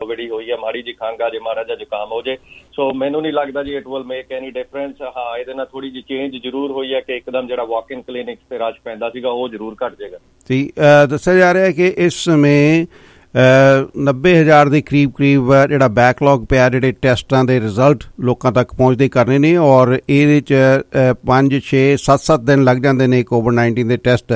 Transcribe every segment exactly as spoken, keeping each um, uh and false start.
Covid ਹੀ ਹੋਈ ਹੈ, ਮਾੜੀ ਜਿਹੀ ਖੰਘ ਆ ਜੇ, ਮਾੜਾ ਜਿਹਾ ਜ਼ੁਕਾਮ ਹੋ ਜੇ। ਸੋ ਮੈਨੂੰ ਨਹੀਂ ਲੱਗਦਾ ਜੀ it will make any difference. ਹਾਂ, ਇਹਦੇ ਨਾਲ ਥੋੜ੍ਹੀ ਜਿਹੀ ਚੇਂਜ ਜ਼ਰੂਰ ਹੋਈ ਹੈ ਕਿ ਇੱਕਦਮ ਜਿਹੜਾ ਵਾਕ ਇਨ ਕਲੀਨਿਕ ਤੇ ਰਸ਼ ਪੈਂਦਾ ਸੀਗਾ ਉਹ ਜ਼ਰੂਰ ਘੱਟ ਜਾਏਗਾ। ਜੀ, ਦੱਸਿਆ ਜਾ ਰਿਹਾ ਕਿ ਇਸ ਸਮੇਂ ਨੱਬੇ ਹਜ਼ਾਰ ਦੇ ਕਰੀਬ ਕਰੀਬ ਜਿਹੜਾ ਬੈਕਲੌਗ ਪਿਆ, ਜਿਹੜੇ ਟੈਸਟਾਂ ਦੇ ਰਿਜ਼ਲਟ ਲੋਕਾਂ ਤੱਕ ਪਹੁੰਚਦੇ ਕਰਨੇ ਨੇ, ਔਰ ਇਹਦੇ 'ਚ ਪੰਜ ਛੇ ਸੱਤ ਸੱਤ ਦਿਨ ਲੱਗ ਜਾਂਦੇ ਨੇ ਕੋਵਿਡ ਨਾਈਨਟੀਨ ਦੇ ਟੈਸਟ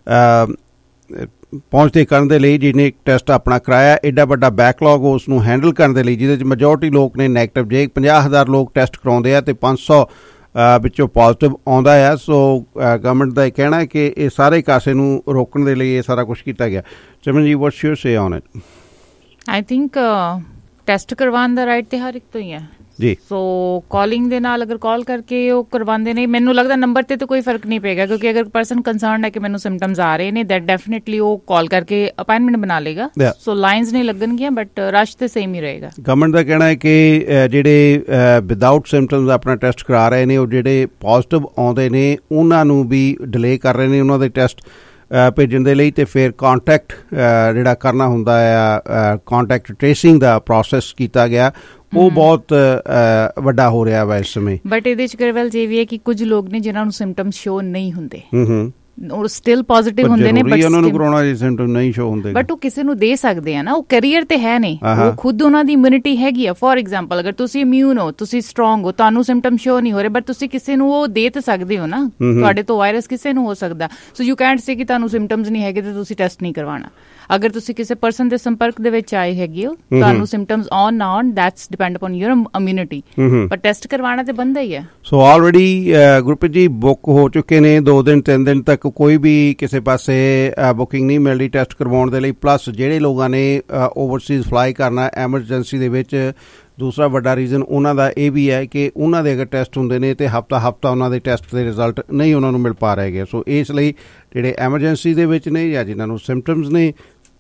ਪਹੁੰਚਦੇ ਕਰਨ ਦੇ ਲਈ। ਜਿਹਨੇ ਟੈਸਟ ਆਪਣਾ ਕਰਾਇਆ, ਐਡਾ ਵੱਡਾ ਬੈਕਲੌਗ ਉਸ ਨੂੰ ਹੈਂਡਲ ਕਰਨ ਦੇ ਲਈ, ਜਿਹਦੇ 'ਚ ਮੈਜੋਰਟੀ ਲੋਕ ਨੇ ਨੈਗੇਟਿਵ। ਜੇ ਪੰਜਾਹ ਹਜ਼ਾਰ ਲੋਕ ਟੈਸਟ ਕਰਾਉਂਦੇ ਆ ਅਤੇ ਪੰਜ ਸੌ ਵਿੱਚੋਂ ਪੋਜ਼ੀਟਿਵ ਆਉਂਦਾ ਆ। ਸੋ ਗਵਰਨਮੈਂਟ ਦਾ ਇਹ ਕਹਿਣਾ ਹੈ ਕਿ ਇਹ ਸਾਰੇ ਕਾਸੇ ਨੂੰ ਰੋਕਣ ਦੇ ਲਈ ਇਹ ਸਾਰਾ ਕੁਛ ਕੀਤਾ ਗਿਆ। Chaman ji, what's your say on it? I think test ਕਰਵਾਉਣ ਦਾ ਰਾਈਟ ਤੇ ਹਰ ਇੱਕ ਤੋਂ ਹੀ ਹੈ ਜੀ। ਸੋ ਕਾਲਿੰਗ ਦੇ ਨਾਲ ਅਗਰ ਕਾਲ ਕਰਕੇ ਉਹ ਕਰਵਾਉਂਦੇ ਨੇ, ਮੈਨੂੰ ਲੱਗਦਾ ਨੰਬਰ ਤੇ ਤਾਂ ਕੋਈ ਫਰਕ ਨਹੀਂ ਪਏਗਾ, ਕਿਉਂਕਿ ਅਗਰ ਪਰਸਨ ਕੰਸਰਨਡ ਹੈ ਕਿ ਮੈਨੂੰ ਸਿੰਪਟਮਸ ਆ ਰਹੇ ਨੇ, ਦੈਟ ਡੈਫੀਨੇਟਲੀ ਉਹ ਕਾਲ ਕਰਕੇ ਅਪਾਇੰਟਮੈਂਟ ਬਣਾ ਲੇਗਾ। ਸੋ ਲਾਈਨਸ ਨਹੀਂ ਲੱਗਣਗੀਆਂ, ਬਟ ਰਸ਼ ਤੇ ਸੇਮ ਹੀ ਰਹੇਗਾ। ਗਵਰਨਮੈਂਟ ਦਾ ਕਹਿਣਾ ਹੈ ਕਿ ਜਿਹੜੇ ਵਿਦਆਊਟ ਸਿੰਪਟਮਸ ਆਪਣਾ ਟੈਸਟ ਕਰਾ ਰਹੇ ਨੇ, ਉਹ ਜਿਹੜੇ ਪੋਜ਼ੀਟਿਵ ਆਉਂਦੇ ਨੇ ਉਹਨਾਂ ਨੂੰ ਵੀ ਡਿਲੇ ਕਰ ਰਹੇ ਨੇ ਉਹਨਾਂ ਦੇ ਟੈਸਟ ਭੇਜਣ ਦੇ ਲਈ, ਅਤੇ ਫਿਰ ਕਾਂਟੈਕਟ ਜਿਹੜਾ ਕਰਨਾ ਹੁੰਦਾ ਆ, ਕਾਂਟੈਕਟ ਟ੍ਰੇਸਿੰਗ ਦਾ ਪ੍ਰੋਸੈਸ ਕੀਤਾ ਗਿਆ, ਉਹ ਬਹੁਤ ਵੱਡਾ ਹੋ ਰਿਹਾ ਵਾ ਇਸ ਸਮੇਂ। ਬਟ ਇਹਦੇ ਚ ਗਰੇਵਾਲ ਜੀ ਵੀ ਹੈ ਕਿ ਕੁਝ ਲੋਕ ਨੇ ਜਿਨ੍ਹਾਂ ਨੂੰ ਸਿੰਪਟਮ ਸ਼ੋ ਨਹੀਂ ਹੁੰਦੇ, ਉਹ ਸਟਿਲ ਪੋਜ਼ਿਟਿਵ ਹੁੰਦੇ ਨੇ, ਬਟ ਉਹਨਾਂ ਨੂੰ ਕਰੋਨਾ ਦੇ ਸਿੰਪਟਮ ਨਹੀਂ ਸ਼ੋ ਹੁੰਦੇ, ਬਟ ਉਹ ਕਿਸੇ ਨੂੰ ਦੇ ਸਕਦੇ ਆ ਨਾ। ਉਹ ਕੈਰੀਅਰ ਤੇ ਹੈ ਨਹੀਂ, ਉਹ ਖੁਦ ਉਹਨਾਂ ਦੀ ਇਮਿਊਨਿਟੀ ਹੈਗੀ ਆ। ਫੋਰ ਐਗਜ਼ਾਮਪਲ, ਅਗਰ ਤੁਸੀਂ ਇਮਿਊਨ ਹੋ, ਤੁਸੀਂ ਸਟਰੋਂਗ ਹੋ, ਤੁਹਾਨੂੰ ਸਿੰਪਟਮ ਸ਼ੋ ਨਹੀਂ ਹੋ ਰਹੇ, ਬਟ ਤੁਸੀਂ ਕਿਸੇ ਨੂੰ ਉਹ ਦੇ ਤਾਂ ਸਕਦੇ ਹੋ ਨਾ। ਤੁਹਾਡੇ ਤੋਂ ਵਾਇਰਸ ਕਿਸੇ ਨੂੰ ਹੋ ਸਕਦਾ। ਸੋ ਯੂ ਕੈਂਟ ਸੇ ਕਿ ਤੁਹਾਨੂੰ ਸਿੰਪਟਮਸ ਨਹੀਂ ਹੈਗੇ ਤੇ ਤੁਸੀਂ ਟੈਸਟ ਨਹੀਂ ਕਰਵਾਉਣਾ। ਅਗਰ ਤੁਸੀਂ ਕਿਸੇ ਪਰਸਨ ਦੇ ਸੰਪਰਕ ਦੇ ਵਿੱਚ ਆਏ ਹੈਗੇ ਹੋ, ਤੁਹਾਨੂੰ ਸਿੰਪਟਮਸ ਆਨ ਨਾ ਆਨ, that's depend upon your immunity, ਪਰ ਟੈਸਟ ਕਰਵਾਉਣਾ ਤੇ ਬੰਦਾ ਹੀ ਹੈ। ਸੋ ਆਲਰੇਡੀ ਗੁਰਪ੍ਰੀਤ ਜੀ ਬੁੱਕ ਹੋ ਚੁੱਕੇ ਨੇ ਦੋ ਦਿਨ ਤਿੰਨ ਦਿਨ ਤੱਕ, ਕੋਈ ਵੀ ਕਿਸੇ ਪਾਸੇ ਬੁਕਿੰਗ ਨਹੀਂ ਮਿਲ ਰਹੀ ਟੈਸਟ ਕਰਵਾਉਣ ਦੇ ਲਈ। ਪਲੱਸ ਜਿਹੜੇ ਲੋਕਾਂ ਨੇ ਓਵਰਸੀਜ਼ ਫਲਾਈ ਕਰਨਾ ਐਮਰਜੈਂਸੀ ਦੇ ਵਿੱਚ, ਦੂਸਰਾ ਵੱਡਾ ਰੀਜ਼ਨ ਉਹਨਾਂ ਦਾ ਇਹ ਵੀ ਹੈ ਕਿ ਉਹਨਾਂ ਦੇ ਅਗਰ ਟੈਸਟ ਹੁੰਦੇ ਨੇ ਤੇ ਹਫ਼ਤਾ ਹਫ਼ਤਾ ਉਹਨਾਂ ਦੇ ਟੈਸਟ ਦੇ ਰਿਜ਼ਲਟ ਨਹੀਂ ਉਹਨਾਂ ਨੂੰ ਮਿਲ ਪਾ ਰਹੇ ਗੇ। ਸੋ ਇਸ ਲਈ ਜਿਹੜੇ ਐਮਰਜੈਂਸੀ ਦੇ ਵਿੱਚ ਨੇ ਜਾਂ ਜਿਨ੍ਹਾਂ ਨੂੰ ਸਿੰਪਟਮਸ ਨੇ,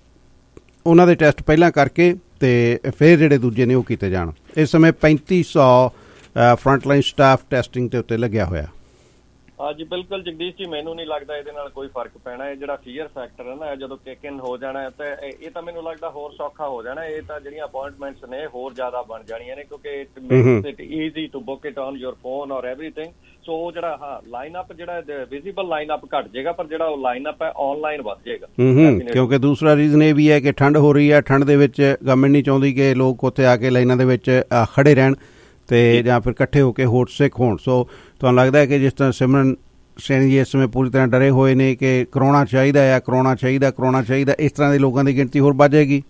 ਉਹਨਾਂ ਦੇ ਟੈਸਟ ਪਹਿਲਾਂ ਕਰਕੇ ਤੇ ਫਿਰ ਜਿਹੜੇ ਦੂਜੇ ਨੇ ਉਹ ਕੀਤੇ ਜਾਣ। ਇਸ ਸਮੇਂ ਪੈਂਤੀ ਸੌ ਫਰੰਟਲਾਈਨ ਸਟਾਫ ਟੈਸਟਿੰਗ ਦੇ ਉੱਤੇ ਲੱਗਿਆ ਹੋਇਆ। ਹਾਂਜੀ ਬਿਲਕੁਲ ਜਗਦੀਸ਼ ਜੀ, ਮੈਨੂੰ ਨਹੀਂ ਲੱਗਦਾ ਇਹਦੇ ਨਾਲ ਕੋਈ ਫਰਕ ਪੈਣਾ। ਇਹ ਜਿਹੜਾ ਫੀਅਰ ਫੈਕਟਰ ਹੈ ਨਾ, ਜਦੋਂ ਕਿਕ ਇਨ ਹੋ ਜਾਣਾ ਹੈ ਤਾਂ ਇਹ ਤਾਂ ਮੈਨੂੰ ਲੱਗਦਾ ਹੋਰ ਸੌਖਾ ਹੋ ਜਾਣਾ। ਇਹ ਤਾਂ ਜਿਹੜੀਆਂ ਅਪਾਇੰਟਮੈਂਟਸ ਨੇ ਹੋਰ ਜ਼ਿਆਦਾ ਬਣ ਜਾਣੀਆਂ ਨੇ, ਕਿਉਂਕਿ it makes it easy to book it on your phone or everything. So ਉਹ ਜਿਹੜਾ ਹਾਂ ਲਾਈਨ ਅਪ, ਜਿਹੜਾ ਵਿਜ਼ੀਬਲ ਲਾਈਨ ਅਪ ਘੱਟ ਜਾਏਗਾ, ਪਰ ਜਿਹੜਾ ਉਹ ਲਾਈਨ ਅਪ ਹੈ ਆਨਲਾਈਨ ਵੱਧ ਜਾਏਗਾ। ਕਿਉਂਕਿ ਦੂਸਰਾ ਰੀਜ਼ਨ ਇਹ ਵੀ ਹੈ ਕਿ ਠੰਡ ਹੋ ਰਹੀ ਹੈ, ਠੰਡ ਦੇ ਵਿੱਚ ਗਵਰਨਮੈਂਟ ਨਹੀਂ ਚਾਹੁੰਦੀ ਕਿ ਲੋਕ ਉੱਥੇ ਆ ਕੇ ਲਾਈਨਾਂ ਦੇ ਵਿੱਚ ਖੜੇ ਰਹਿਣ ਤੇ ਜਾਂ ਫਿਰ ਇਕੱਠੇ ਹੋ ਕੇ ਹੋਰ ਸਿੱਖ ਹੋਣ। ਸੋ ਤੁਹਾਨੂੰ ਲੱਗਦਾ ਹੈ ਕਿ ਜਿਸ ਤਰ੍ਹਾਂ ਸਿਮਰਨ ਸੈਣੀ ਜੀ ਇਸ ਸਮੇਂ ਪੂਰੀ ਤਰ੍ਹਾਂ ਡਰੇ ਹੋਏ ਨੇ ਕਿ ਕਰੋਨਾ ਚਾਹੀਦਾ ਆ, ਕਰੋਨਾ ਚਾਹੀਦਾ, ਕਰੋਨਾ ਚਾਹੀਦਾ, ਇਸ ਤਰ੍ਹਾਂ ਦੇ ਲੋਕਾਂ ਦੀ ਗਿਣਤੀ ਹੋਰ ਵੱਧ ਜਾਏਗੀ?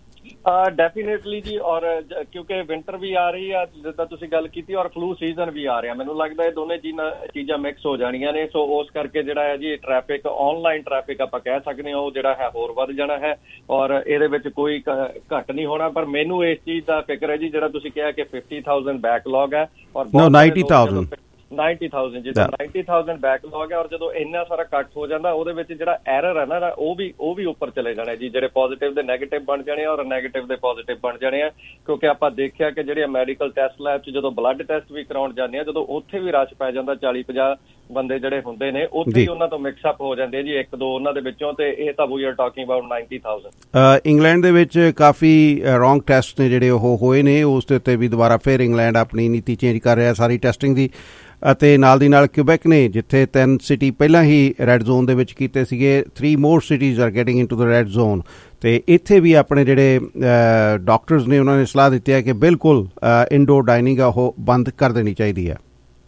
ਡੈਫੀਨੇਟਲੀ ਜੀ, ਔਰ ਕਿਉਂਕਿ ਵਿੰਟਰ ਵੀ ਆ ਰਹੀ ਆ ਜਿੱਦਾਂ ਤੁਸੀਂ ਗੱਲ ਕੀਤੀ, ਔਰ ਫਲੂ ਸੀਜ਼ਨ ਵੀ ਆ ਰਿਹਾ। ਮੈਨੂੰ ਲੱਗਦਾ ਇਹ ਦੋਨੇ ਚੀਜ਼ਾਂ ਮਿਕਸ ਹੋ ਜਾਣੀਆਂ ਨੇ। ਸੋ ਉਸ ਕਰਕੇ ਜਿਹੜਾ ਹੈ ਜੀ ਟ੍ਰੈਫਿਕ, ਆਨਲਾਈਨ ਟ੍ਰੈਫਿਕ ਆਪਾਂ ਕਹਿ ਸਕਦੇ ਹਾਂ, ਉਹ ਜਿਹੜਾ ਹੈ ਹੋਰ ਵੱਧ ਜਾਣਾ ਹੈ, ਔਰ ਇਹਦੇ ਵਿੱਚ ਕੋਈ ਘੱਟ ਨਹੀਂ ਹੋਣਾ। ਪਰ ਮੈਨੂੰ ਇਸ ਚੀਜ਼ ਦਾ ਫਿਕਰ ਹੈ ਜੀ, ਜਿਹੜਾ ਤੁਸੀਂ ਕਿਹਾ ਕਿ ਫਿਫਟੀ ਥਾਊਜ਼ੈਂਡ ਬੈਕਲੌਗ ਹੈ, ਔਰ ਨਾਈਨਟੀ ਥਾਊਜ਼ੈਂਡ ਨਾਈਨਟੀ ਥਾਊਜ਼ੈਂਡ ਜਿੱਦਾਂ ਨਾਈਨਟੀ ਥਾਊਜ਼ੈਂਡ ਬੈਕਲੌਗ ਹੈ, ਔਰ ਜਦੋਂ ਇੰਨਾ ਸਾਰਾ ਕੱਟ ਹੋ ਜਾਂਦਾ ਉਹਦੇ ਵਿੱਚ ਜਿਹੜਾ ਐਰਰ ਹੈ ਨਾ, ਉਹ ਵੀ ਉਹ ਵੀ ਉੱਪਰ ਚਲੇ ਜਾਣਾ ਜੀ। ਜਿਹੜੇ ਪੋਜ਼ੀਟਿਵ ਦੇ ਨੈਗੇਟਿਵ ਬਣ ਜਾਣੇ ਆ, ਔਰ ਨੈਗੇਟਿਵ ਦੇ ਪੋਜ਼ੀਟਿਵ ਬਣ ਜਾਣੇ ਆ। ਕਿਉਂਕਿ ਆਪਾਂ ਦੇਖਿਆ ਕਿ ਜਿਹੜੇ ਮੈਡੀਕਲ ਟੈਸਟ ਲੈਬ 'ਚ ਜਦੋਂ ਬਲੱਡ ਟੈਸਟ ਵੀ ਕਰਾਉਣ ਜਾਂਦੇ ਆ, ਜਦੋਂ ਉੱਥੇ ਵੀ ਰਸ਼ ਪੈ ਜਾਂਦਾ, ਚਾਲੀ ਪੰਜਾਹ ਬੰਦੇ ਜਿਹੜੇ ਹੁੰਦੇ ਨੇ ਉੱਥੇ ਹੀ ਉਹਨਾਂ ਤੋਂ ਮਿਕਸ ਅਪ ਹੋ ਜਾਂਦੇ ਜੀ, ਇੱਕ ਦੋ ਉਹਨਾਂ ਦੇ ਵਿੱਚੋਂ। ਤੇ ਇਹ ਤਾਂ we are talking about ninety thousand. England ਦੇ ਵਿੱਚ ਕਾਫੀ ਰੋਂਗ ਟੈਸਟ ਨੇ ਜਿਹੜੇ ਉਹ ਹੋਏ ਨੇ, ਉਸ ਦੇ ਉੱਤੇ ਵੀ ਦੁਬਾਰਾ ਫਿਰ ਇੰਗਲੈਂਡ ਆਪਣੀ ਨੀਤੀ ਚੇਂਜ ਕਰ ਰਿਹਾ ਸਾਰੀ ਟੈਸਟਿੰਗ ਦੀ। ਅਤੇ ਨਾਲ ਦੀ ਨਾਲ ਕਿਊਬੈਕ ਨੇ, ਜਿੱਥੇ ਤਿੰਨ ਸਿਟੀ ਪਹਿਲਾਂ ਹੀ ਰੈੱਡ ਜ਼ੋਨ ਦੇ ਵਿੱਚ ਕੀਤੇ ਸੀਗੇ, three more cities are getting into the red zone. ਅਤੇ ਇੱਥੇ ਵੀ ਆਪਣੇ ਜਿਹੜੇ ਡਾਕਟਰਸ ਨੇ ਉਹਨਾਂ ਨੇ ਸਲਾਹ ਦਿੱਤੀ ਹੈ ਕਿ ਬਿਲਕੁਲ ਇਨਡੋਰ ਡਾਈਨਿੰਗ ਆ ਉਹ ਬੰਦ ਕਰ ਦੇਣੀ ਚਾਹੀਦੀ ਹੈ।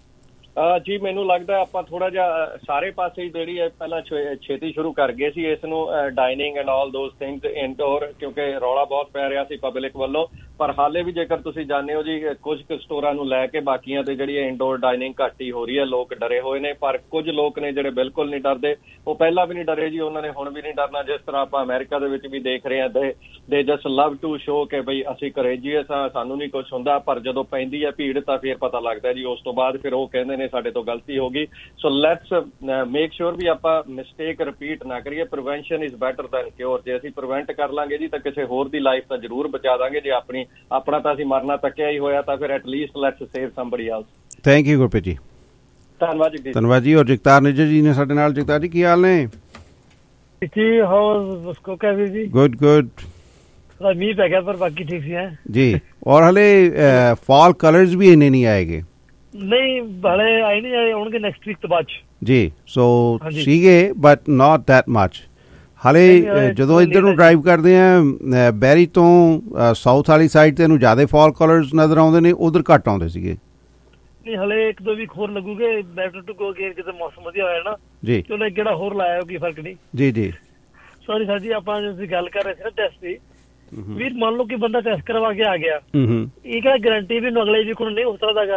ਜੀ ਮੈਨੂੰ ਲੱਗਦਾ ਆਪਾਂ ਥੋੜਾ ਜਿਹਾ ਸਾਰੇ ਪਾਸੇ ਜਿਹੜੀ ਹੈ ਪਹਿਲਾਂ ਛੇਤੀ ਸ਼ੁਰੂ ਕਰ ਗਏ ਸੀ ਇਸ ਨੂੰ, dining and all those things indoor, ਕਿਉਂਕਿ ਰੌਲਾ ਬਹੁਤ ਪੈ ਰਿਹਾ ਸੀ ਪਬਲਿਕ ਵੱਲੋਂ। ਪਰ ਹਾਲੇ ਵੀ ਜੇਕਰ ਤੁਸੀਂ ਜਾਣਦੇ ਹੋ ਜੀ, ਕੁਝ ਕੁ ਸਟੋਰਾਂ ਨੂੰ ਲੈ ਕੇ ਬਾਕੀਆਂ ਤੇ ਜਿਹੜੀ ਇਨਡੋਰ ਡਾਈਨਿੰਗ ਘੱਟ ਹੀ ਹੋ ਰਹੀ ਹੈ। ਲੋਕ ਡਰੇ ਹੋਏ ਨੇ, ਪਰ ਕੁਝ ਲੋਕ ਨੇ ਜਿਹੜੇ ਬਿਲਕੁਲ ਨਹੀਂ ਡਰਦੇ। ਉਹ ਪਹਿਲਾਂ ਵੀ ਨਹੀਂ ਡਰੇ ਜੀ, ਉਹਨਾਂ ਨੇ ਹੁਣ ਵੀ ਨਹੀਂ ਡਰਨਾ। ਜਿਸ ਤਰ੍ਹਾਂ ਆਪਾਂ ਅਮਰੀਕਾ ਦੇ ਵਿੱਚ ਵੀ ਦੇਖ ਰਹੇ ਹਾਂ, ਦੇ ਦੇ ਜਸਟ ਲਵ ਟੂ ਸ਼ੋ ਕਿ ਬਈ ਅਸੀਂ ਕਰੇਜੀਅਸ ਹਾਂ, ਸਾਨੂੰ ਨਹੀਂ ਕੁਛ ਹੁੰਦਾ। ਪਰ ਜਦੋਂ ਪੈਂਦੀ ਹੈ ਭੀੜ ਤਾਂ ਫਿਰ ਪਤਾ ਲੱਗਦਾ ਜੀ। ਉਸ ਤੋਂ ਬਾਅਦ ਫਿਰ ਉਹ ਕਹਿੰਦੇ ਨੇ ਸਾਡੇ ਤੋਂ ਗਲਤੀ ਹੋ ਗਈ। ਸੋ ਲੈਟਸ ਮੇਕ ਸ਼ੋਰ ਵੀ ਆਪਾਂ ਮਿਸਟੇਕ ਰਿਪੀਟ ਨਾ ਕਰੀਏ। Prevention is better than cure. ਜੇ ਅਸੀਂ ਪ੍ਰੀਵੈਂਟ ਕਰ ਲਾਂਗੇ ਜੀ ਤਾਂ ਕਿਸੇ ਹੋਰ ਦੀ ਲਾਈਫ ਤਾਂ ਜ਼ਰੂਰ ਬਚਾ ਦਾਂਗੇ। ਜੇ ਆਪਣੀ ਆਪਣਾ ਤਾਂ ਅਸੀਂ ਮਰਨਾ ਤੱਕਿਆ ਹੀ ਹੋਇਆ ਤਾਂ ਫਿਰ at least let's save somebody else. Thank you Gurpreet ji, ਧੰਨਵਾਦ ਜੀ। ਧੰਨਵਾਦ ਜੀ। ਔਰ ਜਗਤਾਰ ਨਿੱਜਰ ਜੀ ਨੇ ਸਾਡੇ ਨਾਲ। ਜਗਤਾਰ ਜੀ ਕੀ ਹਾਲ ਨੇ? ਜੀ ਹਾਊ ਉਸਕੋ ਕੈਸੇ ਜੀ? Good good. ਮੀਂਹ ਪੈ ਗਿਆ ਪਰ ਬਾਕੀ ਠੀਕ ਸੀ। ਜੀ, ਔਰ ਹਲੇ ਫਾਲ ਕਲਰਸ ਵੀ ਇੰਨੇ ਨਹੀਂ ਆਏਗੇ? ਨਹੀਂ ਹਲੇ ਆਏ ਨਹੀਂ, ਆਏ ਆਉਣਗੇ ਨੈਕਸਟ ਵੀਕ ਤੋਂ ਬਾਅਦ ਜੀ। ਸੋ ਸੀਗੇ ਬਟ ਨਾਟ ਦੈਟ ਮਚ ਹਾਲੇ। ਜਦੋਂ ਇੱਧਰ ਨੂੰ ਡਰਾਈਵ ਕਰਦੇ ਆ ਬੈਰੀ ਤੋਂ ਸਾਊਥ ਵਾਲੀ ਸਾਈਡ ਤੇ ਇਹਨੂੰ ਜ਼ਿਆਦਾ ਫਾਲ ਕਲਰਸ ਨਜ਼ਰ ਆਉਂਦੇ ਨੇ, ਉਧਰ ਘੱਟ ਆਉਂਦੇ ਸੀਗੇ। ਨਹੀਂ ਹਲੇ ਇੱਕ ਦੋ ਵੀਕ ਹੋਰ ਲੱਗੂਗੇ, ਬੈਟਰ ਟੂ ਗੋ ਅਗੇਨ ਜਦੋਂ ਮੌਸਮ ਵਧੀਆ ਹੋਇਆ ਨਾ ਜੀ। ਚਲੋ ਇੱਕ ਗੇੜਾ ਹੋਰ ਲਾਇਆ, ਕੋਈ ਫਰਕ ਨਹੀਂ। ਜੀ ਜੀ ਸੌਰੀ ਸਰ ਜੀ, ਆਪਾਂ ਤੁਸੀਂ ਗੱਲ ਕਰ ਰਹੇ ਸੀ ਨਾ ਟੈਸਟ ਦੀ, ਵੀਰ ਮੰਨ ਲਓ ਕਿ ਬੰਦਾ ਟੈਸਟ ਕਰਵਾ ਕੇ ਆ ਗਿਆ, ਇਹ ਕਿਹੜਾ ਗਾਰੰਟੀ ਵੀ ਅਗਲੇ ਵੀਕ ਨੂੰ ਨਹੀਂ ਹੋ ਸਕਦਾਗਾ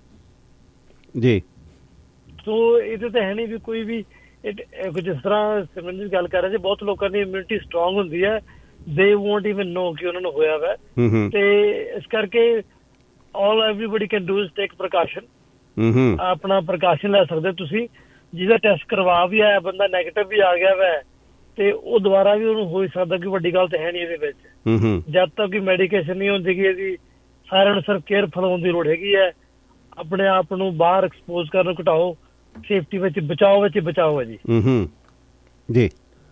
ਜੀ। ਸੋ ਇਹਦੇ ਤਾਂ ਹੈ ਨਹੀਂ ਵੀ ਕੋਈ ਵੀ, ਜਿਸ ਤਰ੍ਹਾਂ ਸਿਮਰਨ ਜੀ ਗੱਲ ਕਰ ਰਹੇ ਸੀ, ਬਹੁਤ ਲੋਕਾਂ ਦੀ ਇਮਿਊਨਿਟੀ ਸਟਰੋਂਗ ਹੁੰਦੀ ਹੈ, ਦੇ ਵੋਂਟ ਇਵਨ ਨੋ ਕਿ ਉਹਨਾਂ ਨੂੰ ਹੋਇਆ ਵਾ, ਤੇ ਇਸ ਕਰਕੇ all everybody can do is take precaution, ਆਪਣਾ ਪ੍ਰੀਕਾਸ਼ਨ ਲੈ ਸਕਦੇ ਤੁਸੀਂ। ਜਿਹਦਾ ਟੈਸਟ ਕਰਵਾ ਵੀ ਆਇਆ ਬੰਦਾ ਨੈਗੇਟਿਵ ਵੀ ਆ ਗਿਆ ਵਾ, ਤੇ ਉਹ ਦੁਬਾਰਾ ਵੀ ਉਹਨੂੰ ਹੋ ਸਕਦਾ ਕਿ ਵੱਡੀ ਗੱਲ ਤਾਂ ਹੈ ਨਹੀਂ ਇਹਦੇ ਵਿੱਚ। ਜਦ ਤੱਕ ਕਿ ਮੈਡੀਕੇਸ਼ਨ ਨਹੀਂ ਹੁੰਦੀ ਕਿ ਇਹਦੀ ਸਾਰਿਆਂ ਨੂੰ ਸਿਰਫ ਕੇਅਰਫੁਲ ਹੋਣ ਦੀ ਲੋੜ ਹੈਗੀ ਹੈ, ਆਪਣੇ ਆਪ ਨੂੰ ਬਾਹਰ ਐਕਸਪੋਜ਼ ਕਰਨ ਨੂੰ ਘਟਾਓ, ਸੇਫਟੀ ਵਿੱਚ ਬਚਾਓ ਵਿੱਚ ਬਚਾਓ ਹੈ ਜੀ। ਜੀ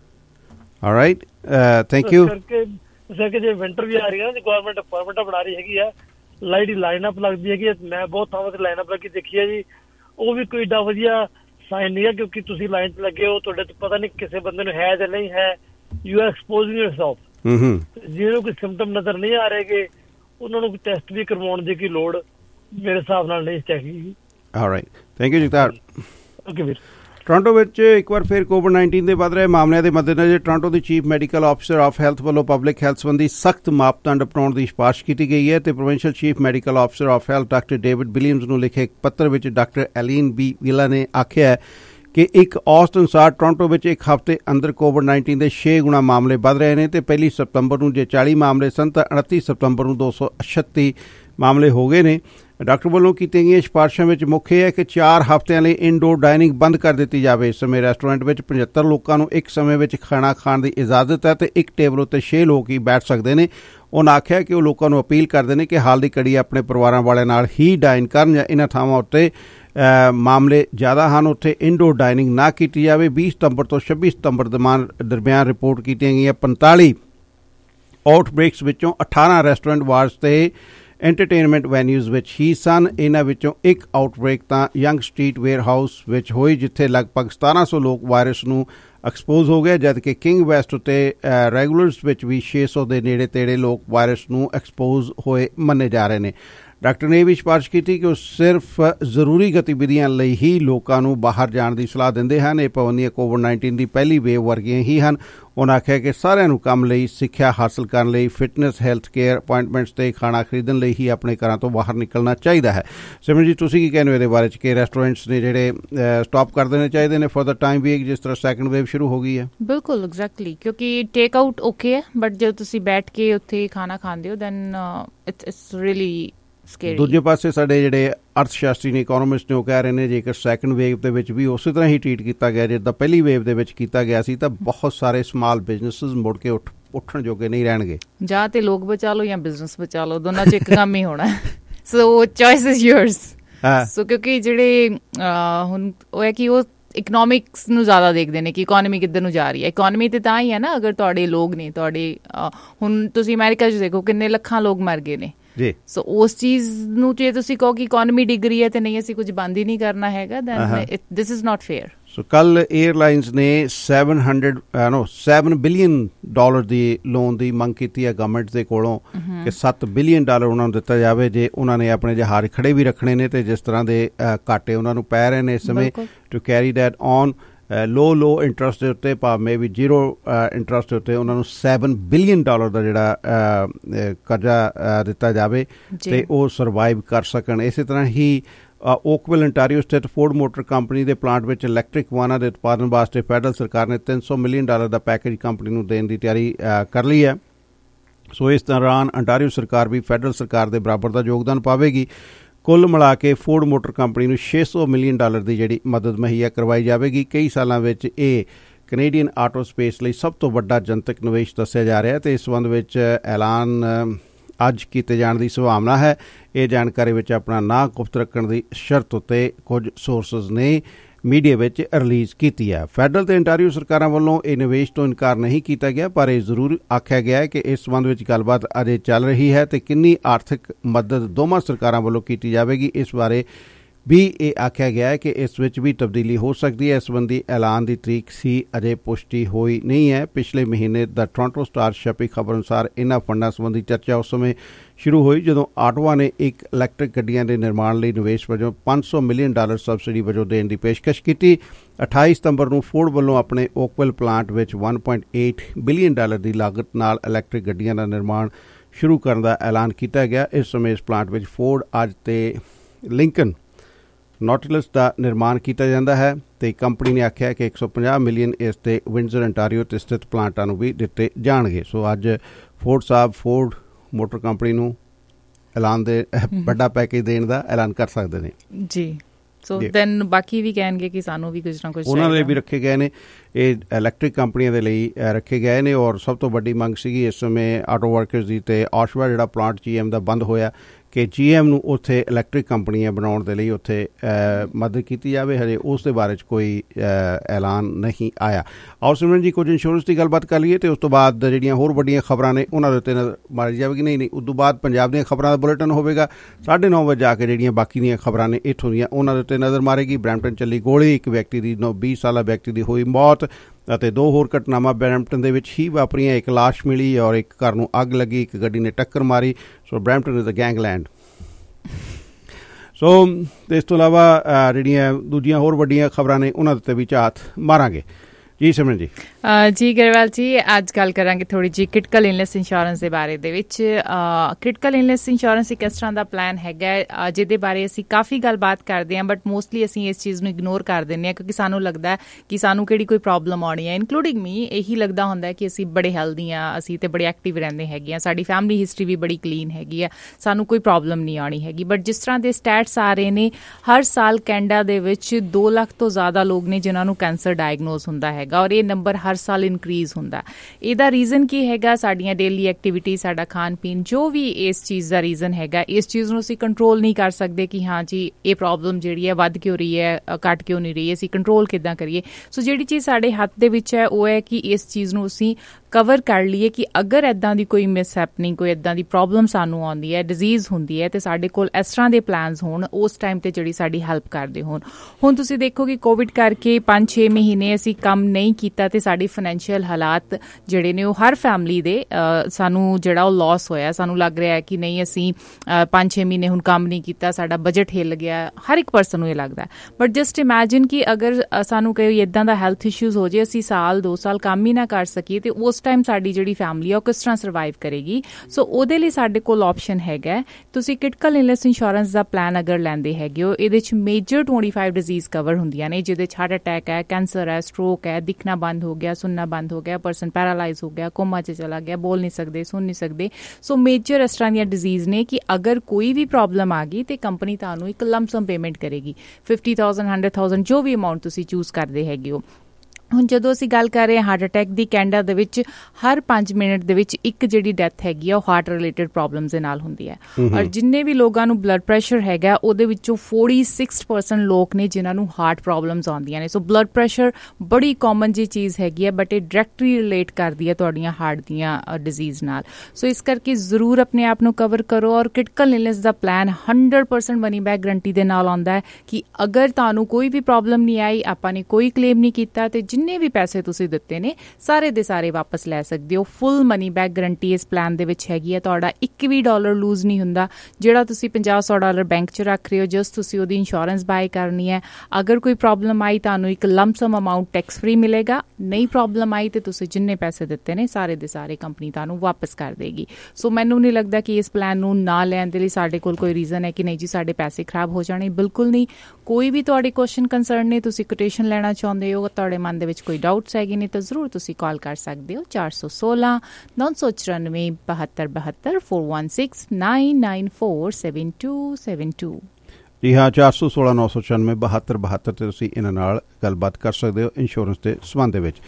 ਆਲਰਾਈਟ, ਥੈਂਕ ਯੂ। ਕਰਕੇ ਜੇ ਵਿੰਟਰ ਵੀ ਆ ਰਹੀ ਹੈ ਨਾ, ਗਵਰਨਮੈਂਟ ਅਪਾਇੰਟਮੈਂਟਾਂ ਬਣਾ ਰਹੀ ਹੈਗੀ ਆ, ਲਾਈਟ ਲਾਈਨ ਅਪ ਲੱਗਦੀ ਹੈਗੀ, ਮੈਂ ਬਹੁਤ ਥਾਵਾਂ ਤੇ ਲਾਈਨ ਅਪ ਲੱਗੀ ਦੇਖੀ ਹੈ ਜੀ, ਉਹ ਵੀ ਕੋਈ ਏਡਾ ਵਧੀਆ ਸਾਈਨ ਨਹੀਂ ਹੈ, ਕਿਉਂਕਿ ਤੁਸੀਂ ਲਾਈਨ ਚ ਲੱਗੇ ਹੋ, ਤੁਹਾਡੇ ਤੋਂ ਪਤਾ ਨਹੀਂ ਕਿਸੇ ਬੰਦੇ ਨੂੰ ਹੈ ਜਾਂ ਨਹੀਂ ਹੈ, ਯੂ ਆਰ ਐਕਸਪੋਜ਼ਿੰਗ ਯੋਰਸੈਲਫ। ਜਿਹਨੂੰ ਕੋਈ ਸਿੰਪਟਮ ਨਜ਼ਰ ਨਹੀਂ ਆ ਰਹੇਗੇ, ਉਹਨਾਂ ਨੂੰ ਟੈਸਟ ਵੀ ਕਰਵਾਉਣ ਦੀ ਕੀ ਲੋੜ ਮੇਰੇ ਹਿਸਾਬ ਨਾਲ ਨਹੀਂ ਚਾਹੀਦੀ। Alright, thank you Jagtar. Okay ਵੀਰ। ਟੋਰਾਂਟੋ ਵਿੱਚ ਇੱਕ ਵਾਰ ਫਿਰ ਕੋਵਿਡ ਨਾਈਨਟੀਨ ਦੇ ਵੱਧ ਰਹੇ ਮਾਮਲਿਆਂ ਦੇ ਮੱਦੇਨਜ਼ਰ ਟੋਰਾਂਟੋ ਦੀ chief medical officer of health ਵੱਲੋਂ ਪਬਲਿਕ ਹੈਲਥ ਸੰਬੰਧੀ ਸਖਤ ਮਾਪਦੰਡ ਅਪਣਾਉਣ ਦੀ ਸਿਫਾਰਿਸ਼ ਕੀਤੀ ਗਈ ਹੈ ਤੇ provincial chief medical officer of health doctor David Williams ਨੂੰ ਲਿਖੇ ਇੱਕ ਪੱਤਰ ਵਿੱਚ ਡਾਕਟਰ ਐਲੀਨ ਬੀ ਵਿਲਾ ਨੇ ਆਖਿਆ ਕਿ ਇੱਕ ਔਸਤ ਅਨੁਸਾਰ ਟੋਰਾਂਟੋ ਵਿੱਚ ਇੱਕ ਹਫ਼ਤੇ ਅੰਦਰ ਕੋਵਿਡ ਨਾਈਨਟੀਨ ਦੇ ਛੇ ਗੁਣਾ ਮਾਮਲੇ ਵੱਧ ਰਹੇ ਨੇ ਤੇ ਪਹਿਲੀ ਸਤੰਬਰ ਨੂੰ ਜੇ ਚਾਲੀ ਮਾਮਲੇ ਸਨ ਤਾਂ ਉਨੱਤੀ ਸਤੰਬਰ ਨੂੰ ਦੋ ਸੌ ਛੱਤੀ ਮਾਮਲੇ ਹੋ ਗਏ ਨੇ। ਡਾਕਟਰ ਵੱਲੋਂ ਕੀਤੀਆਂ ਗਈਆਂ ਸਿਫਾਰਿਸ਼ਾਂ ਵਿੱਚ ਮੁੱਖ ਇਹ ਹੈ ਕਿ ਚਾਰ ਹਫ਼ਤਿਆਂ ਲਈ ਇਨਡੋਰ ਡਾਈਨਿੰਗ ਬੰਦ ਕਰ ਦਿੱਤੀ ਜਾਵੇ। ਇਸ ਸਮੇਂ ਰੈਸਟੋਰੈਂਟ ਵਿੱਚ ਪਝੱਤਰ ਲੋਕਾਂ ਨੂੰ ਇੱਕ ਸਮੇਂ ਵਿੱਚ ਖਾਣਾ ਖਾਣ ਦੀ ਇਜਾਜ਼ਤ ਹੈ ਤੇ ਇੱਕ ਟੇਬਲ ਉੱਤੇ ਛੇ ਲੋਕ ਹੀ ਬੈਠ ਸਕਦੇ ਨੇ। ਉਹਨਾਂ ਆਖਿਆ ਕਿ ਉਹ ਲੋਕਾਂ ਨੂੰ ਅਪੀਲ ਕਰਦੇ ਨੇ ਕਿ ਹਾਲ ਦੀ ਘੜੀ ਆਪਣੇ ਪਰਿਵਾਰਾਂ ਵਾਲਿਆਂ ਨਾਲ ਹੀ ਡਾਈਨ ਕਰਨ ਜਾਂ ਇਹਨਾਂ ਥਾਵਾਂ ਉੱਤੇ ਮਾਮਲੇ ਜ਼ਿਆਦਾ ਹਨ ਉੱਥੇ ਇਨਡੋਰ ਡਾਈਨਿੰਗ ਨਾ ਕੀਤੀ ਜਾਵੇ। ਵੀਹ ਸਤੰਬਰ ਤੋਂ ਛੱਬੀ ਸਤੰਬਰ ਦਰਮਿਆਨ ਰਿਪੋਰਟ ਕੀਤੀਆਂ ਗਈਆਂ ਪੰਤਾਲੀ ਆਊਟਬ੍ਰੇਕਸ ਵਿੱਚੋਂ ਅਠਾਰਾਂ ਰੈਸਟੋਰੈਂਟ ਵਾਰਸ ਤੇ ਐਂਟਰਟੇਨਮੈਂਟ ਵੈਨਿਊਜ਼ ਵਿੱਚ ਹੀ ਸਨ। ਇਹਨਾਂ ਵਿੱਚੋਂ ਇੱਕ ਆਊਟਬ੍ਰੇਕ ਤਾਂ ਯੰਗ ਸਟਰੀਟ ਵੇਅਰ ਹਾਊਸ ਵਿੱਚ ਹੋਈ ਜਿੱਥੇ ਲਗਭਗ ਸਤਾਰਾਂ ਸੌ ਲੋਕ ਵਾਇਰਸ ਨੂੰ ਐਕਸਪੋਜ਼ ਹੋ ਗਏ, ਜਦਕਿ ਕਿੰਗ ਵੈਸਟ ਉੱਤੇ ਰੈਗੂਲਰਸ ਵਿੱਚ ਵੀ ਛੇ ਸੌ ਦੇ ਨੇੜੇ ਤੇੜੇ ਲੋਕ ਵਾਇਰਸ ਨੂੰ ਐਕਸਪੋਜ਼ ਹੋਏ ਮੰਨੇ ਜਾ ਰਹੇ ਨੇ। ਡਾਕਟਰ ਨੇ ਇਹ ਵੀ ਸਿਫਾਰਿਸ਼ ਕੀਤੀ ਕਿ ਉਹ ਸਿਰਫ ਜ਼ਰੂਰੀ ਗਤੀਵਿਧੀਆਂ ਲਈ ਹੀ ਲੋਕਾਂ ਨੂੰ ਬਾਹਰ ਜਾਣ ਦੀ ਸਲਾਹ ਦਿੰਦੇ ਹਨ। ਇਹ ਪਾਬੰਦੀਆਂ ਕੋਵਿਡ ਨਾਈਨਟੀਨ ਦੀ ਪਹਿਲੀ ਵੇਵ ਵਰਗੀਆਂ ਹੀ ਹਨ। ਉਹਨਾਂ ਆਖਿਆ ਕਿ ਸਾਰਿਆਂ ਨੂੰ ਕੰਮ ਲਈ, ਸਿੱਖਿਆ ਹਾਸਲ ਕਰਨ ਲਈ, ਫਿਟਨੈਸ, ਹੈਲਥ ਕੇਅਰ ਅਪਾਇੰਟਮੈਂਟਸ ਤੇ ਖਾਣਾ ਖਰੀਦਣ ਲਈ ਹੀ ਆਪਣੇ ਘਰਾਂ ਤੋਂ ਬਾਹਰ ਨਿਕਲਣਾ ਚਾਹੀਦਾ ਹੈ। ਸਿਮਰਨ ਜੀ, ਤੁਸੀਂ ਕੀ ਕਹਿੰਦੇ ਹੋ ਇਹਦੇ ਬਾਰੇ 'ਚ ਕਿ ਰੈਸਟੋਰੈਂਟਸ ਨੇ ਜਿਹੜੇ ਸਟਾਪ ਕਰ ਦੇਣੇ ਚਾਹੀਦੇ ਨੇ ਫॉर द ਟਾਈਮ ਵੀ, ਜਿਸ ਤਰ੍ਹਾਂ ਸੈਕੰਡ ਵੇਵ ਸ਼ੁਰੂ ਹੋ ਗਈ ਹੈ? ਬਿਲਕੁਲ ਐਗਜ਼ੈਕਟਲੀ, ਕਿਉਂਕਿ ਟੇਕ ਆਊਟ ਓਕੇ ਹੈ ਬਟ ਜਦੋਂ ਤੁਸੀਂ ਬੈਠ ਕੇ ਉੱਥੇ ਖਾਣਾ ਖਾਂਦੇ ਹੋ then it's it's really scary. ਦੂਜੇ ਪਾਸੇ ਸਾਡੇ ਜਿਹੜੇ ਅਰਥ ਸ਼ਾਸਤਰੀ ਨੇ, ਇਕੋਨੋਮਿਸਟ ਨੇ, ਉਹ ਕਹਿ ਰਹੇ ਨੇ ਜੇਕਰ ਸੈਕੰਡ ਵੇਵ ਦੇ ਵਿੱਚ ਵੀ ਉਸੇ ਤਰ੍ਹਾਂ ਹੀ ਟ੍ਰੀਟ ਕੀਤਾ ਗਿਆ ਜਿੱਦਾਂ ਪਹਿਲੀ ਵੇਵ ਦੇ ਵਿੱਚ ਕੀਤਾ ਗਿਆ ਸੀ ਤਾਂ ਬਹੁਤ ਸਾਰੇ ਸਮਾਲ ਬਿਜ਼ਨਸਿਸ ਮੁੜ ਕੇ ਉੱਠ ਉੱਠਣ ਜੋਗੇ ਨਹੀਂ ਰਹਿਣਗੇ। ਜਾਂ ਤੇ ਲੋਕ ਬਚਾ ਲਓ ਜਾਂ ਬਿਜ਼ਨਸ ਬਚਾ ਲਓ, ਦੋਨਾਂ 'ਚ ਇੱਕ ਕੰਮ ਹੀ ਹੋਣਾ। So choice is yours. So ਕਿਉਂਕਿ ਜਿਹੜੇ ਹੁਣ ਉਹ ਹੈ ਕਿ ਉਹ ਇਕਨੋਮਿਕਸ ਨੂੰ ਜ਼ਿਆਦਾ ਦੇਖਦੇ ਨੇ ਕਿ ਇਕੋਨਮੀ ਕਿੱਧਰ ਨੂੰ ਜਾ ਰਹੀ ਹੈ। ਇਕੋਨਮੀ ਤੇ ਤਾਂ ਹੀ ਹੈ ਨਾ ਅਗਰ ਤੁਹਾਡੇ ਲੋਕ ਨੇ, ਤੁਹਾਡੇ ਹੁਣ ਤੁਸੀਂ ਅਮਰੀਕਾ 'ਚ ਦੇਖੋ ਕਿੰਨੇ ਲੱਖਾਂ ਲੋਕ ਮਰ ਗਏ ਨੇ ਜੀ। ਸੋ ਉਸ ਚੀਜ਼ ਨੂੰ ਜੇ ਤੁਸੀਂ ਕਹੋ ਕਿ ਇਕੋਨਮੀ ਡਿੱਗ ਰਹੀ ਹੈ ਤੇ ਨਹੀਂ ਅਸੀਂ ਕੁਝ ਬੰਦ ਹੀ ਨਹੀਂ ਕਰਨਾ ਹੈਗਾ, then this is not fair. So ਕੱਲ ਏਅਰਲਾਈਨਸ ਨੇ seven hundred no seven billion dollar ਦੀ ਲੋਨ ਦੀ ਮੰਗ ਕੀਤੀ ਹੈ ਗਵਰਨਮੈਂਟ ਦੇ ਕੋਲੋਂ ਕਿ ਸੱਤ ਬਿਲੀਅਨ ਡਾਲਰ ਉਹਨਾਂ ਨੂੰ ਦਿੱਤਾ ਜਾਵੇ ਜੇ ਉਹਨਾਂ ਨੇ ਆਪਣੇ ਜਹਾਜ਼ ਖੜੇ ਵੀ ਰੱਖਣੇ ਨੇ ਤੇ ਜਿਸ ਤਰ੍ਹਾਂ ਦੇ ਘਾਟੇ ਉਹਨਾਂ ਨੂੰ ਪੈ ਰਹੇ ਨੇ ਇਸ ਸਮੇਂ to carry that on. Low low interest ਦੇ ਉੱਤੇ ਭਾਵੇਂ ਵੀ ਜ਼ੀਰੋ ਇੰਟਰਸਟ ਦੇ ਉੱਤੇ ਉਹਨਾਂ ਨੂੰ ਸੈਵਨ ਬਿਲੀਅਨ ਡਾਲਰ ਦਾ ਜਿਹੜਾ ਕਰਜ਼ਾ ਦਿੱਤਾ ਜਾਵੇ ਤੇ ਉਹ ਸਰਵਾਈਵ ਕਰ ਸਕਣ। ਇਸੇ ਤਰ੍ਹਾਂ ਹੀ ਓਕਵਿਲ ਅੰਟਾਰੀਓ ਸਥਿਤ ਫੋਰਡ ਮੋਟਰ ਕੰਪਨੀ ਦੇ ਪਲਾਂਟ ਵਿੱਚ ਇਲੈਕਟ੍ਰਿਕ ਵਾਹਨਾਂ ਦੇ ਉਤਪਾਦਨ ਵਾਸਤੇ ਫੈਡਰਲ ਸਰਕਾਰ ਨੇ ਤਿੰਨ ਸੌ ਮਿਲੀਅਨ ਡਾਲਰ ਦਾ ਪੈਕੇਜ ਕੰਪਨੀ ਨੂੰ ਦੇਣ ਦੀ ਤਿਆਰੀ ਕਰ ਲਈ ਹੈ। ਸੋ ਇਸ ਦੌਰਾਨ ਅੰਟਾਰੀਓ ਸਰਕਾਰ ਵੀ ਫੈਡਰਲ ਸਰਕਾਰ ਦੇ ਬਰਾਬਰ ਦਾ ਯੋਗਦਾਨ ਪਾਵੇਗੀ। ਕੁੱਲ ਮਿਲਾ ਕੇ ਫੋਰਡ ਮੋਟਰ ਕੰਪਨੀ ਨੂੰ ਛੇ ਸੌ ਮਿਲੀਅਨ ਡਾਲਰ ਦੀ ਜਿਹੜੀ ਮਦਦ ਮੁਹੱਈਆ ਕਰਵਾਈ ਜਾਵੇਗੀ। ਕਈ ਸਾਲਾਂ ਵਿੱਚ ਇਹ ਕੈਨੇਡੀਅਨ ਆਟੋ ਸਪੇਸ ਲਈ ਸਭ ਤੋਂ ਵੱਡਾ ਜਨਤਕ ਨਿਵੇਸ਼ ਦੱਸਿਆ ਜਾ ਰਿਹਾ ਅਤੇ ਇਸ ਸੰਬੰਧ ਵਿੱਚ ਐਲਾਨ ਅੱਜ ਕੀਤੇ ਜਾਣ ਦੀ ਸੰਭਾਵਨਾ ਹੈ। ਇਹ ਜਾਣਕਾਰੀ ਵਿੱਚ ਆਪਣਾ ਨਾਂ ਗੁਪਤ ਰੱਖਣ ਦੀ ਸ਼ਰਤ ਉੱਤੇ ਕੁਝ ਸੋਰਸਿਸ ਨੇ ਮੀਡੀਆ ਵਿੱਚ ਰਿਲੀਜ਼ ਕੀਤੀ ਹੈ। ਫੈਡਰਲ ਤੇ ਅੰਟਾਰੀਓ ਸਰਕਾਰਾਂ ਵੱਲੋਂ ਇਹ ਨਿਵੇਸ਼ ਤੋਂ ਇਨਕਾਰ ਨਹੀਂ ਕੀਤਾ ਗਿਆ, ਪਰ ਇਹ ਜ਼ਰੂਰ ਆਖਿਆ ਗਿਆ ਹੈ ਕਿ ਇਸ ਸੰਬੰਧ ਵਿੱਚ ਗੱਲਬਾਤ ਅਜੇ ਚੱਲ ਰਹੀ ਹੈ ਤੇ ਕਿੰਨੀ ਆਰਥਿਕ ਮਦਦ ਦੋਵਾਂ ਸਰਕਾਰਾਂ ਵੱਲੋਂ ਕੀਤੀ ਜਾਵੇਗੀ, ਇਸ ਬਾਰੇ ਵੀ ਇਹ ਆਖਿਆ ਗਿਆ ਹੈ ਕਿ ਇਸ ਵਿੱਚ ਵੀ ਤਬਦੀਲੀ ਹੋ ਸਕਦੀ ਹੈ। ਇਸ ਸੰਬੰਧੀ ਐਲਾਨ ਦੀ ਤਰੀਕ ਸੀ ਅਜੇ ਪੁਸ਼ਟੀ ਹੋਈ ਨਹੀਂ ਹੈ। ਪਿਛਲੇ ਮਹੀਨੇ ਦਾ ਟੋਰਾਂਟੋ ਸਟਾਰ ਛਪੀ ਖਬਰ ਅਨੁਸਾਰ ਇਹਨਾਂ ਫੰਡਾਂ ਸੰਬੰਧੀ ਚਰਚਾ ਉਸ ਸਮੇਂ ਸ਼ੁਰੂ ਹੋਈ ਜਦੋਂ ਆਟਵਾ ਨੇ ਇੱਕ ਇਲੈਕਟ੍ਰਿਕ ਗੱਡੀਆਂ ਦੇ ਨਿਰਮਾਣ ਲਈ ਨਿਵੇਸ਼ ਵਜੋਂ ਪੰਜ ਸੌ ਮਿਲੀਅਨ ਡਾਲਰ ਸਬਸਿਡੀ ਵਜੋਂ ਦੇਣ ਦੀ ਪੇਸ਼ਕਸ਼ ਕੀਤੀ। ਅਠਾਈ ਸਤੰਬਰ ਨੂੰ ਫੋਰਡ ਵੱਲੋਂ ਆਪਣੇ ਓਕਵਿਲ ਪਲਾਂਟ ਵਿੱਚ ਇੱਕ ਪੁਆਇੰਟ ਅੱਠ ਬਿਲੀਅਨ ਡਾਲਰ ਦੀ ਲਾਗਤ ਨਾਲ ਇਲੈਕਟ੍ਰਿਕ ਗੱਡੀਆਂ ਦਾ ਨਿਰਮਾਣ ਸ਼ੁਰੂ ਕਰਨ ਦਾ ਐਲਾਨ ਕੀਤਾ ਗਿਆ। ਇਸ ਸਮੇਂ ਇਸ ਪਲਾਂਟ ਵਿੱਚ ਫੋਰਡ ਅੱਜ ਤੇ ਲਿੰਕਨ ਨੌਟਿਲਸ ਦਾ ਨਿਰਮਾਣ ਕੀਤਾ ਜਾਂਦਾ ਹੈ ਤੇ ਕੰਪਨੀ ਨੇ ਆਖਿਆ ਕਿ ਇੱਕ ਸੌ ਪੰਜਾਹ ਮਿਲੀਅਨ ਇਸ ਤੇ ਵਿੰਡਜ਼ਰ ਅੰਟਾਰੀਓ ਤੇ ਸਥਿਤ ਪਲਾਂਟਾਂ ਨੂੰ ਵੀ ਦਿੱਤੇ ਜਾਣਗੇ। ਸੋ ਅੱਜ Ford sahib Ford motor company ਨੂੰ ਐਲਾਨ ਦੇ ਵੱਡਾ ਪੈਕੇਜ ਦੇਣ ਦਾ ਐਲਾਨ ਕਰ ਸਕਦੇ ਨੇ ਜੀ। ਸੋ ਦੈਨ ਬਾਕੀ ਵੀ ਕਹਿਣਗੇ ਕਿ ਸਾਨੂੰ ਵੀ ਕੁਝ ਨਾ ਕੁਝ ਉਹਨਾਂ ਦੇ ਵੀ ਰੱਖੇ ਗਏ ਨੇ। ਇਹ ਇਲੈਕਟ੍ਰਿਕ ਕੰਪਨੀਆਂ ਦੇ ਲਈ ਰੱਖੇ ਗਏ ਨੇ ਔਰ ਸਭ ਤੋਂ ਵੱਡੀ ਮੰਗ ਸੀਗੀ ਇਸ ਸਮੇਂ ਆਟੋ ਵਰਕਰਸ ਦੀ ਤੇ ਆਸ਼ਵਾ ਜਿਹੜਾ ਪਲਾਂਟ ਜੀ ਐਮ ਦਾ ਬੰਦ ਹੋਇਆ ਕਿ ਜੀ ਐਮ ਨੂੰ ਉੱਥੇ ਇਲੈਕਟ੍ਰਿਕ ਕੰਪਨੀਆਂ ਬਣਾਉਣ ਦੇ ਲਈ ਉੱਥੇ ਮਦਦ ਕੀਤੀ ਜਾਵੇ। ਹਜੇ ਉਸ ਦੇ ਬਾਰੇ 'ਚ ਕੋਈ ਐਲਾਨ ਨਹੀਂ ਆਇਆ। ਆਓ ਸਿਮਰਨ ਜੀ ਕੁਝ ਇੰਸ਼ੋਰੈਂਸ ਦੀ ਗੱਲਬਾਤ ਕਰ ਲਈਏ ਤੇ ਉਸ ਤੋਂ ਬਾਅਦ ਜਿਹੜੀਆਂ ਹੋਰ ਵੱਡੀਆਂ ਖਬਰਾਂ ਨੇ ਉਹਨਾਂ ਦੇ ਉੱਤੇ ਨਜ਼ਰ ਮਾਰੀ ਜਾਵੇਗੀ। ਨਹੀਂ ਨਹੀਂ ਉਸ ਤੋਂ ਬਾਅਦ ਪੰਜਾਬ ਦੀਆਂ ਖਬਰਾਂ ਦਾ ਬੁਲੇਟਿਨ ਹੋਵੇਗਾ ਸਾਢੇ ਨੌ ਵਜੇ ਜਾ ਕੇ ਜਿਹੜੀਆਂ ਬਾਕੀ ਦੀਆਂ ਖਬਰਾਂ ਨੇ ਇੱਥੋਂ ਦੀਆਂ ਉਹਨਾਂ ਦੇ ਉੱਤੇ ਨਜ਼ਰ ਮਾਰੇਗੀ। ਬਰੈਂਪਟਨ ਚੱਲੀ ਗੋਲੀ, ਇੱਕ ਵਿਅਕਤੀ ਦੀ ਨੌ ਵੀਹ ਸਾਲਾ ਵਿਅਕਤੀ ਦੀ ਹੋਈ ਮੌਤ ਅਤੇ ਦੋ ਹੋਰ ਘਟਨਾਵਾਂ ਬਰੈਂਪਟਨ ਦੇ ਵਿੱਚ ਹੀ ਵਾਪਰੀਆਂ। ਇੱਕ ਲਾਸ਼ ਮਿਲੀ ਔਰ ਇੱਕ ਘਰ ਨੂੰ ਅੱਗ ਲੱਗੀ, ਇੱਕ ਗੱਡੀ ਨੇ ਟੱਕਰ ਮਾਰੀ। So Brampton is a gangland. So ਇਸ ਤੋਂ ਇਲਾਵਾ ਜਿਹੜੀਆਂ ਦੂਜੀਆਂ ਹੋਰ ਵੱਡੀਆਂ ਖਬਰਾਂ ਨੇ ਉਹਨਾਂ ਦੇ ਉੱਤੇ ਵੀ ਝਾਤ ਮਾਰਾਂਗੇ। ਜੀ ਸਿਮਰਨ ਜੀ। ਜੀ ਗਰੇਵਾਲ ਜੀ, ਅੱਜ ਗੱਲ ਕਰਾਂਗੇ ਥੋੜ੍ਹੀ ਜਿਹੀ ਕ੍ਰਿਟੀਕਲ ਇਲਨੈਸ ਇੰਸ਼ੋਰੈਂਸ ਦੇ ਬਾਰੇ ਦੇ ਵਿੱਚ। ਕ੍ਰਿਟੀਕਲ ਇਲਨੈਸ ਇੰਸ਼ੋਰੈਂਸ ਇੱਕ ਇਸ ਤਰ੍ਹਾਂ ਦਾ ਪਲਾਨ ਹੈਗਾ ਜਿਹਦੇ ਬਾਰੇ ਅਸੀਂ ਕਾਫੀ ਗੱਲਬਾਤ ਕਰਦੇ ਹਾਂ, ਬਟ ਮੋਸਟਲੀ ਅਸੀਂ ਇਸ ਚੀਜ਼ ਨੂੰ ਇਗਨੋਰ ਕਰ ਦਿੰਦੇ ਹਾਂ ਕਿਉਂਕਿ ਸਾਨੂੰ ਲੱਗਦਾ ਕਿ ਸਾਨੂੰ ਕਿਹੜੀ ਕੋਈ ਪ੍ਰੋਬਲਮ ਆਉਣੀ ਹੈ। ਇਨਕਲੂਡਿੰਗ ਮੀ ਇਹੀ ਲੱਗਦਾ ਹੁੰਦਾ ਕਿ ਅਸੀਂ ਬੜੇ ਹੈਲਦੀ ਹਾਂ, ਅਸੀਂ ਤੇ ਬੜੇ ਐਕਟਿਵ ਰਹਿੰਦੇ ਹੈਗੇ ਹਾਂ, ਸਾਡੀ ਫੈਮਿਲੀ ਹਿਸਟਰੀ ਵੀ ਬੜੀ ਕਲੀਨ ਹੈਗੀ ਆ, ਸਾਨੂੰ ਕੋਈ ਪ੍ਰੋਬਲਮ ਨਹੀਂ ਆਉਣੀ ਹੈਗੀ। ਬਟ ਜਿਸ ਤਰ੍ਹਾਂ ਦੇ ਸਟੈਟਸ ਆ ਰਹੇ ਨੇ, ਹਰ ਸਾਲ ਕੈਨੇਡਾ ਦੇ ਵਿੱਚ ਦੋ ਲੱਖ ਤੋਂ ਜ਼ਿਆਦਾ ਲੋਕ ਨੇ ਜਿਨ੍ਹਾਂ ਨੂੰ ਕੈਂਸਰ ਡਾਇਗਨੋਸ ਹੁੰਦਾ ਹੈਗਾ ਔਰ ਇਹ ਨੰਬਰ ਹਰ ਸਾਲ ਇਨਕਰੀਜ਼ ਹੁੰਦਾ। ਇਹਦਾ ਰੀਜ਼ਨ ਕੀ ਹੈਗਾ? ਸਾਡੀਆਂ ਡੇਲੀ ਐਕਟੀਵਿਟੀ, ਸਾਡਾ ਖਾਣ ਪੀਣ, ਜੋ ਵੀ ਇਸ ਚੀਜ਼ ਦਾ ਰੀਜ਼ਨ ਹੈਗਾ। ਇਸ ਚੀਜ਼ ਨੂੰ ਅਸੀਂ ਕੰਟਰੋਲ ਨਹੀਂ ਕਰ ਸਕਦੇ ਕਿ ਹਾਂ ਜੀ ਇਹ ਪ੍ਰੋਬਲਮ ਜਿਹੜੀ ਹੈ ਵੱਧ ਕਿਉਂ ਰਹੀ ਹੈ, ਘੱਟ ਕਿਉਂ ਨਹੀਂ ਰਹੀ, ਅਸੀਂ ਕੰਟਰੋਲ ਕਿੱਦਾਂ ਕਰੀਏ। ਸੋ ਜਿਹੜੀ ਚੀਜ਼ ਸਾਡੇ ਹੱਥ ਦੇ ਵਿੱਚ ਹੈ ਉਹ ਹੈ ਕਿ ਇਸ ਚੀਜ਼ ਨੂੰ ਅਸੀਂ ਕਵਰ ਕਰ ਲਈਏ ਕਿ ਅਗਰ ਇੱਦਾਂ ਦੀ ਕੋਈ ਮਿਸ ਹੈਪਨਿੰਗ, ਕੋਈ ਇੱਦਾਂ ਦੀ ਪ੍ਰੋਬਲਮ ਸਾਨੂੰ ਆਉਂਦੀ ਹੈ, ਡਿਜ਼ੀਜ਼ ਹੁੰਦੀ ਹੈ, ਤੇ ਸਾਡੇ ਕੋਲ ਇਸ ਤਰ੍ਹਾਂ ਦੇ ਪਲਾਨਸ ਹੋਣ ਉਸ ਟਾਈਮ ਤੇ ਜਿਹੜੀ ਸਾਡੀ ਹੈਲਪ ਕਰਦੇ ਹੋਣ। ਹੁਣ ਤੁਸੀਂ ਦੇਖੋ ਕਿ ਕੋਵਿਡ ਕਰਕੇ ਪੰਜ ਛੇ ਮਹੀਨੇ ਅਸੀਂ ਕੰਮ ਨਹੀਂ ਕੀਤਾ ਤੇ ਸਾਡੀ ਫਾਈਨੈਂਸ਼ੀਅਲ ਹਾਲਾਤ ਜਿਹੜੇ ਨੇ ਉਹ ਹਰ ਫੈਮਿਲੀ ਦੇ ਸਾਨੂੰ ਜਿਹੜਾ ਉਹ ਲਾਸ ਹੋਇਆ। ਸਾਨੂੰ ਲੱਗ ਰਿਹਾ ਹੈ ਕਿ ਨਹੀਂ ਅਸੀਂ ਪੰਜ ਛੇ ਮਹੀਨੇ ਹੁਣ ਕੰਮ ਨਹੀਂ ਕੀਤਾ, ਸਾਡਾ ਬਜਟ ਹਿੱਲ ਗਿਆ, ਹਰ ਇੱਕ ਪਰਸਨ ਨੂੰ ਇਹ ਲੱਗਦਾ। ਬਟ ਜਸਟ ਇਮੈਜਿਨ ਕਿ ਅਗਰ ਸਾਨੂੰ ਕੋਈ ਇੱਦਾਂ ਦਾ ਹੈਲਥ ਇਸ਼ੂਜ਼ ਹੋ ਜਾਏ, ਅਸੀਂ ਸਾਲ ਦੋ ਸਾਲ ਕੰਮ ਹੀ ਨਾ ਕਰ ਸਕੀਏ ਤੇ ਉਸ ਟਾਈਮ ਸਾਡੀ ਜਿਹੜੀ ਫੈਮਿਲੀ ਆ ਉਹ ਕਿਸ ਤਰ੍ਹਾਂ ਸਰਵਾਈਵ ਕਰੇਗੀ। ਸੋ ਉਹਦੇ ਲਈ ਸਾਡੇ ਕੋਲ ਆਪਸ਼ਨ ਹੈਗਾ, ਤੁਸੀਂ ਕ੍ਰਿਟੀਕਲ ਇਲਨੈਸ ਇੰਸ਼ੋਰੈਂਸ ਦਾ ਪਲਾਨ ਅਗਰ ਲੈਂਦੇ ਹੈਗੇ ਹੋ, ਇਹਦੇ ਚ ਮੇਜਰ ਪੱਚੀ ਡਿਜ਼ੀਜ਼ ਕਵਰ ਹੁੰਦੀਆਂ ਨੇ ਜਿਹਦੇ ਚ ਹਾਰਟ ਅਟੈਕ ਹੈ, ਕੈਂਸਰ ਹੈ, ਸਟ੍ਰੋਕ ਹੈ, ਦਿਖਣਾ ਬੰਦ ਹੋ ਗਿਆ, ਸੁਣਨਾ ਬੰਦ ਹੋ ਗਿਆ, ਪਰਸਨ ਪੈਰਾਲਾਈਜ਼ ਹੋ ਗਿਆ, ਕੋਮਾ ਚ ਚਲਾ ਗਿਆ, ਬੋਲ ਨਹੀਂ ਸਕਦੇ, ਸੁਣ ਨਹੀਂ ਸਕਦੇ। ਸੋ ਮੇਜਰ ਇਸ ਤਰ੍ਹਾਂ ਦੀਆਂ ਡਿਜ਼ੀਜ਼ ਨੇ ਕਿ ਅਗਰ ਕੋਈ ਵੀ ਪ੍ਰੋਬਲਮ ਆ ਗਈ ਤੇ ਕੰਪਨੀ ਤੁਹਾਨੂੰ ਇੱਕ ਲੰਪਸਮ ਪੇਮੈਂਟ ਕਰੇਗੀ, ਫਿਫਟੀ ਥਾਊਜ਼ੈਂਡ ਹੰਡਰਡ ਥਾਊਜ਼ੈਂਡ ਜੋ ਵੀ ਅਮਾਊਂਟ ਤੁਸੀਂ ਚੂਜ਼ ਕਰਦੇ ਹੈਗੇ ਹੋ। ਹੁਣ ਜਦੋਂ ਅਸੀਂ ਗੱਲ ਕਰ ਰਹੇ ਹਾਂ ਹਾਰਟ ਅਟੈਕ ਦੀ, ਕੈਨੇਡਾ ਦੇ ਵਿੱਚ ਹਰ ਪੰਜ ਮਿੰਟ ਦੇ ਵਿੱਚ ਇੱਕ ਜਿਹੜੀ ਡੈਥ ਹੈਗੀ ਆ ਉਹ ਹਾਰਟ ਰਿਲੇਟਡ ਪ੍ਰੋਬਲਮਸ ਦੇ ਨਾਲ ਹੁੰਦੀ ਹੈ। ਔਰ ਜਿੰਨੇ ਵੀ ਲੋਕਾਂ ਨੂੰ ਬਲੱਡ ਪ੍ਰੈਸ਼ਰ ਹੈਗਾ ਉਹਦੇ ਵਿੱਚੋਂ छियालीस ਪਰਸੈਂਟ ਲੋਕ ਨੇ ਜਿਨ੍ਹਾਂ ਨੂੰ ਹਾਰਟ ਪ੍ਰੋਬਲਮਸ ਆਉਂਦੀਆਂ ਨੇ। ਸੋ ਬਲੱਡ ਪ੍ਰੈਸ਼ਰ ਬੜੀ ਕਾਮਨ ਜੀ ਚੀਜ਼ ਹੈਗੀ ਹੈ, ਬਟ ਇਹ ਡਾਇਰੈਕਟਲੀ ਰਿਲੇਟ ਕਰਦੀ ਹੈ ਤੁਹਾਡੀਆਂ ਹਾਰਟ ਦੀਆਂ ਡਿਜ਼ੀਜ਼ ਨਾਲ। ਸੋ ਇਸ ਕਰਕੇ ਜ਼ਰੂਰ ਆਪਣੇ ਆਪ ਨੂੰ ਕਵਰ ਕਰੋ। ਔਰ ਕ੍ਰਿਟੀਕਲ ਇਲਨੈਸ ਦਾ plan hundred percent money back guarantee ਦੇ ਨਾਲ ਆਉਂਦਾ ਹੈ ਕਿ ਅਗਰ ਤੁਹਾਨੂੰ ਕੋਈ ਵੀ ਪ੍ਰੋਬਲਮ ਨਹੀਂ ਆਈ, ਆਪਾਂ ਨੇ ਕੋਈ ਕਲੇਮ ਨਹੀਂ ਕੀਤਾ ਤੇ ਜਿੰਨੇ ਵੀ ਪੈਸੇ ਤੁਸੀਂ ਦਿੱਤੇ ਨੇ ਸਾਰੇ ਦੇ ਸਾਰੇ ਵਾਪਸ ਲੈ ਸਕਦੇ ਹੋ। ਫੁੱਲ ਮਨੀ ਬੈਕ ਗਰੰਟੀ ਇਸ ਪਲਾਨ ਦੇ ਵਿੱਚ ਹੈਗੀ ਹੈ। ਤੁਹਾਡਾ ਇੱਕ ਵੀ ਡਾਲਰ ਲੂਜ਼ ਨਹੀਂ ਹੁੰਦਾ। ਜਿਹੜਾ ਤੁਸੀਂ ਪੰਜਾਹ ਸੌ ਡਾਲਰ ਬੈਂਕ 'ਚ ਰੱਖ ਰਹੇ ਹੋ, ਜਸਟ ਤੁਸੀਂ ਉਹਦੀ ਇੰਸ਼ੋਰੈਂਸ ਬਾਏ ਕਰਨੀ ਹੈ। ਅਗਰ ਕੋਈ ਪ੍ਰੋਬਲਮ ਆਈ ਤੁਹਾਨੂੰ ਇੱਕ ਲੰਪਸਮ ਅਮਾਊਂਟ ਟੈਕਸ ਫ੍ਰੀ ਮਿਲੇਗਾ। ਨਹੀਂ ਪ੍ਰੋਬਲਮ ਆਈ ਤੇ ਤੁਸੀਂ ਜਿੰਨੇ ਪੈਸੇ ਦਿੱਤੇ ਨੇ ਸਾਰੇ ਦੇ ਸਾਰੇ ਕੰਪਨੀ ਤੁਹਾਨੂੰ ਵਾਪਸ ਕਰ ਦੇਗੀ। ਸੋ ਮੈਨੂੰ ਨਹੀਂ ਲੱਗਦਾ ਕਿ ਇਸ ਪਲਾਨ ਨੂੰ ਨਾ ਲੈਣ ਦੇ ਲਈ ਸਾਡੇ ਕੋਲ ਕੋਈ ਰੀਜ਼ਨ ਹੈ ਕਿ ਨਹੀਂ ਜੀ ਸਾਡੇ ਪੈਸੇ ਖਰਾਬ ਹੋ ਜਾਣੇ। ਬਿਲਕੁਲ ਨਹੀਂ। ਕੋਈ ਵੀ ਤੁਹਾਡੇ ਕੁਐਸਚਨ ਕੰਸਰਨ ਨੇ, ਤੁਸੀਂ ਕੋਟੇਸ਼ਨ ਲੈਣਾ ਚਾਹੁੰਦੇ ਹੋ, ਤੁਹਾਡੇ ਮਨ ਦੇ ਵਿੱਚ ਕੋਈ ਡਾਊਟਸ ਹੈਗੇ ਨੇ ਤਾਂ ਜ਼ਰੂਰ ਤੁਸੀਂ ਕਾਲ ਕਰ ਸਕਦੇ ਹੋ ਚਾਰ ਸੌ ਸੋਲਾਂ ਨੌ ਸੌ ਚੁਰਾਨਵੇਂ ਬਹੱਤਰ ਬਹੱਤਰ four one six nine nine four seven two seven two. ਜੀ ਹਾਂ, ਚਾਰ ਸੌ ਸੋਲਾਂ ਨੌ ਸੌ ਚੁਰਾਨਵੇਂ ਬਹੱਤਰ ਬਹੱਤਰ ਤੇ ਤੁਸੀਂ ਇਹਨਾਂ ਨਾਲ ਗੱਲਬਾਤ ਕਰ ਸਕਦੇ ਹੋ ਇੰਸ਼ੋਰੈਂਸ ਦੇ ਸੰਬੰਧ ਦੇ ਵਿੱਚ।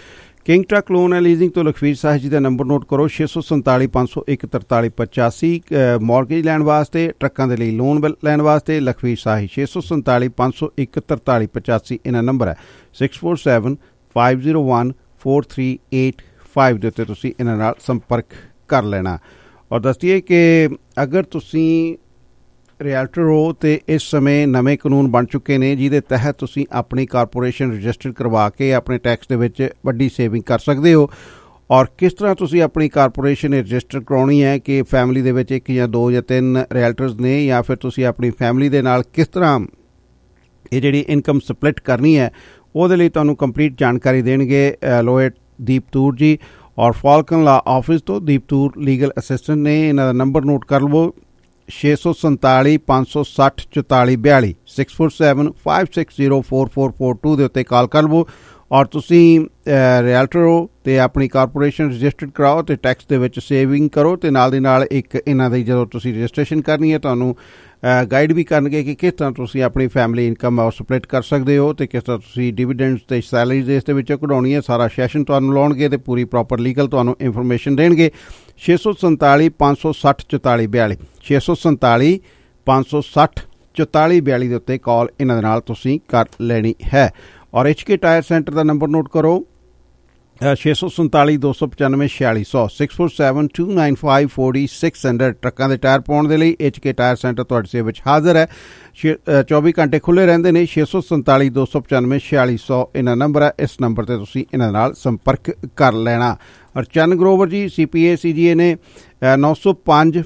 King truck loan and leasing ਤੋਂ ਲਖਵੀਰ ਸਾਹਿਬ ਜੀ ਦਾ ਨੰਬਰ ਨੋਟ ਕਰੋ ਛੇ ਸੌ ਸੰਤਾਲੀ ਪੰਜ ਸੌ ਇੱਕ ਤਰਤਾਲੀ ਪਚਾਸੀ। ਮੌਰਗੇਜ ਲੈਣ ਵਾਸਤੇ, ਟਰੱਕਾਂ ਦੇ ਲਈ ਲੋਨ ਲੈਣ ਵਾਸਤੇ ਲਖਵੀਰ ਸਾਹਿਬ ਛੇ ਸੌ ਸੰਤਾਲੀ ਪੰਜ ਸੌ ਇੱਕ ਤਰਤਾਲੀ ਪਚਾਸੀ ਇਹਨਾਂ ਨੰਬਰ ਹੈ। Six four seven five zero one four three eight five ਦੇ ਉੱਤੇ ਤੁਸੀਂ ਇਹਨਾਂ ਨਾਲ ਸੰਪਰਕ ਕਰ ਲੈਣਾ। ਔਰ ਦੱਸ ਦਈਏ ਕਿ ਅਗਰ ਤੁਸੀਂ ਰਿਐਲਟਰ ਹੋ ਅਤੇ ਇਸ ਸਮੇਂ ਨਵੇਂ ਕਾਨੂੰਨ ਬਣ ਚੁੱਕੇ ਨੇ ਜਿਹਦੇ ਤਹਿਤ ਤੁਸੀਂ ਆਪਣੀ ਕਾਰਪੋਰੇਸ਼ਨ ਰਜਿਸਟਰ ਕਰਵਾ ਕੇ ਆਪਣੇ ਟੈਕਸ ਦੇ ਵਿੱਚ ਵੱਡੀ ਸੇਵਿੰਗ ਕਰ ਸਕਦੇ ਹੋ। ਔਰ ਕਿਸ ਤਰ੍ਹਾਂ ਤੁਸੀਂ ਆਪਣੀ ਕਾਰਪੋਰੇਸ਼ਨ ਰਜਿਸਟਰ ਕਰਾਉਣੀ ਹੈ ਕਿ ਫੈਮਿਲੀ ਦੇ ਵਿੱਚ ਇੱਕ ਜਾਂ ਦੋ ਜਾਂ ਤਿੰਨ ਰਿਐਲਟਰਸ ਨੇ, ਜਾਂ ਫਿਰ ਤੁਸੀਂ ਆਪਣੀ ਫੈਮਿਲੀ ਦੇ ਨਾਲ ਕਿਸ ਤਰ੍ਹਾਂ ਇਹ ਜਿਹੜੀ ਇਨਕਮ ਸਪਲਿਟ ਕਰਨੀ ਹੈ, ਉਹਦੇ ਲਈ ਤੁਹਾਨੂੰ ਕੰਪਲੀਟ ਜਾਣਕਾਰੀ ਦੇਣਗੇ ਲੋਇਰ ਦੀਪਤੂਰ ਜੀ। ਔਰ ਫਾਲਕਨ ਲਾ ਆਫਿਸ ਤੋਂ ਦੀਪਤੂਰ ਲੀਗਲ ਅਸਿਸਟੈਂਟ ਨੇ। ਇਹਨਾਂ ਦਾ ਨੰਬਰ ਨੋਟ ਕਰ ਲਵੋ ਛੇ ਸੌ ਸੰਤਾਲੀ ਪੰਜ ਸੌ ਸੱਠ ਚੁਤਾਲੀ ਬਿਆਲੀ six four seven five six zero four four four two ਦੇ ਉੱਤੇ ਕਾਲ ਕਰ ਲਵੋ। ਔਰ ਤੁਸੀਂ ਰਿਐਲਟਰ ਹੋ ਅਤੇ ਆਪਣੀ ਕਾਰਪੋਰੇਸ਼ਨ ਰਜਿਸਟਰਡ ਕਰਾਓ ਅਤੇ ਟੈਕਸ ਦੇ ਵਿੱਚ ਸੇਵਿੰਗ ਕਰੋ, ਅਤੇ ਨਾਲ ਦੀ ਨਾਲ ਇੱਕ ਇਹਨਾਂ ਦੀ ਜਦੋਂ ਤੁਸੀਂ ਰਜਿਸਟ੍ਰੇਸ਼ਨ ਕਰਨੀ ਹੈ ਤੁਹਾਨੂੰ ਗਾਈਡ ਵੀ ਕਰਨਗੇ ਕਿ ਕਿਸ ਤਰ੍ਹਾਂ ਤੁਸੀਂ ਆਪਣੀ ਫੈਮਿਲੀ ਇਨਕਮ ਉਹ ਸਪਲਿਟ ਕਰ ਸਕਦੇ ਹੋ ਅਤੇ ਕਿਸ ਤਰ੍ਹਾਂ ਤੁਸੀਂ ਡਿਵੀਡੈਂਡਸ ਅਤੇ ਸੈਲਰੀਜ਼ ਇਸ ਦੇ ਵਿੱਚੋਂ ਕਢਾਉਣੀ ਹੈ। ਸਾਰਾ ਸੈਸ਼ਨ ਤੁਹਾਨੂੰ ਲਾਉਣਗੇ ਅਤੇ ਪੂਰੀ ਪ੍ਰੋਪਰ ਲੀਗਲ ਤੁਹਾਨੂੰ ਇਨਫੋਰਮੇਸ਼ਨ ਦੇਣਗੇ। ਛੇ ਸੌ ਸੰਤਾਲੀ ਪੰਜ ਸੌ ਸੱਠ ਚੁਤਾਲੀ ਬਿਆਲੀ ਛੇ ਸੌ ਸੰਤਾਲੀ ਪੰਜ ਸੌ ਸੱਠ ਚੁਤਾਲੀ ਬਿਆਲੀ ਦੇ ਉੱਤੇ ਕਾਲ ਇਹਨਾਂ ਦੇ ਨਾਲ ਤੁਸੀਂ ਕਰ ਲੈਣੀ ਹੈ। ਔਰ ਐਚ ਕੇ ਟਾਇਰ ਸੈਂਟਰ ਦਾ ਨੰਬਰ ਨੋਟ ਕਰੋ ਛੇ ਸੌ ਸੰਤਾਲੀ ਦੋ ਸੌ ਪਚਾਨਵੇਂ ਛਿਆਲੀ ਸੌ six four seven two nine five forty six hundred. ਟਰੱਕਾਂ ਦੇ ਟਾਇਰ ਪਾਉਣ ਦੇ ਲਈ ਐਚ ਕੇ ਟਾਇਰ ਸੈਂਟਰ ਤੁਹਾਡੀ ਸੇਵਾ ਵਿੱਚ ਹਾਜ਼ਰ ਹੈ। ਚੌਵੀ ਘੰਟੇ ਖੁੱਲ੍ਹੇ ਰਹਿੰਦੇ ਨੇ। ਛੇ ਸੌ ਸੰਤਾਲੀ ਦੋ ਸੌ ਪਚਾਨਵੇਂ ਛਿਆਲੀ ਸੌ ਇਹਨਾਂ ਨੰਬਰ ਹੈ। ਇਸ ਨੰਬਰ 'ਤੇ ਤੁਸੀਂ ਇਹਨਾਂ ਨਾਲ ਸੰਪਰਕ ਕਰ ਲੈਣਾ। ਔਰ ਚੰਨ ਗਰੋਵਰ ਜੀ ਸੀ ਪੀ ਏ ਸੀ ਜੀ ਏ ਨੇ ਨੌ ਸੌ ਪੰਜ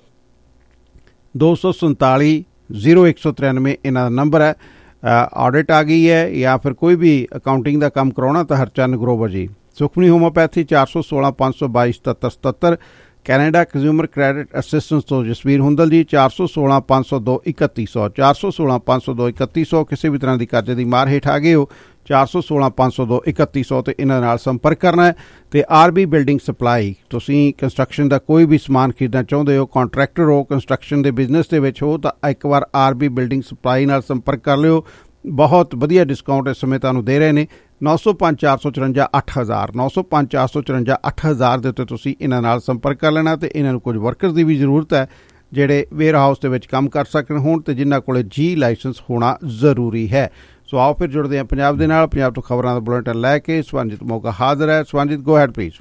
ਦੋ ਸੌ ਸੰਤਾਲੀ ਜ਼ੀਰੋ ਇੱਕ ਸੌ ਤਰਾਨਵੇਂ ਇਹਨਾਂ ਦਾ ਨੰਬਰ ਹੈ। ਆਡਿਟ ਆ ਗਈ ਹੈ ਜਾਂ ਫਿਰ ਕੋਈ ਵੀ ਅਕਾਊਂਟਿੰਗ ਦਾ ਕੰਮ ਕਰਾਉਣਾ ਤਾਂ ਹਰਚੰਦ ਗਰੋਵਰ ਜੀ। ਸੁਖਮਨੀ ਹੋਮੋਪੈਥੀ ਚਾਰ ਸੌ ਸੋਲਾਂ ਪੰਜ ਸੌ ਬਾਈ ਸਤੱਤਰ ਸਤੱਤਰ। ਕੈਨੇਡਾ ਕੰਜ਼ਿਊਮਰ ਕ੍ਰੈਡਿਟ ਅਸਿਸਟੈਂਸ ਤੋਂ ਜਸਵੀਰ ਹੁੰਦਲ ਜੀ ਚਾਰ ਸੌ ਸੋਲਾਂ ਪੰਜ ਸੌ ਦੋ ਇਕੱਤੀ ਸੌ ਚਾਰ ਸੌ ਸੋਲਾਂ ਪੰਜ ਸੌ ਦੋ ਇਕੱਤੀ ਸੌ। ਕਿਸੇ ਵੀ ਤਰ੍ਹਾਂ ਦੀ ਕਰਜ਼ੇ ਦੀ ਮਾਰ ਹੇਠ ਆ ਗਏ ਹੋ ਚਾਰ ਸੌ ਸੋਲਾਂ ਪੰਜ ਸੌ ਦੋ ਇਕੱਤੀ ਸੌ 'ਤੇ ਇਹਨਾਂ ਨਾਲ ਸੰਪਰਕ ਕਰਨਾ ਹੈ। ਅਤੇ ਆਰ ਬੀ ਬਿਲਡਿੰਗ ਸਪਲਾਈ, ਤੁਸੀਂ ਕੰਸਟਰਕਸ਼ਨ ਦਾ ਕੋਈ ਵੀ ਸਮਾਨ ਖਰੀਦਣਾ ਚਾਹੁੰਦੇ ਹੋ, ਕਾਂਟਰੈਕਟਰ ਹੋ, ਕੰਸਟਰਕਸ਼ਨ ਦੇ ਬਿਜ਼ਨਸ ਦੇ ਵਿੱਚ ਹੋ, ਤਾਂ ਇੱਕ ਵਾਰ ਆਰ ਬੀ ਬਿਲਡਿੰਗ ਸਪਲਾਈ ਨਾਲ ਸੰਪਰਕ ਕਰ ਲਿਓ। ਬਹੁਤ ਵਧੀਆ ਡਿਸਕਾਊਂਟ ਇਸ ਸਮੇਂ ਤੁਹਾਨੂੰ ਦੇ ਰਹੇ ਨੇ। ਨੌ ਸੌ ਪੰਜ ਚਾਰ ਸੌ ਚੁਰੰਜਾ ਅੱਠ ਹਜ਼ਾਰ ਨੌ ਸੌ ਪੰਜ ਚਾਰ ਸੌ ਚੁਰੰਜਾ ਅੱਠ ਹਜ਼ਾਰ ਦੇ ਉੱਤੇ ਤੁਸੀਂ ਇਹਨਾਂ ਨਾਲ ਸੰਪਰਕ ਕਰ ਲੈਣਾ। ਅਤੇ ਇਹਨਾਂ ਨੂੰ ਕੁਝ ਵਰਕਰਸ ਦੀ ਵੀ ਜ਼ਰੂਰਤ ਹੈ ਜਿਹੜੇ ਵੇਅਰ ਹਾਊਸ ਦੇ ਵਿੱਚ ਕੰਮ ਕਰ ਸਕਣ ਹੋਣ ਅਤੇ ਜਿਨ੍ਹਾਂ ਕੋਲ ਜੀ ਲਾਇਸੈਂਸ ਹੋਣਾ ਜ਼ਰੂਰੀ ਹੈ। ਸੋ ਆਓ ਫਿਰ ਜੁੜਦੇ ਹਾਂ ਪੰਜਾਬ ਦੇ ਨਾਲ। ਪੰਜਾਬ ਤੋਂ ਖਬਰਾਂ ਦਾ ਬੁਲੇਟਿਨ ਲੈ ਕੇ ਸਵਰਨਜੀਤ ਮੋਗਾ ਹਾਜ਼ਰ ਹੈ। Swaranjit, go ahead please.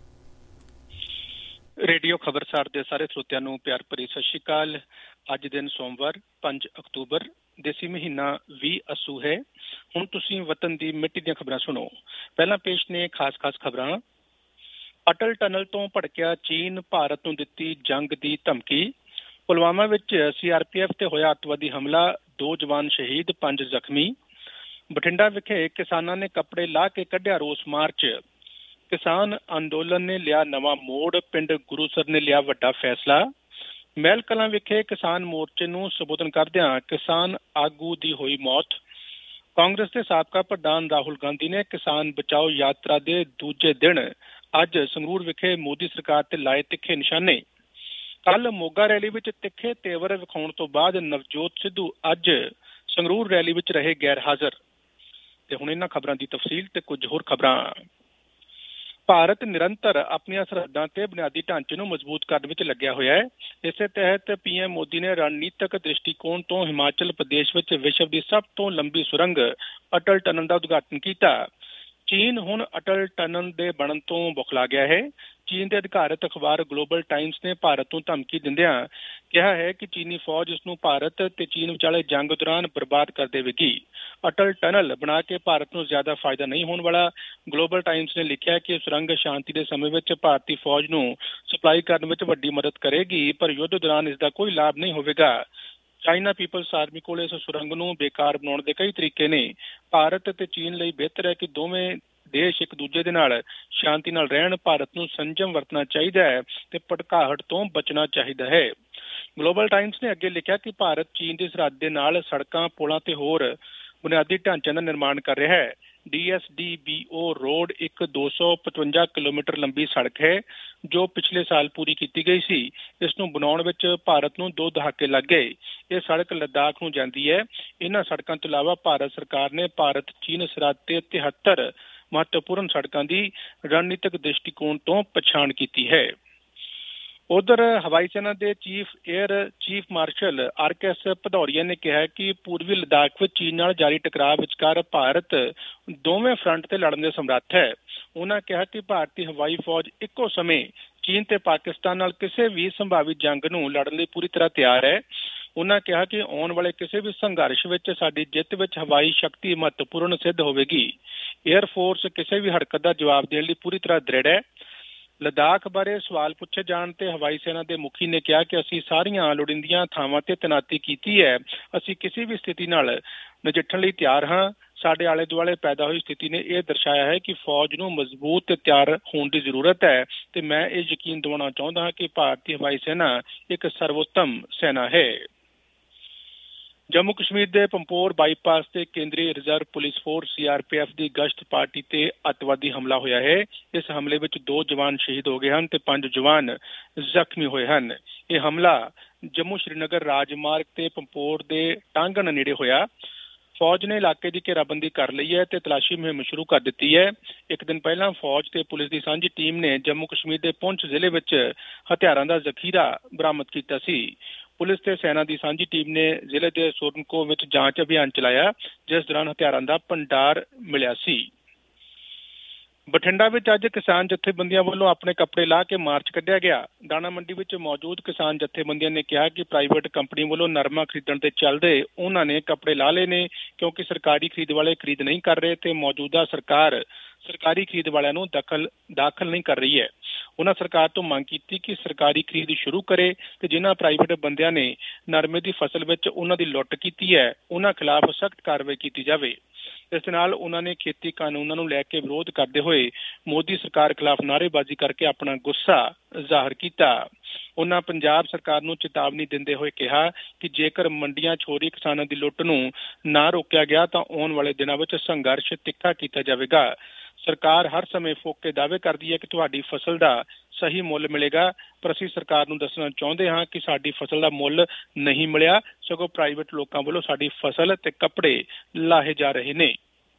Radio Khabarsar ਦੇ ਸਾਰੇ ਸਰੋਤਿਆਂ ਨੂੰ ਪਿਆਰ ਭਰੀ ਸਤਿ ਸ਼੍ਰੀ ਅਕਾਲ। ਅੱਜ ਦਿਨ ਸੋਮਵਾਰ ਪੰਜ ਅਕਤੂਬਰ, ਦੇਸੀ ਮਹੀਨਾ ਵੀਹ ਅੱਸੂ ਹੈ। ਹੁਣ ਤੁਸੀਂ ਵਤਨ ਦੀ ਮਿੱਟੀ ਦੀਆਂ ਖਬਰਾਂ ਸੁਣੋ। ਪਹਿਲਾਂ ਪੇਸ਼ ਨੇ ਖਾਸ ਖਾਸ ਖਬਰਾਂ। ਅਟਲ ਟਨਲ ਤੋਂ ਭੜਕਿਆ ਚੀਨ, ਭਾਰਤ ਨੂੰ ਦਿੱਤੀ ਜੰਗ ਦੀ ਧਮਕੀ। ਪੁਲਵਾਮਾ ਵਿੱਚ ਸੀ ਆਰ ਪੀ ਐਫ ਤੇ ਹੋਇਆ ਅੱਤਵਾਦੀ ਹਮਲਾ, ਦੋ ਜਵਾਨ ਸ਼ਹੀਦ, ਪੰਜ ਜ਼ਖਮੀ। ਬਠਿੰਡਾ ਵਿਖੇ ਕਿਸਾਨਾਂ ਨੇ ਕੱਪੜੇ ਲਾਹ ਕੇ ਕੱਢਿਆ ਰੋਸ ਮਾਰਚ। ਕਿਸਾਨ ਅੰਦੋਲਨ ਨੇ ਲਿਆ ਨਵਾਂ ਮੋੜ, ਪਿੰਡ ਗੁਰੂਸਰ ਨੇ ਲਿਆ ਵੱਡਾ ਫੈਸਲਾ। ਮਹਿਲ ਕਲਾਂ ਵਿਖੇ ਕਿਸਾਨ ਮੋਰਚੇ ਨੂੰ ਸੰਬੋਧਨ ਕਰਦਿਆਂ ਕਿਸਾਨ ਆਗੂ ਦੀ ਹੋਈ ਮੌਤ। ਕਾਂਗਰਸ ਦੇ ਸਾਬਕਾ ਪ੍ਰਧਾਨ ਰਾਹੁਲ ਗਾਂਧੀ ਨੇ ਕਿਸਾਨ ਬਚਾਓ ਯਾਤਰਾ ਦੇ ਦੂਜੇ ਦਿਨ ਅੱਜ ਸੰਗਰੂਰ ਵਿਖੇ ਮੋਦੀ ਸਰਕਾਰ ਤੇ ਲਾਏ ਤਿੱਖੇ ਨਿਸ਼ਾਨੇ। ਕੱਲ ਮੋਗਾ ਰੈਲੀ ਵਿੱਚ ਤਿੱਖੇ ਤੇਵਰ ਵਿਖਾਉਣ ਤੋਂ ਬਾਅਦ ਨਵਜੋਤ ਸਿੱਧੂ ਅੱਜ ਸੰਗਰੂਰ ਰੈਲੀ ਵਿੱਚ ਰਹੇ ਗੈਰ ਹਾਜ਼ਰ। ਤੇ ਹੁਣ ਇਹਨਾਂ ਖਬਰਾਂ ਦੀ ਤਫਸੀਲ ਤੇ ਕੁਝ ਹੋਰ ਖਬਰਾਂ। ਭਾਰਤ ਨਿਰੰਤਰ ਆਪਣੀਆਂ ਸਰਹੱਦਾਂ ਤੇ ਬੁਨਿਆਦੀ ਢਾਂਚੇ ਨੂੰ ਮਜ਼ਬੂਤ ਕਰਨ ਵਿੱਚ ਲੱਗਿਆ ਹੋਇਆ ਹੈ। ਇਸੇ ਤਹਿਤ ਪੀ ਐਮ ਮੋਦੀ ਨੇ ਰਣਨੀਤਕ ਦ੍ਰਿਸ਼ਟੀਕੋਣ ਤੋਂ ਹਿਮਾਚਲ ਪ੍ਰਦੇਸ਼ ਵਿੱਚ ਵਿਸ਼ਵ ਦੀ ਸਭ ਤੋਂ ਲੰਬੀ ਸੁਰੰਗ ਅਟਲ ਟਨਲ ਦਾ ਉਦਘਾਟਨ ਕੀਤਾ। ਚੀਨ ਹੁਣ ਅਟਲ ਟਨਲ ਦੇ ਬਣਨ ਤੋਂ ਬੁਖਲਾ ਗਿਆ ਹੈ। ਚੀਨ ਦੇ ਅਧਿਕਾਰਤ ਅਖਬਾਰ ਗਲੋਬਲ ਟਾਈਮਸ ਨੇ ਭਾਰਤ ਨੂੰ ਧਮਕੀ ਦਿੰਦਿਆਂ ਕਿਹਾ ਹੈ ਕਿ ਚੀਨੀ ਫੌਜ ਇਸ ਨੂੰ ਭਾਰਤ ਤੇ ਚੀਨ ਵਿਚਾਲੇ ਜੰਗ ਦੌਰਾਨ ਬਰਬਾਦ ਕਰ ਦੇਵੇਗੀ। ਅਟਲ ਟਨਲ ਬਣਾ ਕੇ ਭਾਰਤ ਨੂੰ ਜ਼ਿਆਦਾ ਫਾਇਦਾ ਨਹੀਂ ਹੋਣ ਵਾਲਾ। ਗਲੋਬਲ ਟਾਈਮਸ ਨੇ ਲਿਖਿਆ ਕਿ ਸੁਰੰਗ ਸ਼ਾਂਤੀ ਦੇ ਸਮੇਂ ਵਿੱਚ ਭਾਰਤੀ ਫੌਜ ਨੂੰ ਸਪਲਾਈ ਕਰਨ ਵਿੱਚ ਵੱਡੀ ਮਦਦ ਕਰੇਗੀ, ਪਰ ਯੁੱਧ ਦੌਰਾਨ ਇਸ ਦਾ ਕੋਈ ਲਾਭ ਨਹੀਂ ਹੋਵੇਗਾ। ਚਾਈਨਾ ਪੀਪਲਸ ਆਰਮੀ ਕੋਲ ਇਸ ਸੁਰੰਗ ਨੂੰ ਬੇਕਾਰ ਬਣਾਉਣ ਦੇ ਕਈ ਤਰੀਕੇ ਨੇ। ਭਾਰਤ ਅਤੇ ਚੀਨ ਲਈ ਬਿਹਤਰ ਹੈ ਕਿ ਦੋਵੇਂ ਦੇਸ਼ ਇੱਕ ਦੂਜੇ ਦੇ ਨਾਲ ਸ਼ਾਂਤੀ ਨਾਲ ਰਹਿਣ। ਭਾਰਤ ਨੂੰ ਸੰਜਮ ਵਰਤਣਾ ਚਾਹੀਦਾ ਹੈ ਤੇ ਭੜਕਾਹਟ ਤੋਂ ਬਚਣਾ ਚਾਹੀਦਾ ਹੈ। ਗਲੋਬਲ ਟਾਈਮਸ ਨੇ ਅੱਗੇ ਲਿਖਿਆ ਕਿ ਭਾਰਤ ਚੀਨ ਦੀ ਸਰਹੱਦ ਦੇ ਨਾਲ ਸੜਕਾਂ, ਪੁਲਾਂ ਤੇ ਹੋਰ ਬੁਨਿਆਦੀ ਢਾਂਚਿਆਂ ਦਾ ਨਿਰਮਾਣ ਕਰ ਰਿਹਾ ਹੈ। D S D B O road ਇੱਕ ਦੋ ਸੌ ਪਚਵੰਜਾ ਕਿਲੋਮੀਟਰ ਲੰਬੀ ਸੜਕ ਹੈ ਜੋ ਪਿਛਲੇ ਸਾਲ ਪੂਰੀ ਕੀਤੀ ਗਈ ਸੀ। ਇਸ ਨੂੰ ਬਣਾਉਣ ਵਿੱਚ ਭਾਰਤ ਨੂੰ ਦੋ ਦਹਾਕੇ ਲੱਗ ਗਏ। ਇਹ ਸੜਕ ਲੱਦਾਖ ਨੂੰ ਜਾਂਦੀ ਹੈ। ਇਹਨਾਂ ਸੜਕਾਂ ਤੋਂ ਇਲਾਵਾ ਭਾਰਤ ਸਰਕਾਰ ਨੇ ਭਾਰਤ ਚੀਨ ਸਰਹੱਦ ਤੇ ਤਿਹੱਤਰ ਮਹੱਤਵਪੂਰਨ ਸੜਕਾਂ ਦੀ ਰਣਨੀਤਿਕ ਦ੍ਰਿਸ਼ਟੀਕੋਣ ਤੋਂ ਪਛਾਣ ਕੀਤੀ ਹੈ। ਉਧਰ ਹਵਾਈ ਸੈਨਾ ਦੇ chief air chief marshal R K S Bhadauria ਨੇ ਕਿਹਾ ਕਿ ਪੂਰਬੀ ਲੱਦਾਖ ਵਿੱਚ ਚੀਨ ਨਾਲ ਜਾਰੀ ਟਕਰਾਅ ਵਿਚਕਾਰ ਭਾਰਤ ਦੋਵੇਂ ਫਰੰਟ ਤੇ ਲੜਨ ਦੇ ਸਮਰੱਥ ਹੈ। ਉਹਨਾਂ ਕਿਹਾ ਕਿ ਭਾਰਤੀ ਹਵਾਈ ਫੌਜ ਇੱਕੋ ਸਮੇਂ ਚੀਨ ਤੇ ਪਾਕਿਸਤਾਨ ਨਾਲ ਕਿਸੇ ਵੀ ਸੰਭਾਵੀ ਜੰਗ ਨੂੰ ਲੜਨ ਲਈ ਪੂਰੀ ਤਰ੍ਹਾਂ ਤਿਆਰ ਹੈ। ਉਹਨਾਂ ਕਿਹਾ ਕਿ ਆਉਣ ਵਾਲੇ ਕਿਸੇ ਵੀ ਸੰਘਰਸ਼ ਵਿੱਚ ਸਾਡੀ ਜਿੱਤ ਵਿੱਚ ਹਵਾਈ ਸ਼ਕਤੀ ਮਹੱਤਵਪੂਰਨ ਸਿੱਧ ਹੋਵੇਗੀ। ਏਅਰ ਫੋਰਸ ਕਿਸੇ ਵੀ ਹਰਕਤ ਦਾ ਜਵਾਬ ਦੇਣ ਲਈ ਪੂਰੀ ਤਰ੍ਹਾਂ ਦ੍ਰਿੜ ਹੈ। ਲੱਦਾਖ ਬਾਰੇ ਸਵਾਲ ਪੁੱਛੇ ਜਾਣ ਤੇ ਹਵਾਈ ਸੈਨਾ ਦੇ ਮੁਖੀ ਨੇ ਕਿਹਾ ਕਿ ਅਸੀਂ ਸਾਰੀਆਂ ਲੋੜੀਂਦੀਆਂ ਥਾਵਾਂ ਤੇ ਤੈਨਾਤੀ ਕੀਤੀ ਹੈ। ਅਸੀਂ ਕਿਸੇ ਵੀ ਸਥਿਤੀ ਨਾਲ ਨਜਿੱਠਣ ਲਈ ਤਿਆਰ ਹਾਂ। ਸਾਡੇ ਆਲੇ ਦੁਆਲੇ ਪੈਦਾ ਹੋਈ ਸਥਿਤੀ ਨੇ ਇਹ ਦਰਸਾਇਆ ਹੈ ਕਿ ਫੌਜ ਨੂੰ ਮਜ਼ਬੂਤ ਤੇ ਤਿਆਰ ਹੋਣ ਦੀ ਜ਼ਰੂਰਤ ਹੈ ਤੇ ਮੈਂ ਇਹ ਯਕੀਨ ਦਿਵਾਉਣਾ ਚਾਹੁੰਦਾ ਹਾਂ ਕਿ ਭਾਰਤੀ ਹਵਾਈ ਸੈਨਾ ਇੱਕ ਸਰਵੋਤਮ ਸੈਨਾ ਹੈ। ਜੰਮੂ ਕਸ਼ਮੀਰ ਦੇ ਪੰਪੋਰ ਬਾਈਪਾਸ ਤੇ ਕੇਂਦਰੀ reserve police force C R P F ਦੀ ਗਸ਼ਤ ਪਾਰਟੀ ਤੇ ਅੱਤਵਾਦੀ ਹਮਲਾ ਹੋਇਆ ਹੈ। ਇਸ ਹਮਲੇ ਵਿੱਚ ਦੋ ਜਵਾਨ ਸ਼ਹੀਦ ਹੋ ਗਏ ਹਨ ਤੇ ਪੰਜ ਜਵਾਨ ਜ਼ਖਮੀ ਹੋਏ ਹਨ। ਇਹ ਹਮਲਾ ਜੰਮੂ ਸ਼੍ਰੀਨਗਰ ਰਾਜਮਾਰਗ ਤੇ ਪੰਪੋਰ ਦੇ ਟਾਂਗਣ ਨੇੜੇ ਹੋਇਆ। ਫੌਜ ਨੇ ਇਲਾਕੇ ਦੀ ਘੇਰਾਬੰਦੀ ਕਰ ਲਈ ਹੈ ਤੇ ਤਲਾਸ਼ੀ ਮੁਹਿੰਮ ਸ਼ੁਰੂ ਕਰ ਦਿੱਤੀ ਹੈ। ਇੱਕ ਦਿਨ ਪਹਿਲਾਂ ਫੌਜ ਤੇ ਪੁਲਿਸ ਦੀ ਸਾਂਝੀ ਟੀਮ ਨੇ ਜੰਮੂ ਕਸ਼ਮੀਰ ਦੇ ਪੁੰਛ ਜ਼ਿਲ੍ਹੇ ਵਿੱਚ ਹਥਿਆਰਾਂ ਦਾ ਜ਼ਖੀਰਾ ਬਰਾਮਦ ਕੀਤਾ ਸੀ। ਪੁਲਿਸ ਤੇ ਸੈਨਾ ਦੀ ਸਾਂਝੀ ਟੀਮ ਨੇ ਜ਼ਿਲ੍ਹੇ ਦੇ ਸੋਰਨਕੋ ਵਿੱਚ ਜਾਂਚ ਅਭਿਆਨ ਚਲਾਇਆ, ਜਿਸ ਦੌਰਾਨ ਹਥਿਆਰਾਂ ਦਾ ਭੰਡਾਰ ਮਿਲਿਆ ਸੀ। ਬਠਿੰਡਾ ਵਿੱਚ ਅੱਜ ਕਿਸਾਨ ਜਥੇਬੰਦੀਆਂ ਵੱਲੋਂ ਆਪਣੇ ਕੱਪੜੇ ਲਾ ਕੇ ਮਾਰਚ ਕੱਢਿਆ ਗਿਆ। ਦਾਣਾ ਮੰਡੀ ਵਿੱਚ ਮੌਜੂਦ ਕਿਸਾਨ ਜਥੇਬੰਦੀਆਂ ਨੇ ਕਿਹਾ ਕਿ ਪ੍ਰਾਈਵੇਟ ਕੰਪਨੀ ਵੱਲੋਂ ਨਰਮਾ ਖਰੀਦਣ ਦੇ ਚੱਲਦੇ ਉਹਨਾਂ ਨੇ ਕੱਪੜੇ ਲਾ ਲਏ ਨੇ, ਕਿਉਂਕਿ ਸਰਕਾਰੀ ਖਰੀਦ ਵਾਲੇ ਖਰੀਦ ਨਹੀਂ ਕਰ ਰਹੇ ਤੇ ਮੌਜੂਦਾ ਸਰਕਾਰ ਸਰਕਾਰੀ ਖਰੀਦ ਵਾਲਿਆਂ ਨੂੰ ਦਖਲ ਦਾਖਲ ਨਹੀਂ ਕਰ ਰਹੀ ਹੈ। ਉਹਨਾਂ ਸਰਕਾਰ ਤੋਂ ਮੰਗ ਕੀਤੀ ਕਿ ਸਰਕਾਰੀ ਖਰੀਦ ਸ਼ੁਰੂ ਕਰੇ ਤੇ ਜਿਨ੍ਹਾਂ ਪ੍ਰਾਈਵੇਟ ਬੰਦਿਆਂ ਨੇ ਨਰਮੇ ਦੀ ਫਸਲ ਵਿੱਚ ਉਹਨਾਂ ਦੀ ਲੁੱਟ ਕੀਤੀ ਹੈ, ਉਹਨਾਂ ਖਿਲਾਫ ਸਖਤ ਕਾਰਵਾਈ ਕੀਤੀ ਜਾਵੇ। ਇਸ ਦੇ ਨਾਲ ਉਹਨਾਂ ਨੇ ਖੇਤੀ ਕਾਨੂੰਨਾਂ ਨੂੰ ਲੈ ਕੇ ਵਿਰੋਧ ਕਰਦੇ ਹੋਏ ਮੋਦੀ ਸਰਕਾਰ ਖਿਲਾਫ ਨਾਅਰੇਬਾਜ਼ੀ ਕਰਕੇ ਆਪਣਾ ਗੁੱਸਾ ਜ਼ਾਹਰ ਕੀਤਾ। ਉਹਨਾਂ ਪੰਜਾਬ ਸਰਕਾਰ ਨੂੰ ਚੇਤਾਵਨੀ ਦਿੰਦੇ ਹੋਏ ਕਿਹਾ ਕਿ ਜੇਕਰ ਮੰਡੀਆਂ 'ਚ ਹੋ ਰਹੀ ਕਿਸਾਨਾਂ ਦੀ ਲੁੱਟ ਨੂੰ ਨਾ ਰੋਕਿਆ ਗਿਆ ਤਾਂ ਆਉਣ ਵਾਲੇ ਦਿਨਾਂ ਵਿੱਚ ਸੰਘਰਸ਼ ਤਿੱਖਾ ਕੀਤਾ ਜਾਵੇਗਾ। ਸਰਕਾਰ ਹਰ ਸਮੇਂ ਫੋਕ ਕੇ ਦਾਅਵੇ ਕਰਦੀ ਹੈ ਕਿ ਤੁਹਾਡੀ ਫਸਲ ਦਾ ਸਹੀ ਮੁੱਲ ਮਿਲੇਗਾ, ਪਰ ਅਸੀਂ ਸਰਕਾਰ ਨੂੰ ਦੱਸਣਾ ਚਾਹੁੰਦੇ ਹਾਂ ਕਿ ਸਾਡੀ ਫਸਲ ਦਾ ਮੁੱਲ ਨਹੀਂ ਮਿਲਿਆ, ਸਗੋਂ ਪ੍ਰਾਈਵੇਟ ਲੋਕਾਂ ਵੱਲੋਂ ਸਾਡੀ ਫਸਲ ਤੇ ਕੱਪੜੇ ਲਾਹੇ ਜਾ ਰਹੇ ਨੇ।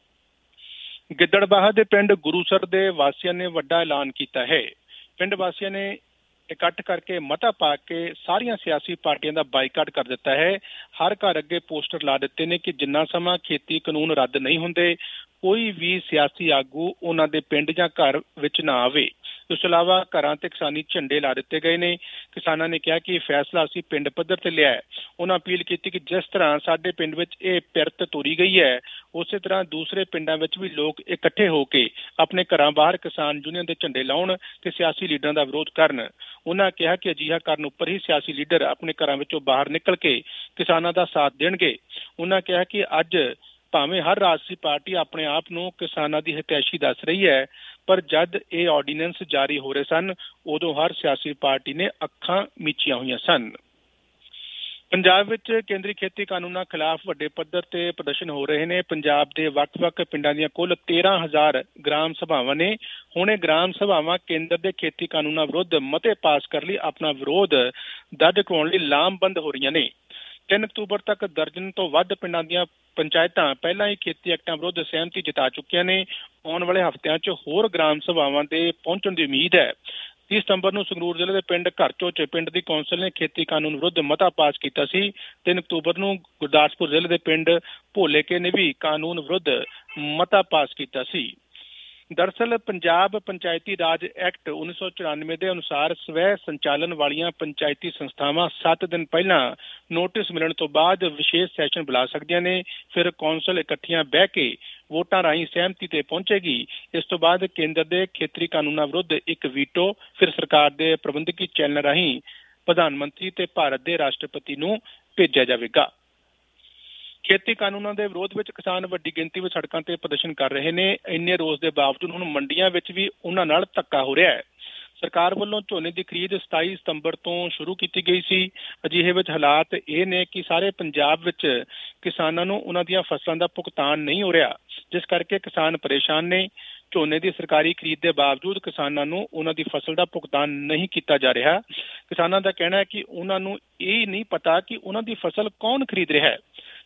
ਗਿੱਦੜਬਾਹਾ ਦੇ ਪਿੰਡ ਗੁਰੂਸਰ ਦੇ ਵਾਸੀਆਂ ਨੇ ਵੱਡਾ ਐਲਾਨ ਕੀਤਾ ਹੈ। ਪਿੰਡ ਵਾਸੀਆਂ ਨੇ ਇਕੱਠ ਕਰਕੇ ਮਤਾ ਪਾ ਕੇ ਸਾਰੀਆਂ ਸਿਆਸੀ ਪਾਰਟੀਆਂ ਦਾ ਬਾਈਕਾਟ ਕਰ ਦਿੱਤਾ ਹੈ। ਹਰ ਘਰ ਅੱਗੇ ਪੋਸਟਰ ਲਾ ਦਿੱਤੇ ਨੇ ਕਿ ਜਿੰਨਾ ਸਮਾਂ ਖੇਤੀ ਕਾਨੂੰਨ ਰੱਦ ਨਹੀਂ ਹੁੰਦੇ ਕੋਈ ਵੀ ਸਿਆਸੀ ਆਗੂ ਉਹਨਾਂ ਦੇ ਪਿੰਡ ਜਾਂ ਘਰ ਵਿੱਚ ਨਾ ਆਵੇ। ਇਸ ਤੋਂ ਇਲਾਵਾ ਘਰਾਂ ਤੇ ਕਿਸਾਨੀ ਝੰਡੇ ਲਾ ਦਿੱਤੇ ਗਏ ਨੇ। ਕਿਸਾਨਾਂ ਨੇ ਕਿਹਾ ਕਿ ਇਹ ਫੈਸਲਾ ਅਸੀਂ ਪਿੰਡ ਪੱਧਰ ਤੇ ਲਿਆ ਹੈ। ਉਹਨਾਂ ਅਪੀਲ ਕੀਤੀ ਕਿ ਜਿਸ ਤਰ੍ਹਾਂ ਸਾਡੇ ਪਿੰਡ ਵਿੱਚ ਇਹ ਪਿਰਤ ਤੋਰੀ ਗਈ ਹੈ, ਉਸੇ ਤਰ੍ਹਾਂ ਦੂਸਰੇ ਪਿੰਡਾਂ ਵਿੱਚ ਵੀ ਲੋਕ ਇਕੱਠੇ ਹੋ ਕੇ ਆਪਣੇ ਘਰਾਂ ਬਾਹਰ ਕਿਸਾਨ ਯੂਨੀਅਨ ਦੇ ਝੰਡੇ ਲਾਉਣ ਤੇ ਸਿਆਸੀ ਲੀਡਰਾਂ ਦਾ ਵਿਰੋਧ ਕਰਨ। ਉਹਨਾਂ ਕਿਹਾ ਕਿ ਅਜਿਹਾ ਕਰਨ ਉੱਪਰ ਹੀ ਸਿਆਸੀ ਲੀਡਰ ਆਪਣੇ ਘਰਾਂ ਵਿੱਚੋਂ ਬਾਹਰ ਨਿਕਲ ਕੇ ਕਿਸਾਨਾਂ ਦਾ ਸਾਥ ਦੇਣਗੇ। ਉਹਨਾਂ ਕਿਹਾ ਕਿ ਅੱਜ ਭਾਵੇਂ ਹਰ ਰਾਜਸੀ ਪਾਰਟੀ ਆਪਣੇ ਆਪ ਨੂੰ ਕਿਸਾਨਾਂ ਦੀ ਹਿਤੈਸ਼ੀ ਦੱਸ ਰਹੀ ਹੈ, ਪਰ ਜਦ ਇਹ ਆਰਡੀਨੈਂਸ ਜਾਰੀ ਹੋ ਰਹੇ ਸਨ ਉਦੋਂ ਹਰ ਸਿਆਸੀ ਪਾਰਟੀ ਨੇ ਅੱਖਾਂ ਮੀਚੀਆਂ ਹੋਈਆਂ ਸਨ। ਪੰਜਾਬ ਵਿੱਚ ਕੇਂਦਰੀ ਖੇਤੀ ਕਾਨੂੰਨਾਂ ਖਿਲਾਫ ਵੱਡੇ ਪੱਧਰ ਤੇ ਪ੍ਰਦਰਸ਼ਨ ਹੋ ਰਹੇ ਨੇ। ਪੰਜਾਬ ਦੇ ਵੱਖ-ਵੱਖ ਪਿੰਡਾਂ ਦੀਆਂ ਕੁੱਲ ਤੇਰਾਂ ਹਜ਼ਾਰ ਗ੍ਰਾਮ ਸਭਾਵਾਂ ਨੇ। ਹੁਣ ਇਹ ਗ੍ਰਾਮ ਸਭਾਵਾਂ ਕੇਂਦਰ ਦੇ ਖੇਤੀ ਕਾਨੂੰਨਾਂ ਵਿਰੁੱਧ ਮਤੇ ਪਾਸ ਕਰਨ ਲਈ ਆਪਣਾ ਵਿਰੋਧ ਦਰਜ ਕਰਵਾਉਣ ਲਈ ਲਾਮਬੰਦ ਹੋ ਰਹੀਆਂ ਨੇ। ਤਿੰਨ ਅਕਤੂਬਰ ਤੱਕ ਦਰਜਨ ਤੋਂ ਵੱਧ ਪਿੰਡਾਂ ਦੀਆਂ ਪੰਚਾਇਤਾਂ ਪਹਿਲਾਂ ਹੀ ਖੇਤੀ ਐਕਟਾਂ ਵਿਰੁੱਧ ਸਹਿਮਤੀ ਜਤਾ ਚੁੱਕੀਆਂ ਨੇ। ਆਉਣ ਵਾਲੇ ਹਫ਼ਤਿਆਂ 'ਚ ਹੋਰ ਗ੍ਰਾਮ ਸਭਾਵਾਂ ਦੇ ਪਹੁੰਚਣ ਦੀ ਉਮੀਦ ਹੈ। ਤੀਹ ਸਤੰਬਰ ਨੂੰ ਸੰਗਰੂਰ ਜ਼ਿਲ੍ਹੇ ਦੇ ਪਿੰਡ ਘਰਚੋ 'ਚ ਪਿੰਡ ਦੀ ਕੌਂਸਲ ਨੇ ਖੇਤੀ ਕਾਨੂੰਨ ਵਿਰੁੱਧ ਮਤਾ ਪਾਸ ਕੀਤਾ ਸੀ। ਤਿੰਨ ਅਕਤੂਬਰ ਨੂੰ ਗੁਰਦਾਸਪੁਰ ਜ਼ਿਲ੍ਹੇ ਦੇ ਪਿੰਡ ਭੋਲੇਕੇ ਨੇ ਵੀ ਕਾਨੂੰਨ ਵਿਰੁੱਧ ਮਤਾ ਪਾਸ ਕੀਤਾ ਸੀ। ਦਰਅਸਲ ਪੰਜਾਬ ਪੰਚਾਇਤੀ ਰਾਜ ਐਕਟ ਉੱਨੀ ਸੌ ਚੁਰਾਨਵੇਂ ਦੇ ਅਨੁਸਾਰ ਸਵੈ ਸੰਚਾਲਨ ਵਾਲੀਆਂ ਪੰਚਾਇਤੀ ਸੰਸਥਾਵਾਂ ਸੱਤ ਦਿਨ ਪਹਿਲਾਂ ਨੋਟਿਸ ਮਿਲਣ ਤੋਂ ਬਾਅਦ ਵਿਸ਼ੇਸ਼ ਸੈਸ਼ਨ ਬੁਲਾ ਸਕਦੀਆਂ ਨੇ। ਫਿਰ ਕੌਂਸਲ ਇਕੱਠੀਆਂ ਬਹਿ ਕੇ ਵੋਟਾਂ ਰਾਹੀਂ ਸਹਿਮਤੀ ਤੇ ਪਹੁੰਚੇਗੀ। ਇਸ ਤੋਂ ਬਾਅਦ ਕੇਂਦਰ ਦੇ ਖੇਤਰੀ ਕਾਨੂੰਨਾਂ ਵਿਰੁੱਧ ਇੱਕ ਵੀਟੋ ਫਿਰ ਸਰਕਾਰ ਦੇ ਪ੍ਰਬੰਧਕੀ ਚੈਨਲ ਰਾਹੀਂ ਪ੍ਰਧਾਨ ਮੰਤਰੀ ਤੇ ਭਾਰਤ ਦੇ ਰਾਸ਼ਟਰਪਤੀ ਨੂੰ ਭੇਜਿਆ ਜਾਵੇਗਾ। ਖੇਤੀ ਕਾਨੂੰਨਾਂ ਦੇ ਵਿਰੋਧ ਵਿੱਚ ਕਿਸਾਨ ਵੱਡੀ ਗਿਣਤੀ ਵਿੱਚ ਸੜਕਾਂ ਤੇ ਪ੍ਰਦਰਸ਼ਨ ਕਰ ਰਹੇ ਨੇ। ਇੰਨੇ ਰੋਸ ਦੇ ਬਾਵਜੂਦ ਹੁਣ ਮੰਡੀਆਂ ਵਿੱਚ ਵੀ ਉਹਨਾਂ ਨਾਲ ਧੱਕਾ ਹੋ ਰਿਹਾ ਹੈ। ਸਰਕਾਰ ਵੱਲੋਂ ਝੋਨੇ ਦੀ ਖਰੀਦ ਸਤਾਈ ਸਤੰਬਰ ਤੋਂ ਸ਼ੁਰੂ ਕੀਤੀ ਗਈ ਸੀ। ਅਜਿਹੇ ਵਿੱਚ ਹਾਲਾਤ ਇਹ ਨੇ ਕਿ ਸਾਰੇ ਪੰਜਾਬ ਵਿੱਚ ਕਿਸਾਨਾਂ ਨੂੰ ਉਹਨਾਂ ਦੀਆਂ ਫਸਲਾਂ ਦਾ ਭੁਗਤਾਨ ਨਹੀਂ ਹੋ ਰਿਹਾ, ਜਿਸ ਕਰਕੇ ਕਿਸਾਨ ਪਰੇਸ਼ਾਨ ਨੇ। ਝੋਨੇ ਦੀ ਸਰਕਾਰੀ ਖਰੀਦ ਦੇ ਬਾਵਜੂਦ ਕਿਸਾਨਾਂ ਨੂੰ ਉਹਨਾਂ ਦੀ ਫਸਲ ਦਾ ਭੁਗਤਾਨ ਨਹੀਂ ਕੀਤਾ ਜਾ ਰਿਹਾ। ਕਿਸਾਨਾਂ ਦਾ ਕਹਿਣਾ ਹੈ ਕਿ ਉਹਨਾਂ ਨੂੰ ਇਹ ਨਹੀਂ ਪਤਾ ਕਿ ਉਹਨਾਂ ਦੀ ਫਸਲ ਕੌਣ ਖਰੀਦ ਰਿਹਾ ਹੈ।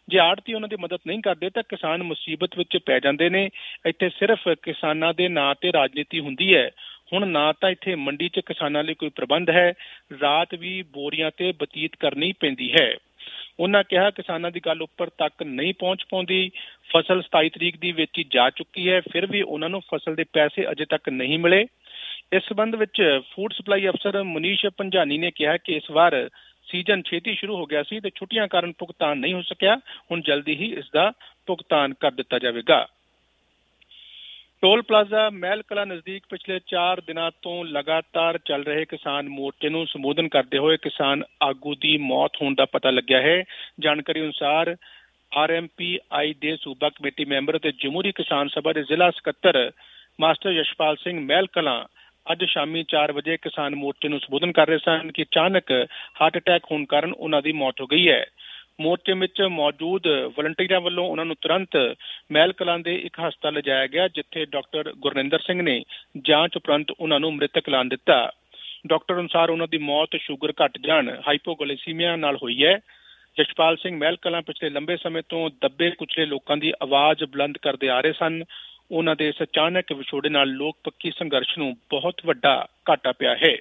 ਜੇ ਆੜ੍ਹਤੀ ਉਹਨਾਂ ਦੀ ਮਦਦ ਨਹੀਂ ਕਰਦੇ ਤਾਂ ਕਿਸਾਨ ਮੁਸੀਬਤ ਵਿੱਚ ਪੈ ਜਾਂਦੇ ਨੇ। ਇੱਥੇ ਸਿਰਫ ਕਿਸਾਨਾਂ ਦੇ ਨਾਂ ਤੇ ਰਾਜਨੀਤੀ ਹੁੰਦੀ ਹੈ। ਹੁਣ ਨਾ ਤਾਂ ਇੱਥੇ ਮੰਡੀ 'ਚ ਕਿਸਾਨਾਂ ਲਈ ਕੋਈ ਪ੍ਰਬੰਧ ਹੈ, ਰਾਤ ਵੀ ਬੋਰੀਆਂ ਤੇ ਬਤੀਤ ਕਰਨੀ ਪੈਂਦੀ ਹੈ। ਉਹਨਾਂ ਕਿਹਾ ਕਿਸਾਨਾਂ ਦੀ ਗੱਲ ਉੱਪਰ ਤੱਕ ਨਹੀਂ ਪਹੁੰਚ ਪਾਉਂਦੀ। ਫਸਲ ਸਤਾਈ ਤਰੀਕ ਦੀ ਵੇਚੀ ਜਾ ਚੁੱਕੀ ਹੈ, ਫਿਰ ਵੀ ਉਹਨਾਂ ਨੂੰ ਫਸਲ ਦੇ ਪੈਸੇ ਅਜੇ ਤੱਕ ਨਹੀਂ ਮਿਲੇ। ਇਸ ਸੰਬੰਧ ਵਿੱਚ ਫੂਡ ਸਪਲਾਈ ਅਫਸਰ ਮਨੀਸ਼ ਪੰਝਾਨੀ ਨੇ ਕਿਹਾ ਕਿ ਇਸ ਵਾਰ ਸੀਜ਼ਨ ਛੇਤੀ ਸ਼ੁਰੂ ਹੋ ਗਿਆ ਸੀ ਤੇ ਛੁੱਟੀਆਂ ਕਾਰਨ ਭੁਗਤਾਨ ਨਹੀਂ ਹੋ ਸਕਿਆ। ਹੁਣ ਜਲਦੀ ਹੀ ਇਸ ਦਾ ਭੁਗਤਾਨ ਕਰ ਦਿੱਤਾ ਜਾਵੇਗਾ। ਟੋਲ ਪਲਾਜ਼ਾ ਮਹਿਲ ਕਲਾਂ ਨਜ਼ਦੀਕ ਪਿਛਲੇ ਚਾਰ ਦਿਨਾਂ ਤੋਂ ਲਗਾਤਾਰ ਚੱਲ ਰਹੇ ਕਿਸਾਨ ਮੋਰਚੇ ਨੂੰ ਸੰਬੋਧਨ ਕਰਦੇ ਹੋਏ ਕਿਸਾਨ ਆਗੂ ਦੀ ਮੌਤ ਹੋਣ ਦਾ ਪਤਾ ਲੱਗਿਆ ਹੈ। ਜਾਣਕਾਰੀ ਅਨੁਸਾਰ ਆਰ ਐਮ ਪੀ ਆਈ ਦੇ ਸੂਬਾ ਕਮੇਟੀ ਮੈਂਬਰ ਅਤੇ ਜਮਹੂਰੀ ਕਿਸਾਨ ਸਭਾ ਦੇ ਜ਼ਿਲ੍ਹਾ ਸਕੱਤਰ ਮਾਸਟਰ ਯਸ਼ਪਾਲ ਸਿੰਘ ਮਹਿਲ ਕਲਾਂ ਅੱਜ ਸ਼ਾਮੀ ਚਾਰ ਵਜੇ ਕਿਸਾਨ ਮੋਰਚੇ ਨੂੰ ਸੰਬੋਧਨ ਕਰ ਰਹੇ ਸਨ ਕਿ ਅਚਾਨਕ ਹਾਰਟ ਅਟੈਕ ਹੋਣ ਕਾਰਨ ਉਹਨਾਂ ਦੀ ਮੌਤ ਹੋ ਗਈ ਹੈ। ਮੋਰਚੇ ਵਿੱਚ ਮੌਜੂਦ ਵਲੰਟੀਅਰਾਂ ਵੱਲੋਂ ਉਹਨਾਂ ਨੂੰ ਤੁਰੰਤ ਮਹਿਲ ਕਲਾਂ ਦੇ ਇੱਕ ਹਸਪਤਾਲ ਲਿਜਾਇਆ ਗਿਆ, ਜਿੱਥੇ ਡਾਕਟਰ ਗੁਰਨਿੰਦਰ ਸਿੰਘ ਨੇ ਜਾਂਚ ਉਪਰੰਤ ਉਹਨਾਂ ਨੂੰ ਮ੍ਰਿਤਕ ਐਲਾਨ ਦਿੱਤਾ। ਡਾਕਟਰ ਅਨੁਸਾਰ ਉਹਨਾਂ ਦੀ ਮੌਤ ਸ਼ੂਗਰ ਘੱਟ ਜਾਣ, ਹਾਈਪੋਗਲਾਈਸੀਮੀਆ ਨਾਲ ਹੋਈ ਹੈ। ਯਸ਼ਪਾਲ ਸਿੰਘ ਮਹਿਲ ਕਲਾਂ ਪਿਛਲੇ ਲੰਬੇ ਸਮੇਂ ਤੋਂ ਦੱਬੇ ਕੁਚਲੇ ਲੋਕਾਂ ਦੀ ਆਵਾਜ਼ ਬੁਲੰਦ ਕਰਦੇ ਆ ਰਹੇ ਸਨ। ਉਹਨਾਂ ਦੇ ਇਸ ਅਚਾਨਕ ਵਿਛੋੜੇ ਨਾਲ ਲੋਕ ਪੱਖੀ ਸੰਘਰਸ਼ ਨੂੰ ਬਹੁਤ ਵੱਡਾ ਘਾਟਾ ਪਿਆ ਹੈ।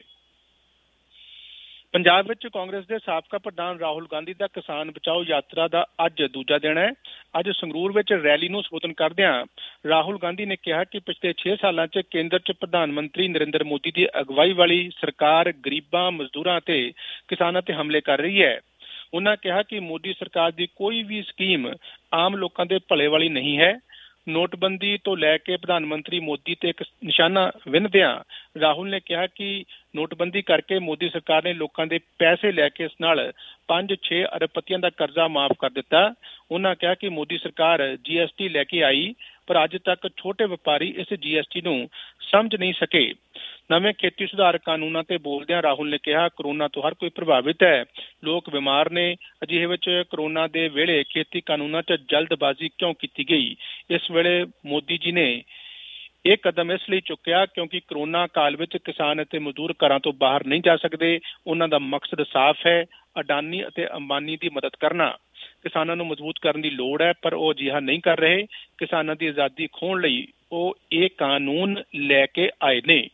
ਪੰਜਾਬ ਵਿੱਚ ਕਾਂਗਰਸ ਦੇ ਸਾਬਕਾ ਪ੍ਰਧਾਨ ਰਾਹੁਲ ਗਾਂਧੀ ਦਾ ਕਿਸਾਨ ਬਚਾਓ ਯਾਤਰਾ ਦਾ ਅੱਜ ਦੂਜਾ ਦਿਨ ਹੈ। ਅੱਜ ਸੰਗਰੂਰ ਵਿੱਚ ਰੈਲੀ ਨੂੰ ਸੰਬੋਧਨ ਕਰਦਿਆਂ ਰਾਹੁਲ ਗਾਂਧੀ ਨੇ ਕਿਹਾ ਕਿ ਪਿਛਲੇ ਛੇ ਸਾਲਾਂ 'ਚ ਕੇਂਦਰ 'ਚ ਪ੍ਰਧਾਨ ਮੰਤਰੀ ਨਰਿੰਦਰ ਮੋਦੀ ਦੀ ਅਗਵਾਈ ਵਾਲੀ ਸਰਕਾਰ ਗਰੀਬਾਂ, ਮਜ਼ਦੂਰਾਂ ਅਤੇ ਕਿਸਾਨਾਂ ਤੇ ਹਮਲੇ ਕਰ ਰਹੀ ਹੈ। ਉਹਨਾਂ ਕਿਹਾ ਕਿ ਮੋਦੀ ਸਰਕਾਰ ਦੀ ਕੋਈ ਵੀ ਸਕੀਮ ਆਮ ਲੋਕਾਂ ਦੇ ਭਲੇ ਵਾਲੀ ਨਹੀਂ ਹੈ। ਨੋਟਬੰਦੀ ਤੋਂ ਲੈ ਕੇ ਪ੍ਰਧਾਨ ਮੰਤਰੀ ਮੋਦੀ ਤੇ ਇੱਕ ਨਿਸ਼ਾਨਾ ਵਿੰਨਦਿਆਂ ਰਾਹੁਲ ਨੇ ਕਿਹਾ ਕਿ ਨੋਟਬੰਦੀ ਕਰਕੇ ਮੋਦੀ ਸਰਕਾਰ ਨੇ ਲੋਕਾਂ ਦੇ ਪੈਸੇ ਲੈ ਕੇ ਇਸ ਨਾਲ ਪੰਜ ਛੇ ਅਰਬਪਤੀਆਂ ਦਾ ਕਰਜ਼ਾ ਮਾਫ ਕਰ ਦਿੱਤਾ। ਉਹਨਾਂ ਕਿਹਾ ਕਿ ਮੋਦੀ ਸਰਕਾਰ ਜੀ ਐਸ ਟੀ ਲੈ ਕੇ ਆਈ, ਪਰ ਅੱਜ ਤੱਕ ਛੋਟੇ ਵਪਾਰੀ ਇਸ ਜੀ ਐਸ ਟੀ ਨੂੰ ਸਮਝ ਨਹੀਂ ਸਕੇ। ਨਵੇਂ ਖੇਤੀ ਸੁਧਾਰ ਕਾਨੂੰਨਾਂ ਤੇ ਬੋਲਦਿਆਂ ਰਾਹੁਲ ਨੇ ਕਿਹਾ ਕਰੋਨਾ ਤੋਂ ਹਰ ਕੋਈ ਪ੍ਰਭਾਵਿਤ ਹੈ, ਲੋਕ ਬਿਮਾਰ ਨੇ। ਅਜਿਹੇ ਵਿੱਚ ਕਰੋਨਾ ਦੇ ਵੇਲੇ ਖੇਤੀ ਕਾਨੂੰਨਾਂ 'ਚ ਜਲਦਬਾਜ਼ੀ ਕਿਉਂ ਕੀਤੀ ਗਈ? ਇਸ ਵੇਲੇ ਮੋਦੀ ਜੀ ਨੇ ਇਹ ਕਦਮ ਇਸ ਲਈ ਚੁੱਕਿਆ ਕਿਉਂਕਿ ਕਰੋਨਾ ਕਾਲ ਵਿੱਚ ਕਿਸਾਨ ਅਤੇ ਮਜ਼ਦੂਰ ਘਰਾਂ ਤੋਂ ਬਾਹਰ ਨਹੀਂ ਜਾ ਸਕਦੇ। ਉਹਨਾਂ ਦਾ ਮਕਸਦ ਸਾਫ਼ ਹੈ, ਅਡਾਨੀ ਅਤੇ ਅੰਬਾਨੀ ਦੀ ਮਦਦ ਕਰਨਾ। ਕਿਸਾਨਾਂ ਨੂੰ ਮਜ਼ਬੂਤ ਕਰਨ ਦੀ ਲੋੜ ਹੈ, ਪਰ ਉਹ ਅਜਿਹਾ ਨਹੀਂ ਕਰ ਰਹੇ। ਕਿਸਾਨਾਂ ਦੀ ਆਜ਼ਾਦੀ ਖੋਹਣ ਲਈ ਉਹ ਇਹ ਕਾਨੂੰਨ ਲੈ ਕੇ ਆਏ ਨੇ।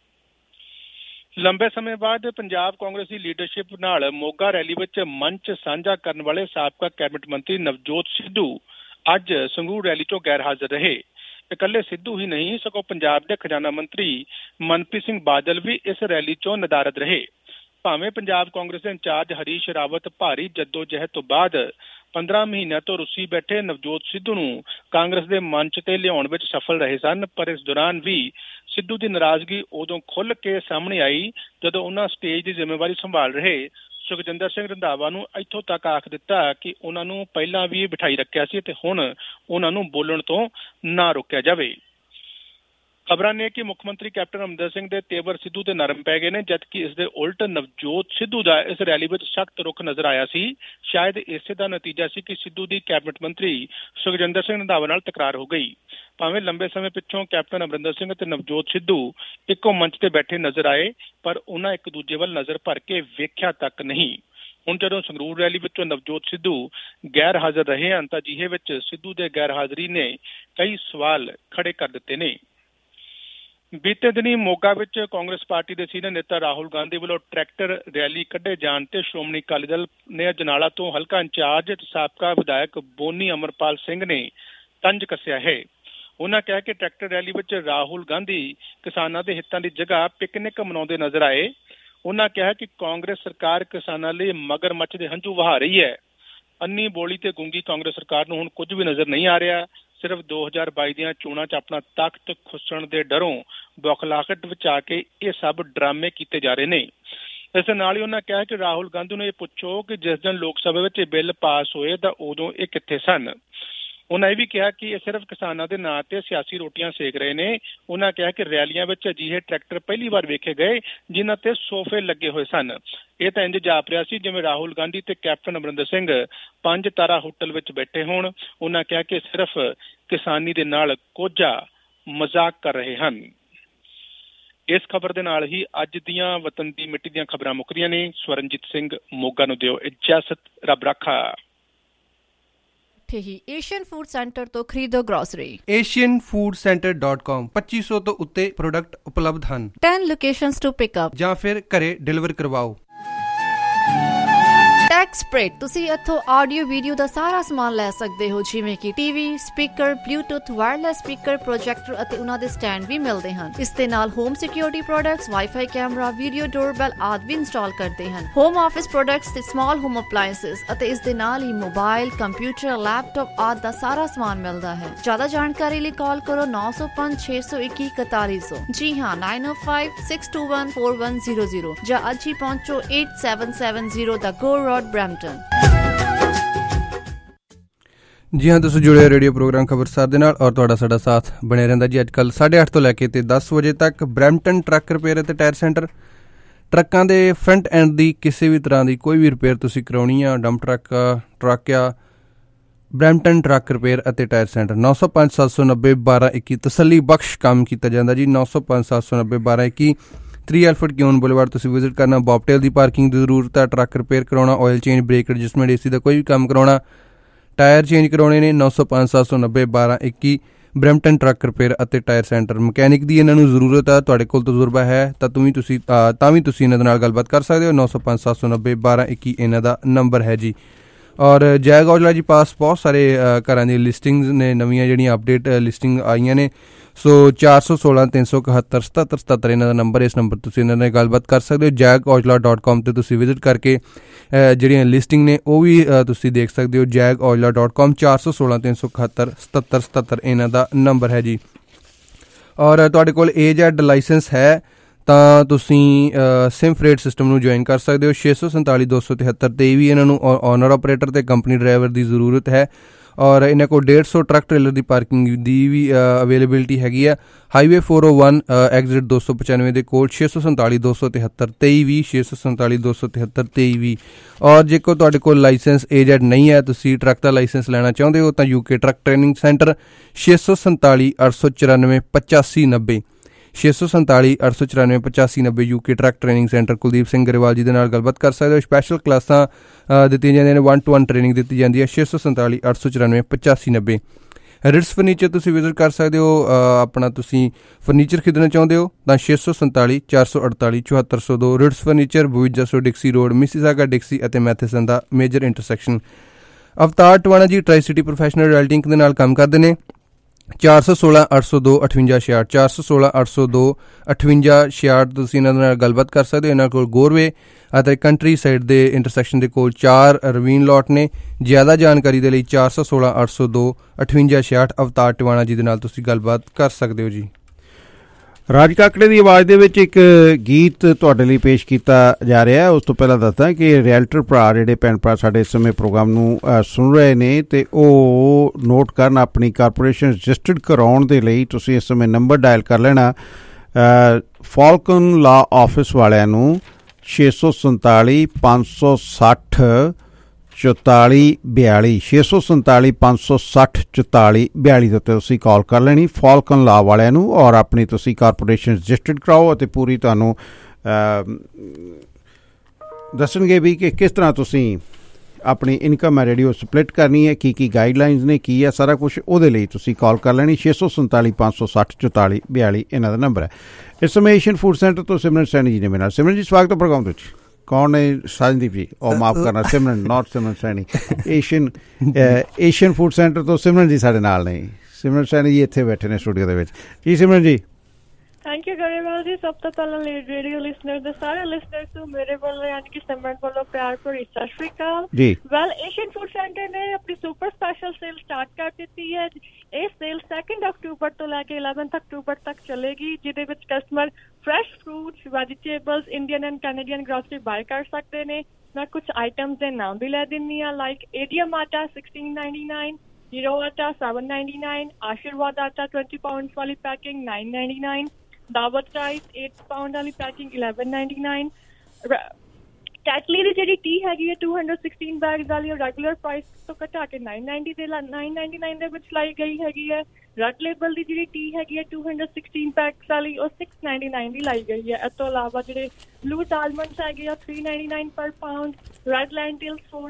ਲੰਬੇ ਸਮੇਂ ਬਾਅਦ ਪੰਜਾਬ ਕਾਂਗਰਸ ਦੀ ਲੀਡਰਸ਼ਿਪ ਨਾਲ ਮੋਗਾ ਰੈਲੀ ਵਿੱਚ ਮੰਚ ਸਾਂਝਾ ਕਰਨ ਵਾਲੇ ਸਾਬਕਾ ਕੈਬਨਿਟ ਮੰਤਰੀ ਨਵਜੋਤ ਸਿੱਧੂ ਅੱਜ ਸੰਗਰੂਰ ਰੈਲੀ ਤੋਂ ਗੈਰ ਹਾਜ਼ਰ ਰਹੇ। ਇਕੱਲੇ ਸਿੱਧੂ ਹੀ ਨਹੀਂ ਸਗੋਂ ਪੰਜਾਬ ਦੇ ਖਜ਼ਾਨਾ ਮੰਤਰੀ ਮਨਪ੍ਰੀਤ ਸਿੰਘ ਬਾਦਲ ਵੀ ਇਸ ਰੈਲੀ ਚੋਂ ਨਦਾਰਦ ਰਹੇ। ਭਾਵੇਂ ਪੰਜਾਬ ਕਾਂਗਰਸ ਦੇ ਇੰਚਾਰਜ ਹਰੀਸ਼ ਰਾਵਤ ਭਾਰੀ ਜੱਦੋ-ਜਹਿਦ ਤੋਂ ਬਾਅਦ ਪੰਦਰਾਂ ਮਹੀਨਿਆਂ ਤੋਂ ਰੁੱਸੀ ਬੈਠੇ ਨਵਜੋਤ ਸਿੱਧੂ ਨੂੰ ਕਾਂਗਰਸ ਦੇ ਮੰਚ ਤੇ ਲਿਆਉਣ ਵਿੱਚ ਸਫਲ ਰਹੇ ਸਨ, ਪਰ ਇਸ ਦੌਰਾਨ ਵੀ ਸਿੱਧੂ ਦੀ ਨਾਰਾਜ਼ਗੀ ਉਦੋਂ ਖੁੱਲ੍ਹ ਕੇ ਸਾਹਮਣੇ ਆਈ ਜਦੋਂ ਉਹਨਾਂ ਸਟੇਜ ਦੀ ਜ਼ਿੰਮੇਵਾਰੀ ਸੰਭਾਲ ਰਹੇ ਸੁਖਜਿੰਦਰ ਸਿੰਘ ਰੰਧਾਵਾ ਨੂੰ ਇੱਥੋਂ ਤੱਕ ਆਖ ਦਿੱਤਾ ਕਿ ਉਹਨਾਂ ਨੂੰ ਪਹਿਲਾਂ ਵੀ ਬਿਠਾਈ ਰੱਖਿਆ ਸੀ ਤੇ ਹੁਣ ਉਹਨਾਂ ਨੂੰ ਬੋਲਣ ਤੋਂ ਨਾ ਰੋਕਿਆ ਜਾਵੇ। ਖਬਰਾਂ ਨੇ ਕਿ ਮੁੱਖ ਮੰਤਰੀ ਕੈਪਟਨ ਅਮਰਿੰਦਰ ਸਿੰਘ ਦੇ ਤੇਵਰ ਸਿੱਧੂ ਤੇ ਨਰਮ ਪੈ ਗਏ ਨੇ, ਜਦਕਿ ਇਸ ਦੇ ਉਲਟ ਨਵਜੋਤ ਸਿੱਧੂ ਦਾ ਇਸ ਰੈਲੀ ਵਿੱਚ ਸਖਤ ਰੁਖ ਨਜ਼ਰ ਆਇਆ ਸੀ। ਸ਼ਾਇਦ ਇਸੇ ਦਾ ਨਤੀਜਾ ਸੀ ਕਿ ਸਿੱਧੂ ਦੀ ਕੈਬਨਿਟ ਮੰਤਰੀ ਸੁਖਜਿੰਦਰ ਸਿੰਘ ਰੰਧਾਵਾ ਨਾਲ ਤਕਰਾਰ ਹੋ ਗਈ। ਭਾਵੇਂ ਲੰਬੇ ਸਮੇਂ ਪਿੱਛੋਂ ਕੈਪਟਨ ਅਮਰਿੰਦਰ ਸਿੰਘ ਅਤੇ ਨਵਜੋਤ ਸਿੱਧੂ ਇੱਕੋ ਮੰਚ ਤੇ ਬੈਠੇ ਨਜ਼ਰ ਆਏ, ਪਰ ਉਹਨਾਂ ਇੱਕ ਦੂਜੇ ਵੱਲ ਨਜ਼ਰ ਭਰ ਕੇ ਵੇਖਿਆ ਤੱਕ ਨਹੀਂ। ਹੁਣ ਜਦੋਂ ਸੰਗਰੂਰ ਰੈਲੀ ਵਿੱਚੋਂ ਨਵਜੋਤ ਸਿੱਧੂ ਗੈਰ ਹਾਜ਼ਰ ਰਹੇ ਹਨ ਤਾਂ ਅਜਿਹੇ ਵਿੱਚ ਸਿੱਧੂ ਦੇ ਗੈਰ ਹਾਜ਼ਰੀ ਨੇ ਕਈ ਸਵਾਲ ਖੜੇ ਕਰ ਦਿੱਤੇ ਨੇ। ਬੀਤੇ ਦਿਨੀ ਮੋਗਾ ਵਿੱਚ ਕਾਂਗਰਸ ਪਾਰਟੀ ਦੇ ਸੀਨੀਅਰ ਨੇਤਾ ਰਾਹੁਲ ਗਾਂਧੀ ਵੱਲੋਂ ਟਰੈਕਟਰ ਰੈਲੀ ਕੱਢੇ ਜਾਣ ਤੇ ਸ਼੍ਰੋਮਣੀ ਅਕਾਲੀ ਦਲ ਨੇ ਅਜਨਾਲਾ ਤੋਂ ਹਲਕਾ ਇੰਚਾਰਜ ਸਾਬਕਾ ਵਿਧਾਇਕ ਬੋਨੀ ਅਮਰਪਾਲ ਸਿੰਘ ਨੇ ਤੰਜ ਕੱਸਿਆ ਹੈ। ਉਹਨਾਂ ਕਿਹਾ ਕਿ ਟਰੈਕਟਰ ਰੈਲੀ ਵਿੱਚ ਰਾਹੁਲ ਗਾਂਧੀ ਕਿਸਾਨਾਂ ਦੇ ਹਿੱਤਾਂ ਦੀ ਜਗ੍ਹਾ ਪਿਕਨਿਕ ਮਨਾਉਂਦੇ ਨਜ਼ਰ ਆਏ। ਉਹਨਾਂ ਕਿਹਾ ਕਿ ਕਾਂਗਰਸ ਸਰਕਾਰ ਕਿਸਾਨਾਂ ਲਈ ਮਗਰਮੱਛ ਦੇ ਹੰਝੂ ਵਹਾ ਰਹੀ ਹੈ। ਅੰਨੀ ਬੋਲੀ ਤੇ ਗੂੰਗੀ ਕਾਂਗਰਸ ਸਰਕਾਰ ਨੂੰ ਹੁਣ ਕੁਝ ਵੀ ਨਜ਼ਰ ਨਹੀਂ ਆ ਰਿਹਾ। ਸਿਰਫ ਦੋ ਹਜ਼ਾਰ ਬਾਈ ਦੀਆਂ ਚੋਣਾਂ 'ਚ ਆਪਣਾ ਤਖ਼ਤ ਖੁੱਸਣ ਦੇ ਡਰੋਂ ਬੌਖਲਾਹਟ ਵਿੱਚ ਆ ਕੇ ਇਹ ਸਭ ਡਰਾਮੇ ਕੀਤੇ ਜਾ ਰਹੇ ਨੇ। ਇਸ ਦੇ ਨਾਲ ਹੀ ਉਹਨਾਂ ਕਿਹਾ ਕਿ ਰਾਹੁਲ ਗਾਂਧੀ ਨੂੰ ਇਹ ਪੁੱਛੋ ਕਿ ਜਿਸ ਦਿਨ ਲੋਕ ਸਭਾ ਵਿੱਚ ਇਹ ਬਿੱਲ ਪਾਸ ਹੋਏ ਤਾਂ ਉਦੋਂ ਇਹ ਕਿੱਥੇ ਸਨ। ਉਹਨਾਂ ਇਹ ਵੀ ਕਿਹਾ ਕਿ ਇਹ ਸਿਰਫ ਕਿਸਾਨਾਂ ਦੇ ਨਾਂ ਤੇ ਸਿਆਸੀ ਰੋਟੀਆਂ ਸੇਕ ਰਹੇ ਨੇ। ਉਹਨਾਂ ਕਿਹਾ ਕਿ ਰੈਲੀਆਂ ਵਿੱਚ ਅਜਿਹੇ ਟਰੈਕਟਰ ਪਹਿਲੀ ਵਾਰ ਵੇਖੇ ਗਏ ਜਿਨ੍ਹਾਂ ਤੇ ਸੋਫੇ ਲੱਗੇ ਹੋਏ ਸਨ। ਇਹ ਤਾਂ ਇੰਝ ਜਾਪ ਰਿਹਾ ਸੀ ਜਿਵੇਂ ਰਾਹੁਲ ਗਾਂਧੀ ਤੇ ਕੈਪਟਨ ਅਮਰਿੰਦਰ ਸਿੰਘ ਪੰਜ ਤਾਰਾ ਹੋਟਲ ਵਿੱਚ ਬੈਠੇ ਹੋਣ। ਉਹਨਾਂ ਕਿਹਾ ਕਿ ਸਿਰਫ ਕਿਸਾਨੀ ਦੇ ਨਾਲ ਕੋਝਾ ਮਜ਼ਾਕ ਕਰ ਰਹੇ ਹਨ। ਇਸ ਖਬਰ ਦੇ ਨਾਲ ਹੀ ਅੱਜ ਦੀਆਂ ਵਤਨ ਦੀ ਮਿੱਟੀ ਦੀਆਂ ਖਬਰਾਂ ਮੁੱਕਦੀਆਂ ਨੇ। ਸਵਰਨਜੀਤ ਸਿੰਘ ਮੋਗਾ ਨੂੰ ਦਿਓ ਇਜਾਜ਼ਤ। ਰੱਬ ਰਾਖਾ। ਇਕੱਠੇ ਹੀ ਏਸ਼ੀਅਨ ਫੂਡ ਸੈਂਟਰ ਤੋਂ ਖਰੀਦੋ grocery. Asian food centre dot com ਪੱਚੀ ਸੌ ਤੋਂ ਉੱਤੇ ਪ੍ਰੋਡਕਟ ਉਪਲਬਧ ਹਨ। ਦਸ ਲੋਕੇਸ਼ਨਸ ਟੂ ਪਿਕ ਅਪ ਜਾਂ ਫਿਰ ਘਰੇ ਡਿਲੀਵਰ ਕਰਵਾਓ। ਟੈਕਸਪ੍ਰੇਡ, ਤੁਸੀਂ ਇੱਥੋਂ ਆਡੀਓ ਵੀਡੀਓ ਦਾ ਸਾਰਾ ਸਮਾਨ ਲੈ ਸਕਦੇ ਹੋ, ਜਿਵੇਂ ਕਿ TV, speaker, bluetooth, wireless speaker, projector ਅਤੇ ਉਹਨਾਂ ਦੇ ਸਟੈਂਡ ਵੀ ਮਿਲਦੇ ਹਨ। ਇਸ ਦੇ ਨਾਲ home security products, wifi camera, video doorbell ਆਦਿ ਵੀ ਇੰਸਟਾਲ ਕਰਦੇ ਹਨ। ਹੋਮ ਆਫਿਸ ਪ੍ਰੋਡਕਟਸ ਤੇ ਸਮਾਲ ਹੋਮ ਅਪਲਾਇੰਸਸ ਅਤੇ ਇਸ ਦੇ ਨਾਲ ਹੀ ਮੋਬਾਈਲ, ਕੰਪਿਊਟਰ, ਲੈਪਟਾਪ ਆਦਿ ਦਾ ਸਾਰਾ ਸਮਾਨ ਮਿਲਦਾ ਹੈ। ਜ਼ਿਆਦਾ ਜਾਣਕਾਰੀ ਲਈ ਕਾਲ ਕਰੋ ਨੌ ਸੌ ਪੰਜ ਛੇ ਸੌ ਇੱਕੀ ਇਕਤਾਲੀ ਸੌ। ਜੀ ਹਾਂ, nine O five six two one four one zero zero ਜਾਂ ਅੱਜ ਹੀ ਪਹੁੰਚੋ eight seven seven zero the Gore road Brampton. ਜੀ ਹਾਂ, ਤੁਸੀਂ ਜੁੜੇ ਰੇਡੀਓ ਪ੍ਰੋਗਰਾਮ ਖਬਰਸਾਰ ਦੇ ਨਾਲ ਔਰ ਤੁਹਾਡਾ ਸਾਡਾ ਸਾਥ ਬਣਿਆ ਰਹਿੰਦਾ ਜੀ। ਅੱਜ ਕੱਲ੍ਹ ਸਾਢੇ ਅੱਠ ਤੋਂ ਲੈ ਕੇ ਤੇ ਦਸ ਵਜੇ ਤੱਕ ਬਰੈਂਪਟਨ ਟਰੱਕ ਰਿਪੇਅਰ ਅਤੇ ਟਾਇਰ ਸੈਂਟਰ। ਟਰੱਕਾਂ ਦੇ ਫਰੰਟ ਐਂਡ ਦੀ ਕਿਸੇ ਵੀ ਤਰ੍ਹਾਂ ਦੀ ਕੋਈ ਵੀ ਰਿਪੇਅਰ ਤੁਸੀਂ ਕਰਾਉਣੀ ਆ, ਡੰਪ ਟਰੱਕ ਟਰੱਕ ਆ, ਬਰੈਂਪਟਨ ਟਰੱਕ ਰਿਪੇਅਰ ਅਤੇ ਟਾਇਰ ਸੈਂਟਰ। ਨੌ ਸੌ ਪੰਜ ਸੱਤ ਸੌ ਨੱਬੇ ਬਾਰਾਂ ਇੱਕੀ ਤਸੱਲੀ ਬਖਸ਼ ਕੰਮ ਕੀਤਾ ਜਾਂਦਾ ਜੀ। ਨੌ ਸੌ ਪੰਜ ਸੱਤ ਸੌ ਨੱਬੇ ਬਾਰਾਂ ਇੱਕੀ ਥ੍ਰੀ ਐਲਫਰਡ ਕਿਊਨ ਬੁਲੇਵਾਰਡ ਤੁਸੀਂ ਵਿਜ਼ਿਟ ਕਰਨਾ। ਬੌਬਟੇਲ ਦੀ ਪਾਰਕਿੰਗ ਦੀ ਜ਼ਰੂਰਤ ਹੈ। ਟਰੱਕ ਰਿਪੇਅਰ ਕਰਾਉਣਾ, oil change, brake adjustment, A C ਦਾ ਕੋਈ ਵੀ ਕੰਮ ਕਰਾਉਣਾ, ਟਾਇਰ ਚੇਂਜ ਕਰਾਉਣੇ ਨੇ। ਨੌ ਸੌ ਪੰਜ ਸੱਤ ਸੌ ਨੱਬੇ ਬਾਰਾਂ ਇੱਕੀ ਬਰੈਂਪਟਨ ਟਰੱਕ ਰਿਪੇਅਰ ਅਤੇ ਟਾਇਰ ਸੈਂਟਰ। ਮਕੈਨਿਕ ਦੀ ਇਹਨਾਂ ਨੂੰ ਜ਼ਰੂਰਤ ਹੈ, ਤੁਹਾਡੇ ਕੋਲ ਤਜਰਬਾ ਹੈ ਤਾਂ ਤੂੰ ਵੀ ਤੁਸੀਂ ਤਾਂ ਵੀ ਤੁਸੀਂ ਇਹਨਾਂ ਦੇ ਨਾਲ ਗੱਲਬਾਤ ਕਰ ਸਕਦੇ ਹੋ। ਨੌ ਸੌ ਪੰਜ ਸੱਤ ਸੌ ਨੱਬੇ ਬਾਰਾਂ ਇੱਕੀ ਇਹਨਾਂ ਦਾ ਨੰਬਰ ਹੈ ਜੀ। ਔਰ ਜੈਗ ਔਜਲਾ ਜੀ ਪਾਸ ਬਹੁਤ ਸਾਰੇ ਘਰਾਂ ਦੀਆਂ ਲਿਸਟਿੰਗਸ ਨੇ, ਨਵੀਆਂ ਜਿਹੜੀਆਂ ਅਪਡੇਟ ਲਿਸਟਿੰਗ ਆਈਆਂ ਨੇ। ਸੋ ਚਾਰ ਸੌ ਸੋਲਾਂ ਤਿੰਨ ਸੌ ਇਕਹੱਤਰ ਸਤੱਤਰ ਸਤੱਤਰ ਇਹਨਾਂ ਦਾ ਨੰਬਰ। ਇਸ ਨੰਬਰ ਤੁਸੀਂ ਇਹਨਾਂ ਨਾਲ ਗੱਲਬਾਤ ਕਰ ਸਕਦੇ ਹੋ। ਜੈਗ ਔਜਲਾ ਡਾਟ ਕਾਮ 'ਤੇ ਤੁਸੀਂ ਵਿਜ਼ਿਟ ਕਰਕੇ ਜਿਹੜੀਆਂ ਲਿਸਟਿੰਗ ਨੇ ਉਹ ਵੀ ਤੁਸੀਂ ਦੇਖ ਸਕਦੇ ਹੋ। ਜੈਗ ਔਜਲਾ ਡਾਟ ਕਾਮ ਚਾਰ ਸੌ ਸੋਲਾਂ ਤਿੰਨ ਸੌ ਇਕਹੱਤਰ ਸਤੱਤਰ ਸਤੱਤਰ ਇਹਨਾਂ ਦਾ ਨੰਬਰ ਹੈ ਜੀ। ਔਰ ਤੁਹਾਡੇ ਕੋਲ ਏਜ ਐਡ ਲਾਇਸੈਂਸ ਹੈ ਤਾਂ ਤੁਸੀਂ ਸਿਮ ਫਰੇਟ ਸਿਸਟਮ ਨੂੰ ਜੁਆਇਨ ਕਰ ਸਕਦੇ ਹੋ। ਛੇ ਸੌ ਸੰਤਾਲੀ ਦੋ ਸੌ ਤਿਹੱਤਰ 'ਤੇ ਵੀ ਇਹਨਾਂ ਨੂੰ ਓਨਰ ਆਪਰੇਟਰ ਅਤੇ ਕੰਪਨੀ ਡਰਾਈਵਰ ਦੀ ਜ਼ਰੂਰਤ ਹੈ। ਔਰ ਇਹਨਾਂ ਕੋਲ ਡੇਢ ਸੌ ਟਰੱਕ ਟ੍ਰੇਲਰ ਦੀ ਪਾਰਕਿੰਗ ਦੀ ਵੀ ਅਵੇਲੇਬਿਲਿਟੀ ਹੈਗੀ ਆ। Highway four O one exit ਦੋ ਸੌ ਪਚਾਨਵੇਂ ਦੇ ਕੋਲ ਛੇ ਸੌ ਸੰਤਾਲੀ ਦੋ ਸੌ ਤਿਹੱਤਰ ਤੇਈ ਵੀਹ ਛੇ ਸੌ ਸੰਤਾਲੀ ਦੋ ਸੌ ਤਿਹੱਤਰ ਤੇਈ ਵੀਹ। ਔਰ ਜੇਕਰ ਤੁਹਾਡੇ ਕੋਲ ਲਾਇਸੈਂਸ ਏਜ ਐਡ ਨਹੀਂ ਹੈ, ਤੁਸੀਂ ਟਰੱਕ ਦਾ ਲਾਇਸੈਂਸ ਲੈਣਾ ਚਾਹੁੰਦੇ ਹੋ ਤਾਂ ਯੂਕੇ ਟਰੱਕ ਟ੍ਰੇਨਿੰਗ ਸੈਂਟਰ ਛੇ ਸੌ ਸੰਤਾਲੀ ਅੱਠ ਸੌ ਚੁਰਾਨਵੇਂ ਪਚਾਸੀ ਨੱਬੇ ਛੇ ਸੌ ਸੰਤਾਲੀ ਅੱਠ ਸੌ ਚੁਰਾਨਵੇਂ ਪਚਾਸੀ ਨੱਬੇ UK truck training centre. Kuldeep Singh Grewal ji ਦੇ ਨਾਲ ਗੱਲਬਾਤ ਕਰ ਸਕਦੇ ਹੋ। ਸਪੈਸ਼ਲ ਕਲਾਸਾਂ ਦਿੱਤੀਆਂ ਜਾਂਦੀਆਂ ਨੇ, ਵਨ ਟੂ ਵਨ ਟ੍ਰੇਨਿੰਗ ਦਿੱਤੀ ਜਾਂਦੀ ਹੈ। ਛੇ ਸੌ ਸੰਤਾਲੀ ਅੱਠ ਸੌ ਚੁਰਾਨਵੇਂ ਪਚਾਸੀ ਨੱਬੇ। ਰਿਟਸ ਫਰਨੀਚਰ ਤੁਸੀਂ ਵਿਜ਼ਿਟ ਕਰ ਸਕਦੇ ਹੋ। ਆਪਣਾ ਤੁਸੀਂ ਫਰਨੀਚਰ ਖਰੀਦਣਾ ਚਾਹੁੰਦੇ ਹੋ ਤਾਂ ਛੇ ਸੌ ਸੰਤਾਲੀ ਚਾਰ ਸੌ ਅੜਤਾਲੀ ਚੁਹੱਤਰ ਸੌ ਦੋ। ਰਿਟਸ ਫਰਨੀਚਰ ਬਵਿਜਾ ਸੌ ਡਿਕਸੀ ਰੋਡ, ਮਿਸੀਸਾਗਾ ਡਿਕਸੀ ਅਤੇ ਮੈਥੇਸਨ ਦਾ ਮੇਜਰ ਇੰਟਰਸੈਕਸ਼ਨ। ਅਵਤਾਰ ਟਵਾਣਾ ਜੀ ਟਰਾਈ ਸਿਟੀ ਪ੍ਰੋਫੈਸ਼ਨਲ ਰੈਲਟਿੰਗ ਦੇ ਨਾਲ ਕੰਮ ਕਰਦੇ ਨੇ। ਚਾਰ ਸੌ ਸੋਲਾਂ ਅੱਠ ਸੌ ਦੋ ਅਠਵੰਜਾ ਛਿਆਹਠ ਚਾਰ ਸੌ ਸੋਲਾਂ ਅੱਠ ਸੌ ਦੋ ਅਠਵੰਜਾ ਛਿਆਹਠ ਤੁਸੀਂ ਇਹਨਾਂ ਦੇ ਨਾਲ ਗੱਲਬਾਤ ਕਰ ਸਕਦੇ ਹੋ। ਇਹਨਾਂ ਕੋਲ ਗੋਰਵੇ ਅਤੇ ਕੰਟਰੀ ਸਾਈਡ ਦੇ ਇੰਟਰਸੈਕਸ਼ਨ ਦੇ ਕੋਲ ਚਾਰ ਰਵੀਨ ਲੋਟ ਨੇ। ਜ਼ਿਆਦਾ ਜਾਣਕਾਰੀ ਦੇ ਲਈ ਚਾਰ ਸੌ ਸੋਲਾਂ ਅੱਠ ਸੌ ਦੋ ਅਠਵੰਜਾ ਛਿਆਹਠ ਅਵਤਾਰ ਟਵਾਣਾ ਜੀ ਦੇ ਨਾਲ ਤੁਸੀਂ ਗੱਲਬਾਤ ਕਰ ਸਕਦੇ ਹੋ ਜੀ। ਰਾਜ ਕਾਕੜੇ ਦੀ ਆਵਾਜ਼ ਦੇ ਵਿੱਚ ਇੱਕ ਗੀਤ ਤੁਹਾਡੇ ਲਈ ਪੇਸ਼ ਕੀਤਾ ਜਾ ਰਿਹਾ। ਉਸ ਤੋਂ ਪਹਿਲਾਂ ਦੱਸਦਾ ਕਿ ਰੀਅਲਟਰ ਭਰਾ ਜਿਹੜੇ ਭੈਣ ਭਰਾ ਸਾਡੇ ਇਸ ਸਮੇਂ ਪ੍ਰੋਗਰਾਮ ਨੂੰ ਸੁਣ ਰਹੇ ਨੇ ਅਤੇ ਉਹ ਨੋਟ ਕਰਨ ਆਪਣੀ ਕਾਰਪੋਰੇਸ਼ਨ ਰਜਿਸਟਰਡ ਕਰਾਉਣ ਦੇ ਲਈ ਤੁਸੀਂ ਇਸ ਸਮੇਂ ਨੰਬਰ ਡਾਇਲ ਕਰ ਲੈਣਾ ਫਾਲਕਨ ਲਾ ਆਫਿਸ ਵਾਲਿਆਂ ਨੂੰ ਛੇ ਸੌ ਸੰਤਾਲੀ ਪੰਜ ਸੌ ਸੱਠ ਚੁਤਾਲੀ ਬਿਆਲੀ ਛੇ ਸੌ ਸੰਤਾਲੀ ਪੰਜ ਸੌ ਸੱਠ ਚੁਤਾਲੀ ਬਿਆਲੀ ਦੇ ਉੱਤੇ ਤੁਸੀਂ ਕਾਲ ਕਰ ਲੈਣੀ ਫਾਲਕਨ ਲਾ ਵਾਲਿਆਂ ਨੂੰ ਔਰ ਆਪਣੀ ਤੁਸੀਂ ਕਾਰਪੋਰੇਸ਼ਨ ਰਜਿਸਟਰਡ ਕਰਾਓ ਅਤੇ ਪੂਰੀ ਤੁਹਾਨੂੰ ਦੱਸਣਗੇ ਵੀ ਕਿ ਕਿਸ ਤਰ੍ਹਾਂ ਤੁਸੀਂ ਆਪਣੀ ਇਨਕਮ ਹੈ ਜਿਹੜੀ ਉਹ ਸਪਲਿਟ ਕਰਨੀ ਹੈ, ਕੀ ਕੀ ਗਾਈਡਲਾਈਨਸ ਨੇ, ਕੀ ਹੈ ਸਾਰਾ ਕੁਛ। ਉਹਦੇ ਲਈ ਤੁਸੀਂ ਕਾਲ ਕਰ ਲੈਣੀ ਛੇ ਸੌ ਸੰਤਾਲੀ ਪੰਜ ਸੌ ਸੱਠ ਚੁਤਾਲੀ ਬਿਆਲੀ ਇਹਨਾਂ ਦਾ ਨੰਬਰ ਹੈ। ਇਸ ਸਮੇਂ ਏਸ਼ੀਅਨ ਫੂਡ ਸੈਂਟਰ ਤੋਂ ਸਿਮਰਨ ਸੈਣੀ ਜੀ ਨੇ ਮੇਰੇ ਨਾਲ। ਸਿਮਰਨ ਜੀ ਸਵਾਗਤ ਹੈ ਪ੍ਰੋਗਰਾਮ ਦੇ ਵਿੱਚ। ਕੌਣ ਨੇ? ਸਾਜਨਦੀਪ ਜੀ, ਉਹ ਮਾਫ ਕਰਨਾ, Simran note Simran Saini. Asian Asian food centre ਤੋਂ ਸਿਮਰਨ ਜੀ ਸਾਡੇ ਨਾਲ ਨੇ। ਸਿਮਰਨ ਸੈਣੀ ਜੀ ਇੱਥੇ ਬੈਠੇ ਨੇ ਸਟੂਡੀਓ ਦੇ ਵਿੱਚ। ਜੀ ਸਿਮਰਨ ਜੀ। ਥੈਂਕ ਯੂ ਗਰੇਵਾਲ ਜੀ। ਸਭ ਤੋਂ ਪਹਿਲਾਂ ਰੇਡੀਓ ਲਿਸਨਰ ਦੇ ਸਾਰੇ ਲਿਸਨਰਸ ਨੂੰ ਮੇਰੇ ਵੱਲੋਂ ਯਾਨੀ ਕਿ ਸਿਮਰਨ ਵੱਲੋਂ ਪਿਆਰ ਭਰੀ ਸਤਿ ਸ਼੍ਰੀ ਅਕਾਲ ਜੀ। ਵੈਲ ਏਸ਼ੀਅਨ ਫੂਡ ਸੈਂਟਰ ਨੇ ਆਪਣੀ ਸੁਪਰ ਸਪੈਸ਼ਲ ਸੇਲ ਸਟਾਰਟ ਕਰ ਦਿੱਤੀ ਹੈ। ਇਹ ਸੇਲ ਸੈਕਿੰਡ ਅਕਤੂਬਰ ਤੋਂ ਲੈ ਕੇ ਇਲੈਵਨਥ ਅਕਤੂਬਰ ਤੱਕ ਚੱਲੇਗੀ, ਜਿਹਦੇ ਵਿੱਚ customer fresh fruits, vegetables, Indian and Canadian grocery buy ਕਰ ਸਕਦੇ ਨੇ। ਮੈਂ ਕੁਝ ਆਈਟਮਸ ਦੇ ਨਾਮ ਵੀ ਲੈ ਦਿੰਦੀ ਹਾਂ, like ADM atta sixteen ninety nine, Hero atta seven ninety nine, Aashirvaad atta twenty pounds ਵਾਲੀ packing nine ninety nine, Daawat rice eight pound ਵਾਲੀ packing eleven ninety nine. Tetley ਦੀ ਜਿਹੜੀ ਟੀ ਹੈਗੀ ਹੈ ਟੂ ਹੰਡਰਡ ਸਿਕਸਟੀਨ ਬੈਗਸ ਵਾਲੀ, ਉਹ ਰੈਗੂਲਰ ਪ੍ਰਾਈਸ ਤੋਂ ਘਟਾ ਕੇ ਨਾइन नाइन्टी ਦੇ ਨਾइन नाइन्टी नाइन ਦੇ ਵਿੱਚ ਲਾਈ ਗਈ ਹੈਗੀ ਹੈ। ਰੈਡ ਲੇਬਲ ਦੀ ਜਿਹੜੀ ਟੀ ਹੈਗੀ ਹੈ ਟੂ ਹੰਡਰਡ ਸਿਕਸਟੀਨ ਪੈਕਸ ਵਾਲੀ, ਉਹ ਸਿਕਸ ਨਾइन्टी नाइन ਦੀ ਲਾਈ ਗਈ ਹੈ। ਇਸ ਤੋਂ ਇਲਾਵਾ ਜਿਹੜੇ ਬਲੂ ਆਲਮੰਡਸ ਹੈਗੇ ਆ three ninety nine per pound, red lentils four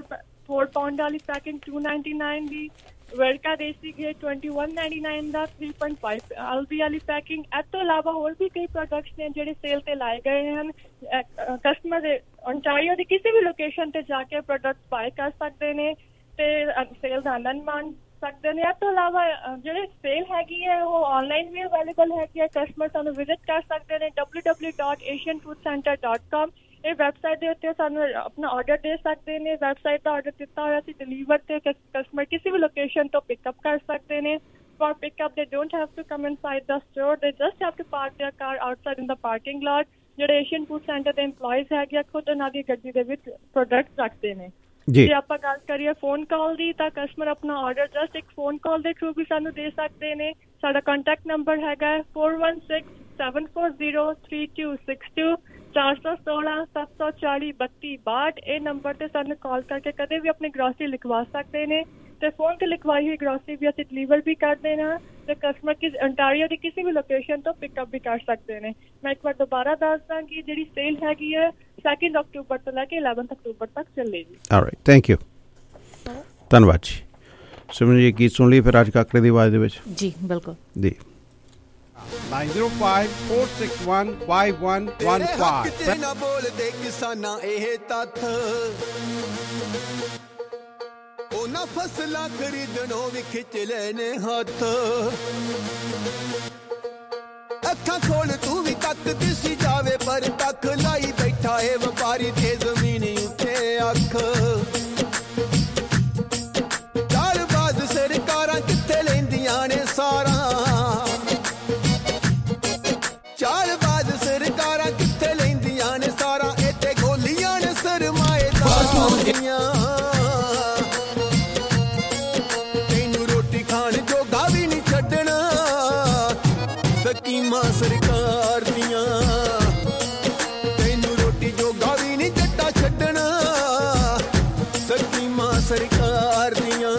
four pound वाली पैकिंग two ninety-nine ਦੀ, ਵਰਕਾ ਦੇਸੀ ਘੀ twenty-one ninety-nine ਦਾ three point five ਐਲਬੀ ਵਾਲੀ ਪੈਕਿੰਗ। ਇਸ ਤੋਂ ਇਲਾਵਾ ਹੋਰ ਵੀ ਕਈ ਪ੍ਰੋਡਕਟਸ ਨੇ ਜਿਹੜੇ ਸੇਲ ਤੇ ਲਾਏ ਗਏ ਹਨ। ਕਸਟਮਰ ਦੇ ਓਨਟਾਰੀਓ ਦੀ ਕਿਸੇ ਵੀ ਲੋਕੇਸ਼ਨ ਤੇ ਜਾ ਕੇ ਪ੍ਰੋਡਕਟ ਬਾਏ ਕਰ ਸਕਦੇ ਨੇ ਤੇ ਸੇਲ ਦਾ ਆਨੰਦ ਮਾਣ ਸਕਦੇ ਨੇ। ਇਸ ਤੋਂ ਇਲਾਵਾ ਜਿਹੜੇ ਸੇਲ ਹੈਗੀ ਹੈ ਉਹ ਆਨਲਾਈਨ ਵੀ ਅਵੇਲੇਬਲ ਹੈਗੀ ਹੈ। ਕਸਟਮਰ ਸਾਨੂੰ ਵਿਜ਼ਿਟ ਕਰ ਸਕਦੇ ਨੇ w w w dot asian food center dot com। ਇਹ ਵੈਬਸਾਈਟ ਦੇ ਉੱਤੇ ਸਾਨੂੰ ਆਪਣਾ ਆਰਡਰ ਦੇ ਸਕਦੇ ਨੇ। ਵੈਬਸਾਈਟ ਦਾ ਆਰਡਰ ਦਿੱਤਾ ਹੋਇਆ ਸੀ ਡਿਲੀਵਰ ਤੇ ਕਸਟਮਰ ਕਿਸੇ ਵੀ ਲੋਕੇਸ਼ਨ ਤੋਂ ਪਿਕਅਪ ਕਰ ਸਕਦੇ ਨੇ। For pickup, they don't have to come inside the store. They just have to park their car outside in the parking lot. ਜਿਹੜੇ ਏਸ਼ੀਅਨ ਫੂਡ ਸੈਂਟਰ ਦੇ EMPLOYEES ਹੈਗੇ ਖੁਦ ਉਹਨਾਂ ਦੀ ਗੱਡੀ ਦੇ ਵਿੱਚ ਪ੍ਰੋਡਕਟ ਰੱਖਦੇ ਨੇ। ਜੇ ਆਪਾਂ ਗੱਲ ਕਰੀਏ ਫੋਨ ਕਾਲ ਦੀ ਤਾਂ ਕਸਟਮਰ ਆਪਣਾ ਆਰਡਰ ਜਸਟ ਇੱਕ ਫੋਨ ਕਾਲ ਦੇ ਥਰੂ ਵੀ ਸਾਨੂੰ ਦੇ ਸਕਦੇ ਨੇ। ਸਾਡਾ ਕੰਟੈਕਟ ਨੰਬਰ ਹੈਗਾ four one six seven four zero three two six two ਚਾਰ ਸੌ ਸੋਲਾਂ ਸੱਤ ਸੌ ਚਾਲੀ ਬੱਤੀ ਬਾਹਠ। ਇਹ ਨੰਬਰ ਤੇ ਸਾਨੂੰ ਕਾਲ ਕਰਕੇ ਕਦੇ ਵੀ ਆਪਣੀ ਗਰੋਸਰੀ ਲਿਖਵਾ ਸਕਦੇ ਨੇ ਤੇ ਫੋਨ ਤੇ ਲਿਖਵਾਈ ਹੋਈ ਗਰੋਸਰੀ ਵੀ ਅਸੀਂ ਡਿਲੀਵਰ ਵੀ ਕਰਦੇ ਨਾ ਤੇ ਕਸਟਮਰ ਕਿਸ ਓਨਟਾਰੀਓ ਦੀ ਕਿਸੇ ਵੀ ਲੋਕੇਸ਼ਨ ਤੋਂ ਪਿਕਅਪ ਵੀ ਕਰ ਸਕਦੇ ਨੇ। ਮੈਂ ਇੱਕ ਵਾਰ ਦੁਬਾਰਾ ਦੱਸ ਦਾਂ ਕਿ ਜਿਹੜੀ ਸੇਲ ਹੈਗੀ ਹੈ second ਅਕਤੂਬਰ ਤੋਂ ਲੈ ਕੇ eleventh ਅਕਤੂਬਰ ਤੱਕ ਚੱਲੇਗੀ। ਆਲਰਾਈਟ, ਥੈਂਕ ਯੂ, ਧੰਨਵਾਦ ਜੀ। ਸਿਮਰਨ ਜੀ ਗੀਤ ਸੁਣ ਲਈ ਫਿਰ ਅੱਜ ਕਾਕੜੇ ਦੀ ਆਵਾਜ਼ ਦੇ ਵਿੱਚ? ਜੀ ਬਿਲਕੁਲ ਜੀ। nine zero five four six one five one one five। ਤੇ ਨਾ ਬੋਲਦੇ ਕਿਸਾਨਾਂ ਇਹ ਤੱਥ, ਉਹਨਾਂ ਫਸਲਾਂ ਖਰੀਦਣੋਂ ਵੀ ਖਿੱਚ ਲੈਣੇ ਹੱਥ। ਅੱਖਾਂ ਖੋਲ ਤੂੰ ਵੀ ਤੱਕ ਦਿਸੀ ਜਾਵੇ ਪਰ ਤੱਕ ਲਾਈ ਬੈਠਾ ਏ ਵਪਾਰੀ ਤੇ ਜ਼ਮੀਨ ਉੱਤੇ ਅੱਖ। ਚਾਲਬਾਜ਼ ਸਰਕਾਰਾਂ ਕਿੱਥੇ ਲੈਂਦੀਆਂ ਨੇ ਸਾਰਾ, ਚਾਲਬਾਜ਼ ਸਰਕਾਰਾਂ ਕਿੱਥੇ ਲੈਂਦੀਆਂ ਨੇ ਸਾਰਾ। ਇਹ ਤੇ ਗੋਲੀਆਂ ਨੇ ਸਰਮਾਏਦਾਰਾਂ ਦੀਆਂ। ਤੈਨੂੰ ਰੋਟੀ ਖਾਣ ਜੋਗਾ ਵੀ ਨਹੀਂ ਛੱਡਣਾ ਸਕੀਮਾਂ ਸਰਕਾਰ ਦੀਆਂ। ਤੈਨੂੰ ਰੋਟੀ ਜੋਗਾ ਵੀ ਨਹੀਂ ਜੱਟਾ ਛੱਡਣਾ ਸਕੀਮਾਂ ਸਰਕਾਰ ਦੀਆਂ।